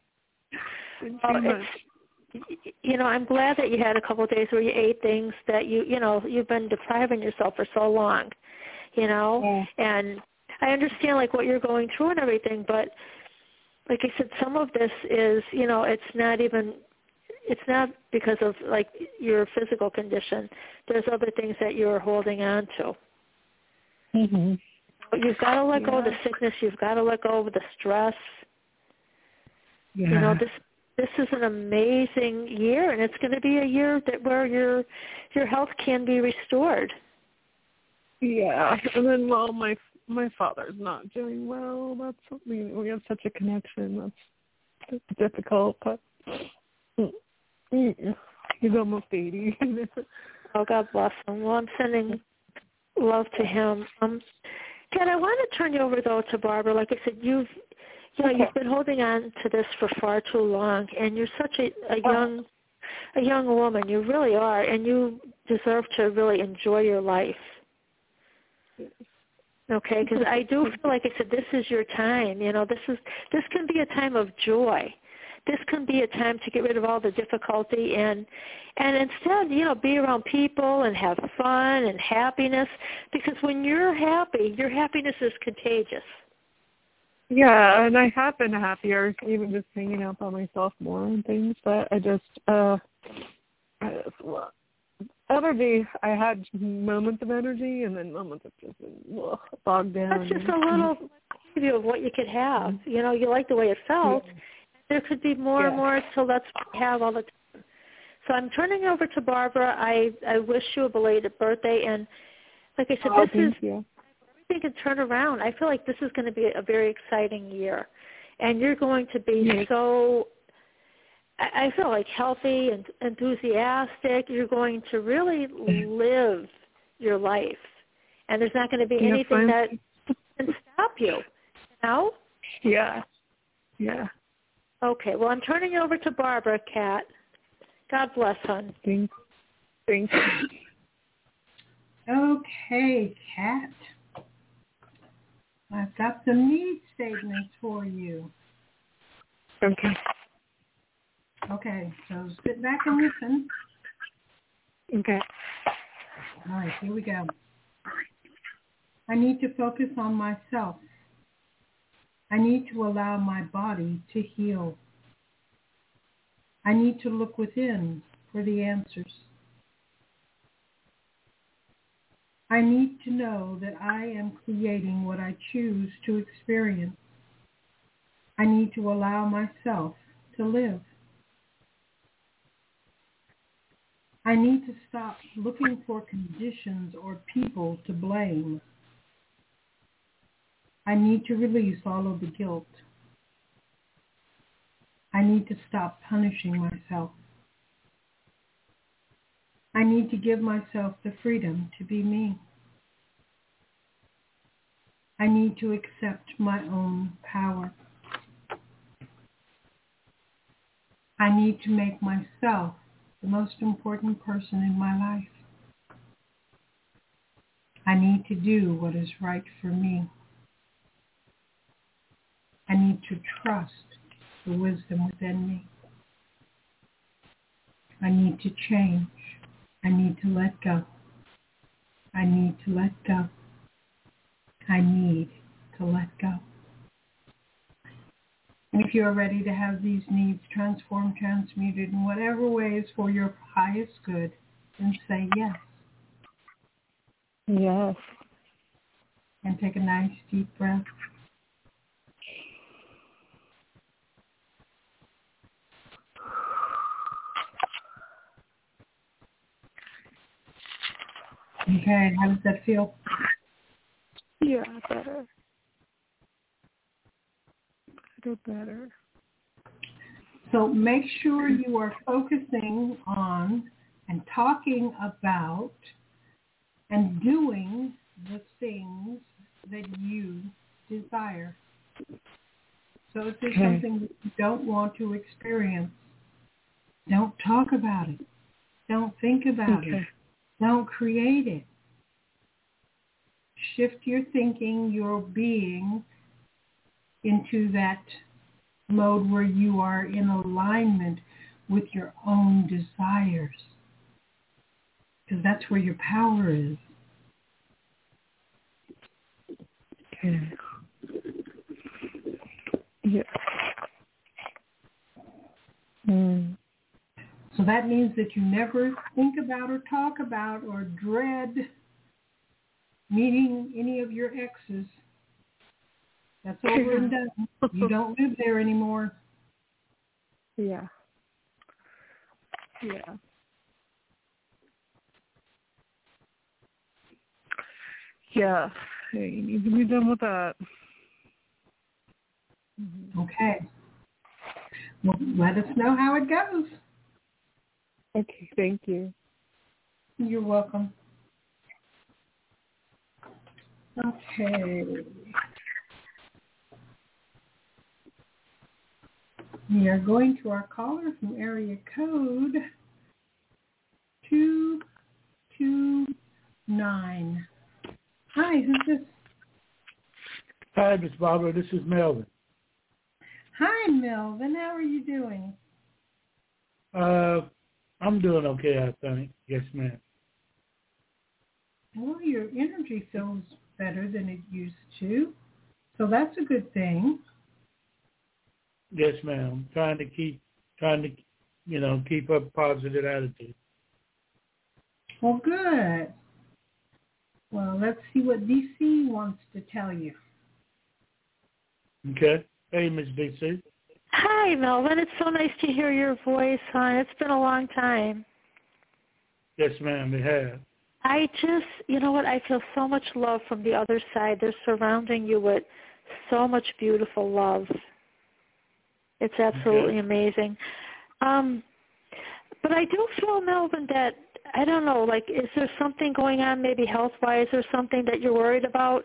[SPEAKER 12] to.
[SPEAKER 3] I'm glad that you had a couple of days where you ate things that you've been depriving yourself for so long, and I understand like what you're going through and everything, but like I said, some of this is, it's not because of like your physical condition. There's other things that you're holding on to.
[SPEAKER 12] Mm-hmm.
[SPEAKER 3] You've got to let go of the sickness. You've got to let go of the stress.
[SPEAKER 12] Yeah.
[SPEAKER 3] This is an amazing year, and it's going to be a year where your health can be restored.
[SPEAKER 12] Yeah, and then my father's not doing well. That's we have such a connection. That's difficult, but he's almost 80.
[SPEAKER 3] Oh, God bless him. Well, I'm sending love to him. Ken, I want to turn you over though to Barbara. Like I said, you've been holding on to this for far too long, and you're such a young woman. You really are, and you deserve to really enjoy your life. Okay, because I do feel like I said, this is your time. This can be a time of joy. This can be a time to get rid of all the difficulty and instead, be around people and have fun and happiness. Because when you're happy, your happiness is contagious.
[SPEAKER 12] Yeah, and I have been happier, even just hanging out by myself more and things. But I energy. I had moments of energy and then moments of just bogged down.
[SPEAKER 3] That's just a little preview of what you could have. You know, you like the way it felt. Yeah. There could be more and more until that's what you have all the time. So I'm turning over to Barbara. I wish you a belated birthday. And like I said, everything can turn around. I feel like this is going to be a very exciting year. And you're going to be so, I feel like, healthy and enthusiastic. You're going to really live your life. And there's not going to be anything that can stop you, you know?
[SPEAKER 12] Yeah. Yeah.
[SPEAKER 3] Okay. Well, I'm turning you over to Barbara, Kat. God bless, hon.
[SPEAKER 12] Thank you.
[SPEAKER 2] Okay, Kat. I've got some need statements for you.
[SPEAKER 12] Okay.
[SPEAKER 2] Okay, so sit back and listen.
[SPEAKER 12] Okay.
[SPEAKER 2] All right, here we go. I need to focus on myself. I need to allow my body to heal. I need to look within for the answers. I need to know that I am creating what I choose to experience. I need to allow myself to live. I need to stop looking for conditions or people to blame. I need to release all of the guilt. I need to stop punishing myself. I need to give myself the freedom to be me. I need to accept my own power. I need to make myself the most important person in my life. I need to do what is right for me. I need to trust the wisdom within me. I need to change. I need to let go. I need to let go. I need to let go. And if you are ready to have these needs transformed, transmuted in whatever ways for your highest good, then say yes.
[SPEAKER 12] Yes.
[SPEAKER 2] And take a nice deep breath. Okay, how does that feel?
[SPEAKER 12] Yeah, better. Better.
[SPEAKER 2] So make sure you are focusing on and talking about and doing the things that you desire. So if there's something that you don't want to experience, don't talk about it. Don't think about it. Don't create it. Shift your thinking, your being, into that mode where you are in alignment with your own desires. Because that's where your power is.
[SPEAKER 12] Okay. Yeah.
[SPEAKER 2] So that means that you never think about or talk about or dread meeting any of your exes. That's over and done. You don't live there anymore.
[SPEAKER 12] Yeah. Yeah. Yeah. Hey, you need to be done with that.
[SPEAKER 2] Okay. Well, let us know how it goes.
[SPEAKER 12] Okay, thank you.
[SPEAKER 2] You're welcome. Okay. We are going to our caller from area code 229. Hi, who's this?
[SPEAKER 13] Hi, Miss Barbara. This is Melvin.
[SPEAKER 2] Hi, Melvin. How are you doing?
[SPEAKER 13] I'm doing okay, I think. Yes, ma'am.
[SPEAKER 2] Well, your energy feels better than it used to, so that's a good thing.
[SPEAKER 13] Yes, ma'am. Trying to keep a positive attitude.
[SPEAKER 2] Well, good. Well, let's see what DC wants to tell you.
[SPEAKER 13] Okay. Hey, Miss DC.
[SPEAKER 3] Hi, Melvin. It's so nice to hear your voice, hon. It's been a long time.
[SPEAKER 13] Yes, ma'am, it has.
[SPEAKER 3] I just, you know what, I feel so much love from the other side. They're surrounding you with so much beautiful love. It's absolutely amazing. But I do feel, Melvin, that, I don't know, like, is there something going on maybe health-wise or something that you're worried about?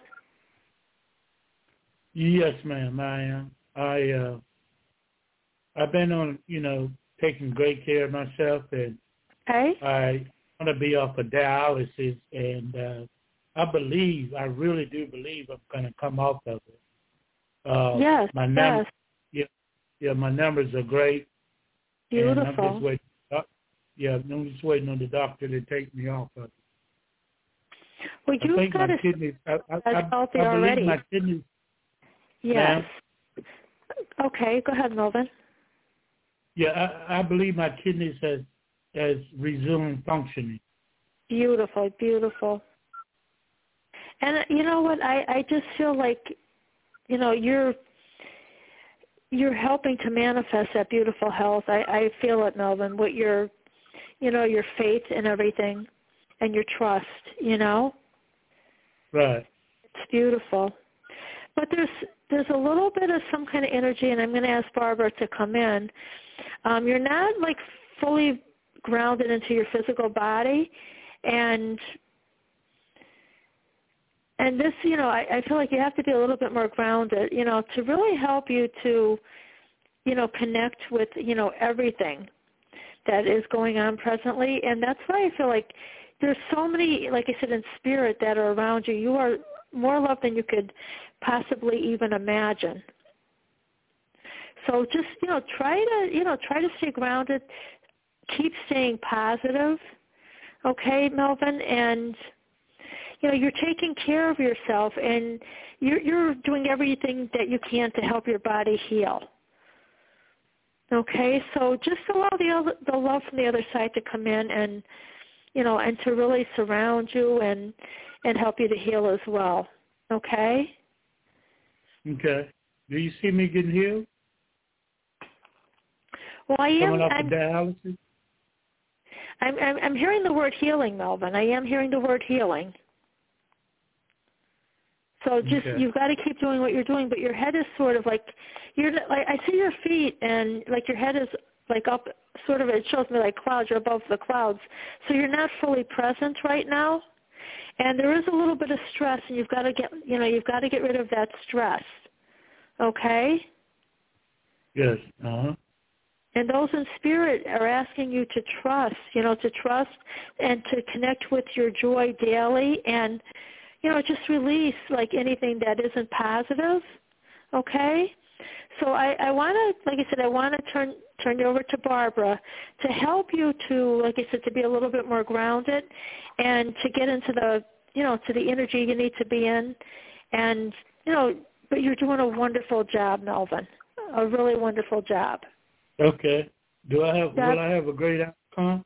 [SPEAKER 13] Yes, ma'am, I am. I've been on, taking great care of myself, and I want to be off of dialysis, and I really do believe I'm going to come off of it.
[SPEAKER 3] Yes,
[SPEAKER 13] my numbers, my numbers are great.
[SPEAKER 3] Beautiful.
[SPEAKER 13] And I'm just waiting on the doctor to take me off of it.
[SPEAKER 3] Well, you've got to
[SPEAKER 13] kidneys. I believe
[SPEAKER 3] already.
[SPEAKER 13] My kidneys.
[SPEAKER 3] Yes. Okay, go ahead, Melvin.
[SPEAKER 13] Yeah, I believe my kidneys has resumed functioning.
[SPEAKER 3] Beautiful, beautiful. And you know what? I just feel like, you're helping to manifest that beautiful health. I feel it, Melvin, with your faith and everything and your trust,
[SPEAKER 13] Right.
[SPEAKER 3] It's beautiful. But there's a little bit of some kind of energy, and I'm going to ask Barbara to come in. You're not, like, fully grounded into your physical body, and this, I feel like you have to be a little bit more grounded, to really help you to, connect with, everything that is going on presently. And that's why I feel like there's so many, like I said, in spirit that are around you. You are more loved than you could possibly even imagine. So just, try to stay grounded, keep staying positive, okay, Melvin? And, you're taking care of yourself, and you're doing everything that you can to help your body heal. Okay, so just allow the love from the other side to come in and, and to really surround you and help you to heal as well. Okay?
[SPEAKER 13] Okay. Do you see me getting healed?
[SPEAKER 3] Well, I am.
[SPEAKER 13] Coming off of dialysis?
[SPEAKER 3] I'm hearing the word healing, Melvin. I am hearing the word healing. So just you've got to keep doing what you're doing, but your head is sort of like I see your feet, and like your head is like up, sort of. It shows me like clouds. You're above the clouds, so you're not fully present right now. And there is a little bit of stress, and you've got to get rid of that stress. Okay?
[SPEAKER 13] Yes.
[SPEAKER 3] And those in spirit are asking you to trust, to trust and to connect with your joy daily, and just release like anything that isn't positive. Okay? So I want to, like I said, I want to turn you over to Barbara to help you to, like I said, to be a little bit more grounded and to get into the, to the energy you need to be in. And, but you're doing a wonderful job, Melvin, a really wonderful job.
[SPEAKER 13] Okay. Will I have a great outcome?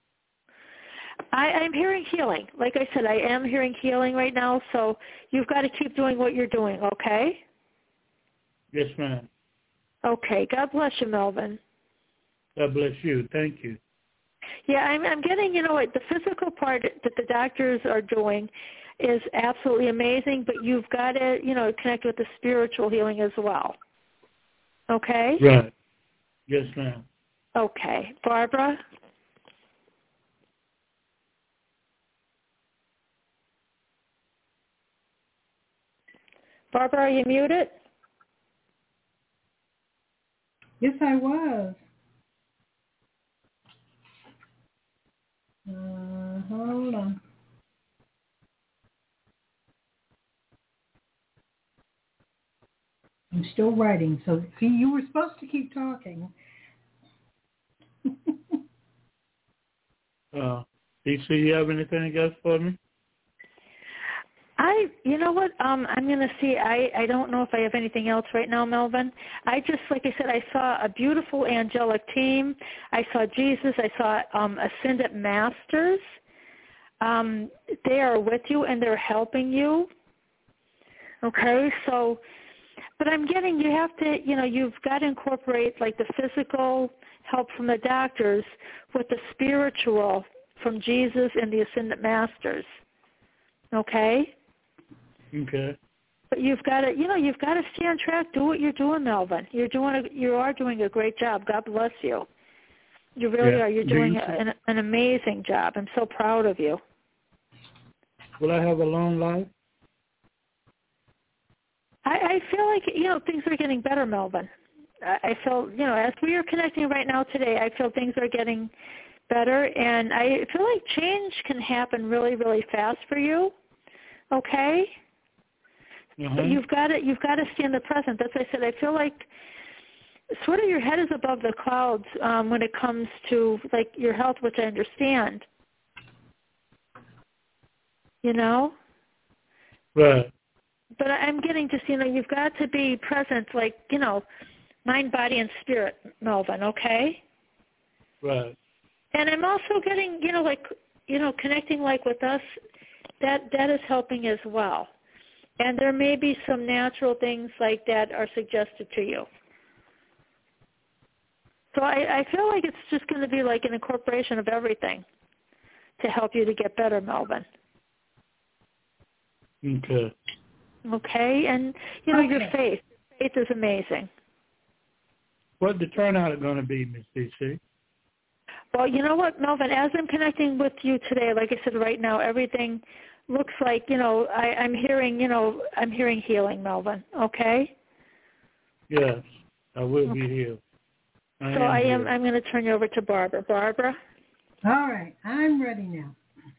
[SPEAKER 3] I'm hearing healing. Like I said, I am hearing healing right now, so you've got to keep doing what you're doing, okay?
[SPEAKER 13] Yes, ma'am.
[SPEAKER 3] Okay. God bless you, Melvin.
[SPEAKER 13] God bless you. Thank you.
[SPEAKER 3] Yeah, I'm getting, the physical part that the doctors are doing is absolutely amazing, but you've got to, connect with the spiritual healing as well. Okay?
[SPEAKER 13] Right. Yes, ma'am.
[SPEAKER 3] Okay. Barbara? Barbara, are you muted?
[SPEAKER 2] Yes, I was. Hold on. I'm still writing, so see, you were supposed to keep talking.
[SPEAKER 13] DC, you have anything else for me?
[SPEAKER 3] You know what, I'm going to see, I don't know if I have anything else right now, Melvin. I just, like I said, I saw a beautiful angelic team. I saw Jesus. I saw Ascendant Masters. they are with you and they're helping you. Okay, so, but I'm getting, you have to, you've got to incorporate like the physical help from the doctors with the spiritual from Jesus and the Ascended Masters. Okay?
[SPEAKER 13] Okay.
[SPEAKER 3] But you've got to, you've got to stay on track. Do what you're doing, Melvin. You are doing a great job. God bless you. You really are. You're doing an amazing job. I'm so proud of you.
[SPEAKER 13] Will I have a long life?
[SPEAKER 3] I feel like, things are getting better, Melvin. I feel, as we are connecting right now today, I feel things are getting better, and I feel like change can happen really, really fast for you. Okay?
[SPEAKER 13] Mm-hmm.
[SPEAKER 3] But you've got to stay in the present. That's what I said. I feel like sort of your head is above the clouds when it comes to like your health, which I understand.
[SPEAKER 13] Right.
[SPEAKER 3] But I'm getting to see, you've got to be present, like, mind, body, and spirit, Melvin, okay?
[SPEAKER 13] Right.
[SPEAKER 3] And I'm also getting, connecting like with us, that is helping as well. And there may be some natural things like that are suggested to you. So I feel like it's just going to be like an incorporation of everything to help you to get better, Melvin.
[SPEAKER 13] Okay.
[SPEAKER 3] Okay, and, your faith. Faith is amazing.
[SPEAKER 13] What the turnout going to be, Miss DC?
[SPEAKER 3] Well, you know what, Melvin, as I'm connecting with you today, like I said, right now, everything looks like, I'm hearing healing, Melvin, okay?
[SPEAKER 13] Yes, I will be healed.
[SPEAKER 3] I'm going to turn you over to Barbara. Barbara?
[SPEAKER 2] All right, I'm ready now.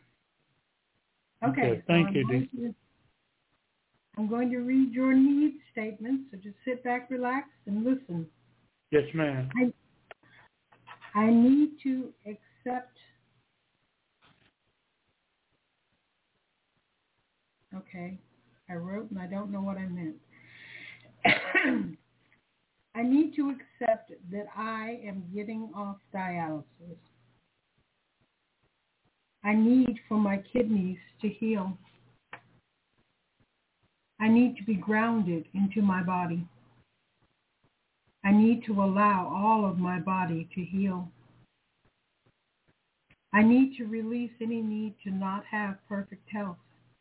[SPEAKER 2] Okay,
[SPEAKER 13] thank you, Dee.
[SPEAKER 2] I'm going to read your need statement, so just sit back, relax, and listen.
[SPEAKER 13] Yes, ma'am.
[SPEAKER 2] I need to accept. Okay, I wrote and I don't know what I meant. I need to accept that I am getting off dialysis. I need for my kidneys to heal. I need to be grounded into my body. I need to allow all of my body to heal. I need to release any need to not have perfect health.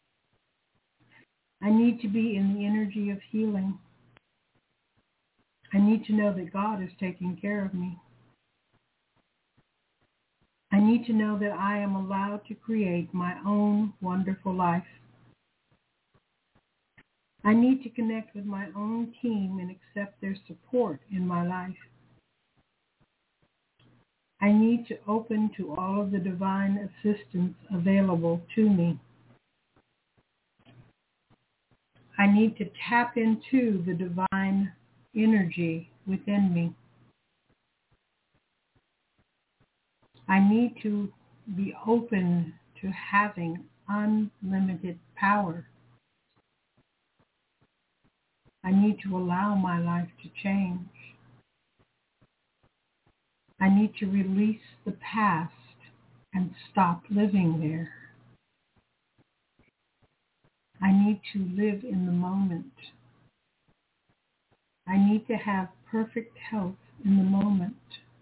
[SPEAKER 2] I need to be in the energy of healing. I need to know that God is taking care of me. I need to know that I am allowed to create my own wonderful life. I need to connect with my own team and accept their support in my life. I need to open to all of the divine assistance available to me. I need to tap into the divine energy within me. I need to be open to having unlimited power. I need to allow my life to change. I need to release the past and stop living there. I need to live in the moment. I need to have perfect health in the moment.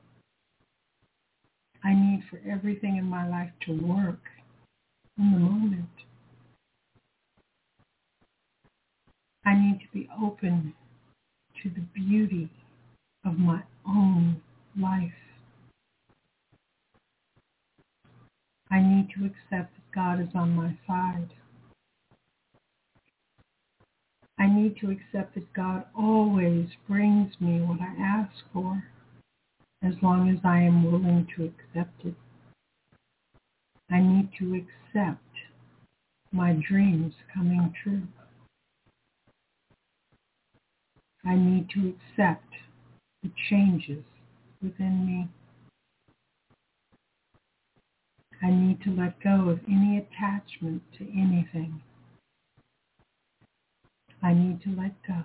[SPEAKER 2] I need for everything in my life to work in the moment. I need to be open to the beauty of my own life. I need to accept that God is on my side. I need to accept that God always brings me what I ask for, as long as I am willing to accept it. I need to accept my dreams coming true. I need to accept the changes within me. I need to let go of any attachment to anything. I need to let go.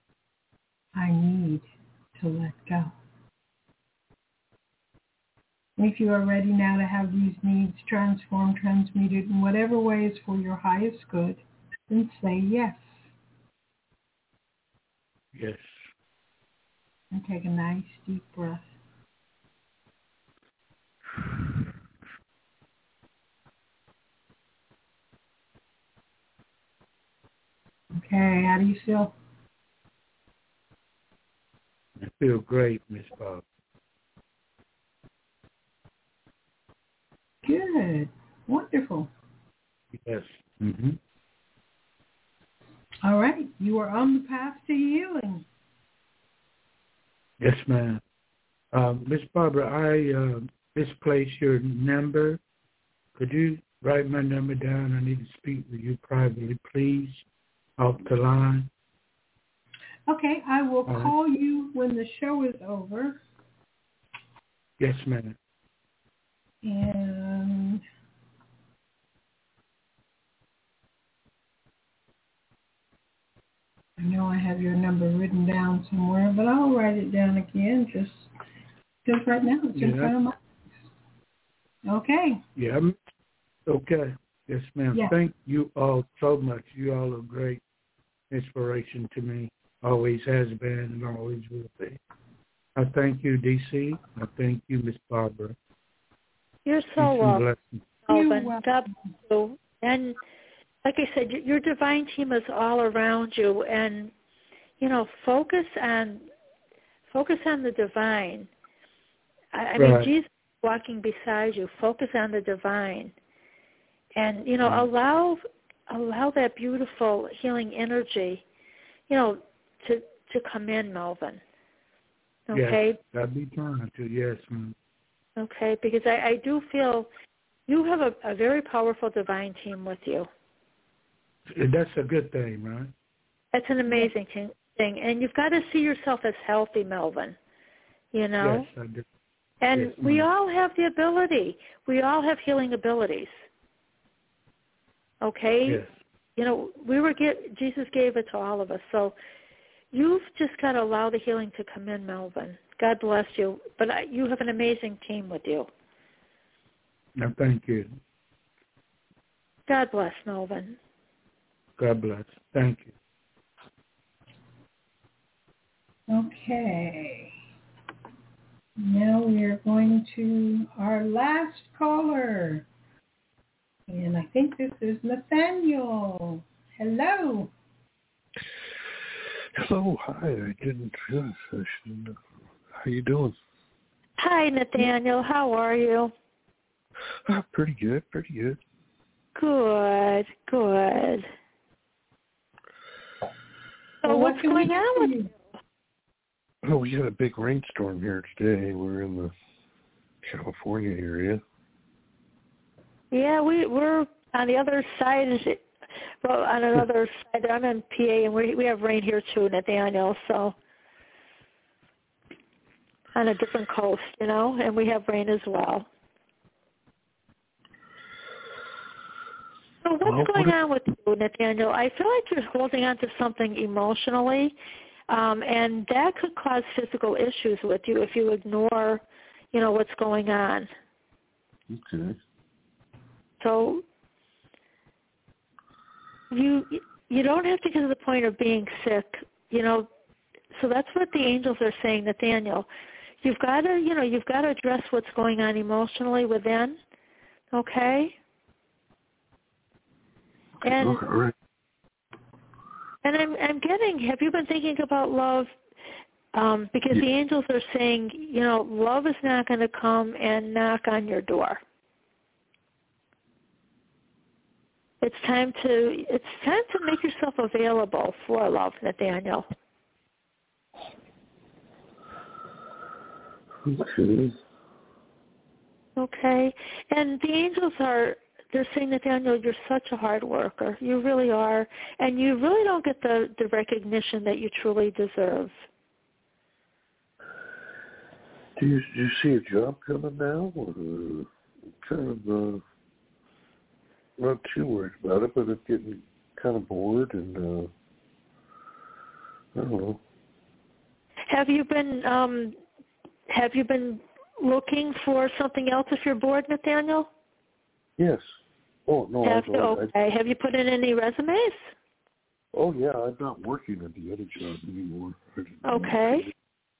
[SPEAKER 2] I need to let go. If you are ready now to have these needs transformed, transmuted in whatever way is for your highest good, then say yes.
[SPEAKER 13] Yes.
[SPEAKER 2] And take a nice deep breath. Okay, how do you feel?
[SPEAKER 13] I feel great, Miss Bob.
[SPEAKER 2] Good. Wonderful.
[SPEAKER 13] Yes. Mm-hmm.
[SPEAKER 2] All right. You are on the path to healing.
[SPEAKER 13] Yes, ma'am. Miss Barbara, I misplaced your number. Could you write my number down? I need to speak with you privately, please, off the line.
[SPEAKER 2] Okay, I will call you when the show is over.
[SPEAKER 13] Yes, ma'am.
[SPEAKER 2] And I know I have your number written down somewhere, but I'll write it down again just because right now it's in front of my eyes. Okay.
[SPEAKER 13] Yeah. Okay. Yes, ma'am.
[SPEAKER 2] Yeah.
[SPEAKER 13] Thank you all so much. You all are great inspiration to me. Always has been and always will be. I thank you, DC. I thank you, Miss Barbara.
[SPEAKER 3] You're so welcome, Melvin. God bless you. And like I said, your divine team is all around you, and focus on the divine. I mean, Jesus is walking beside you. Focus on the divine, and allow that beautiful healing energy, to come in, Melvin. Okay.
[SPEAKER 13] Yes, I'd be trying to. Yes, ma'am.
[SPEAKER 3] Okay, because I do feel you have a very powerful divine team with you.
[SPEAKER 13] That's a good thing, right?
[SPEAKER 3] That's an amazing thing. And you've got to see yourself as healthy, Melvin,
[SPEAKER 13] Yes, I do.
[SPEAKER 3] And
[SPEAKER 13] yes,
[SPEAKER 3] we all have the ability. We all have healing abilities. Okay?
[SPEAKER 13] Yes.
[SPEAKER 3] Jesus gave it to all of us. So you've just got to allow the healing to come in, Melvin. God bless you. But you have an amazing team with you.
[SPEAKER 13] No, thank you.
[SPEAKER 3] God bless, Melvin.
[SPEAKER 13] God bless. Thank you.
[SPEAKER 2] Okay. Now we are going to our last caller. And I think this is Nathaniel. Hello.
[SPEAKER 14] Hello, hi. I didn't realize I should. How you doing?
[SPEAKER 3] Hi, Nathaniel. How are you?
[SPEAKER 14] Pretty good, pretty good.
[SPEAKER 3] Good. So what's going on with you?
[SPEAKER 14] Oh, we had a big rainstorm here today. We're in the California area.
[SPEAKER 3] Yeah, we're on the other side. Well, on another side, I'm in PA, and we have rain here too, Nathaniel. So on a different coast, and we have rain as well. So what's going on with you, Nathaniel? I feel like you're holding on to something emotionally, and that could cause physical issues with you if you ignore, what's going on.
[SPEAKER 14] Okay.
[SPEAKER 3] So you don't have to get to the point of being sick, So that's what the angels are saying, Nathaniel. You've got to address what's going on emotionally within, okay? And I'm getting. Have you been thinking about love? Because the angels are saying, love is not going to come and knock on your door. It's time to make yourself available for love, Nathaniel.
[SPEAKER 14] Okay.
[SPEAKER 3] Okay. And the angels they're saying, Nathaniel, you're such a hard worker. You really are. And you really don't get the recognition that you truly deserve.
[SPEAKER 14] Do you see a job coming now? Or kind of not too worried about it, but it's getting kind of bored and I don't know.
[SPEAKER 3] Have you been looking for something else if you're bored, Nathaniel?
[SPEAKER 14] Yes. Oh, no.
[SPEAKER 3] Have you put in any resumes?
[SPEAKER 14] Oh, yeah. I'm not working at the other job anymore.
[SPEAKER 3] Okay.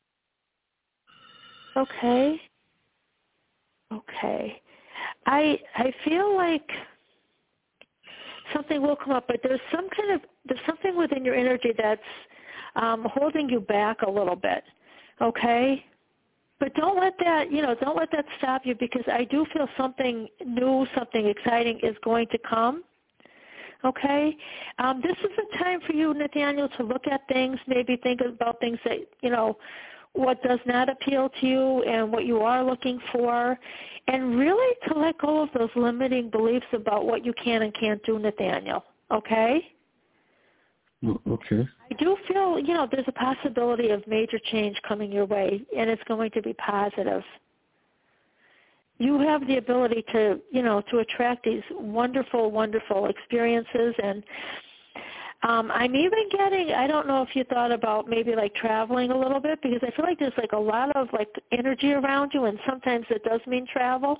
[SPEAKER 3] I feel like something will come up, but there's something within your energy that's holding you back a little bit. Okay? But don't let that stop you, because I do feel something new, something exciting is going to come. Okay? This is a time for you, Nathaniel, to look at things, maybe think about things that, what does not appeal to you and what you are looking for, and really to let go of those limiting beliefs about what you can and can't do, Nathaniel. Okay?
[SPEAKER 14] Okay.
[SPEAKER 3] I do feel, there's a possibility of major change coming your way, and it's going to be positive. You have the ability to, to attract these wonderful, wonderful experiences, and I'm even getting, I don't know if you thought about maybe like traveling a little bit, because I feel like there's like a lot of like energy around you, and sometimes it does mean travel.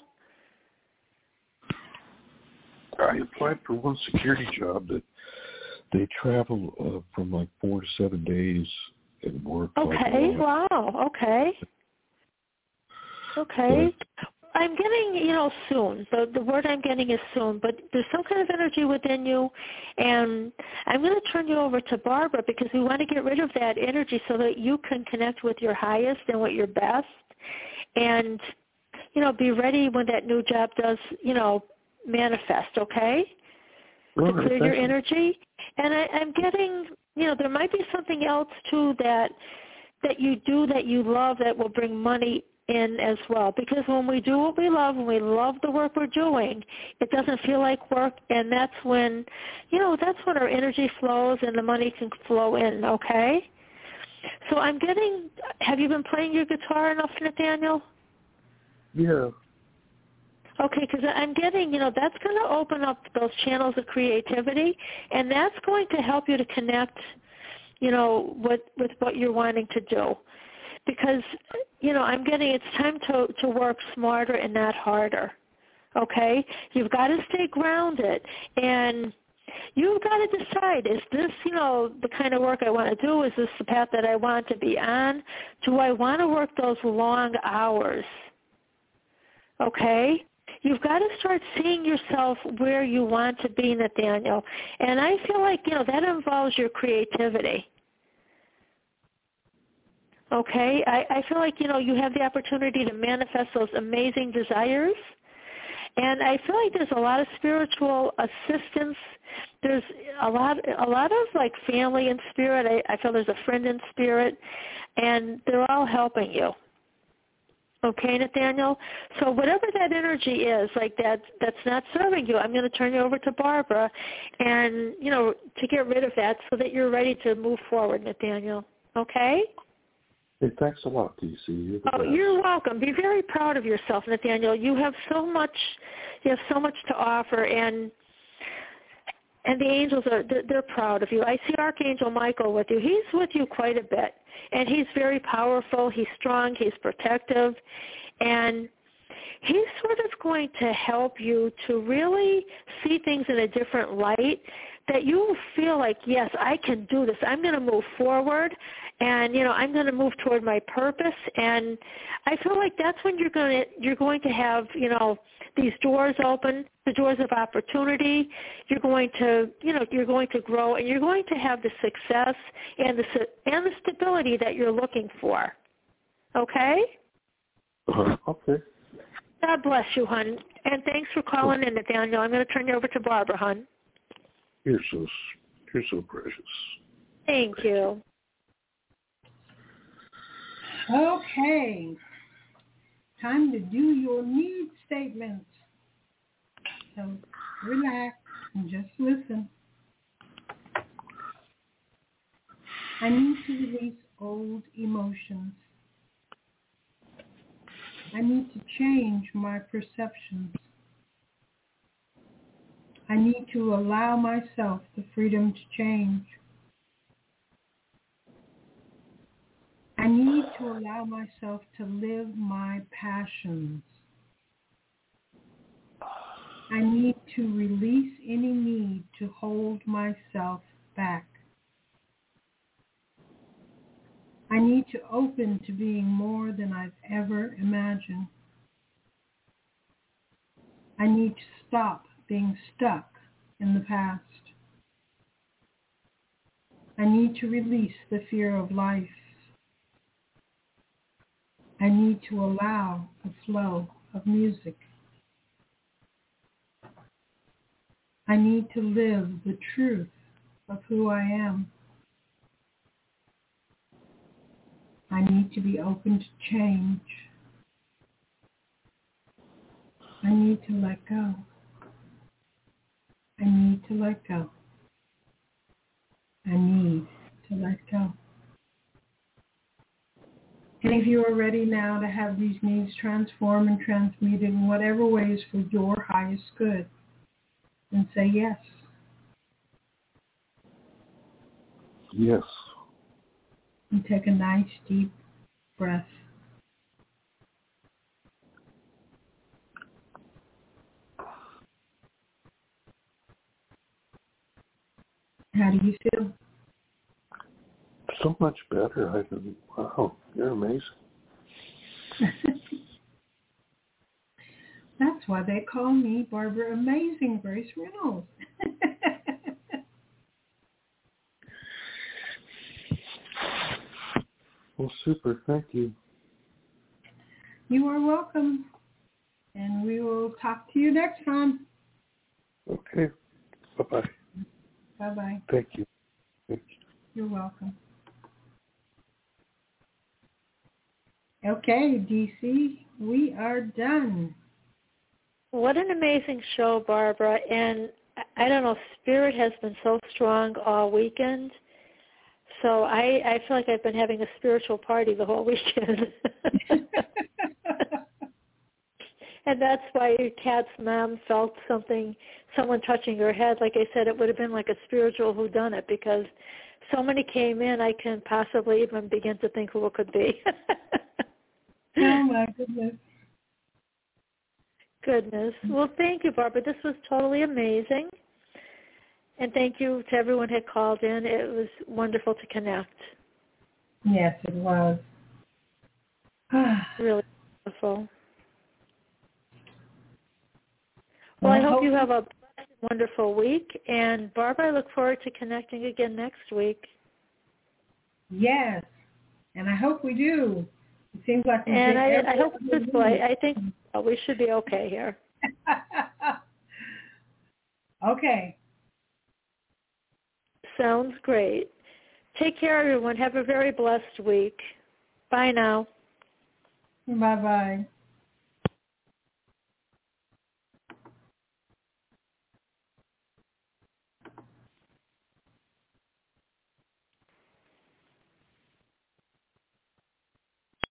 [SPEAKER 14] I applied for one security job that they travel from like 4 to 7 days and work.
[SPEAKER 3] Okay, wow, okay. I'm getting, soon. The word I'm getting is soon, but there's some kind of energy within you, and I'm going to turn you over to Barbara, because we want to get rid of that energy so that you can connect with your highest and with your best, and, be ready when that new job does, manifest, okay? To clear your energy. And I'm getting, there might be something else, too, that you do that you love that will bring money in as well, because when we do what we love, when we love the work we're doing, it doesn't feel like work, and that's when our energy flows and the money can flow in, okay? So I'm getting, have you been playing your guitar enough, Nathaniel?
[SPEAKER 14] Yeah.
[SPEAKER 3] Okay, because I'm getting, that's going to open up those channels of creativity, and that's going to help you to connect, with what you're wanting to do. Because, I'm getting it's time to work smarter and not harder, okay? You've got to stay grounded, and you've got to decide, is this, the kind of work I want to do? Is this the path that I want to be on? Do I want to work those long hours, okay? You've got to start seeing yourself where you want to be, Nathaniel, and I feel like, that involves your creativity. Okay, I feel like, you have the opportunity to manifest those amazing desires. And I feel like there's a lot of spiritual assistance. There's a lot of like family in spirit. I feel there's a friend in spirit, and they're all helping you. Okay, Nathaniel? So whatever that energy is, like that's not serving you, I'm going to turn you over to Barbara and, to get rid of that so that you're ready to move forward, Nathaniel. Okay?
[SPEAKER 14] Hey, thanks a lot, DC.
[SPEAKER 3] You're welcome. Be very proud of yourself, Nathaniel. You have so much to offer, and the angels they're proud of you. I see Archangel Michael with you. He's with you quite a bit, and he's very powerful. He's strong. He's protective, and he's sort of going to help you to really see things in a different light, that you will feel like, yes, I can do this. I'm going to move forward, and, I'm going to move toward my purpose. And I feel like that's when you're going to have, these doors open, the doors of opportunity. You're going to grow, and you're going to have the success and the stability that you're looking for. Okay?
[SPEAKER 14] Okay.
[SPEAKER 3] God bless you, hon. And thanks for calling in, Nathaniel. I'm going to turn you over to Barbara, hon.
[SPEAKER 14] You're so precious.
[SPEAKER 3] Thank you.
[SPEAKER 2] Okay. Time to do your need statements. So relax and just listen. I need to release old emotions. I need to change my perceptions. I need to allow myself the freedom to change. I need to allow myself to live my passions. I need to release any need to hold myself back. I need to open to being more than I've ever imagined. I need to stop being stuck in the past. I need to release the fear of life. I need to allow the flow of music. I need to live the truth of who I am. I need to be open to change. I need to let go. I need to let go. I need to let go. And if you are ready now to have these needs transformed and transmuted in whatever ways for your highest good, then say yes.
[SPEAKER 14] Yes.
[SPEAKER 2] And take a nice deep breath. How do you feel?
[SPEAKER 14] So much better. Wow, you're amazing.
[SPEAKER 2] That's why they call me Barbara Amazing Grace Reynolds.
[SPEAKER 14] Well, super. Thank you.
[SPEAKER 2] You are welcome. And we will talk to you next time.
[SPEAKER 14] Okay. Bye-bye.
[SPEAKER 2] Bye-bye.
[SPEAKER 14] Thank you. Thank you.
[SPEAKER 2] You're welcome. Okay, DC, we are done.
[SPEAKER 3] What an amazing show, Barbara. And I don't know, Spirit has been so strong all weekend. So I feel like I've been having a spiritual party the whole weekend. And that's why Kat's mom felt someone touching her head. Like I said, it would have been like a spiritual whodunit because so many came in, I can't possibly even begin to think who it could be.
[SPEAKER 2] Oh, my goodness.
[SPEAKER 3] Goodness. Well, thank you, Barbara. This was totally amazing. And thank you to everyone who had called in. It was wonderful to connect.
[SPEAKER 2] Yes, it was.
[SPEAKER 3] Really wonderful. Well, I hope you have a wonderful week. And Barbara, I look forward to connecting again next week.
[SPEAKER 2] Yes, and I hope we do. It seems like we
[SPEAKER 3] and
[SPEAKER 2] did
[SPEAKER 3] I hope this way. I think we should be okay here.
[SPEAKER 2] Okay.
[SPEAKER 3] Sounds great. Take care, everyone. Have a very blessed week. Bye now.
[SPEAKER 2] Bye-bye.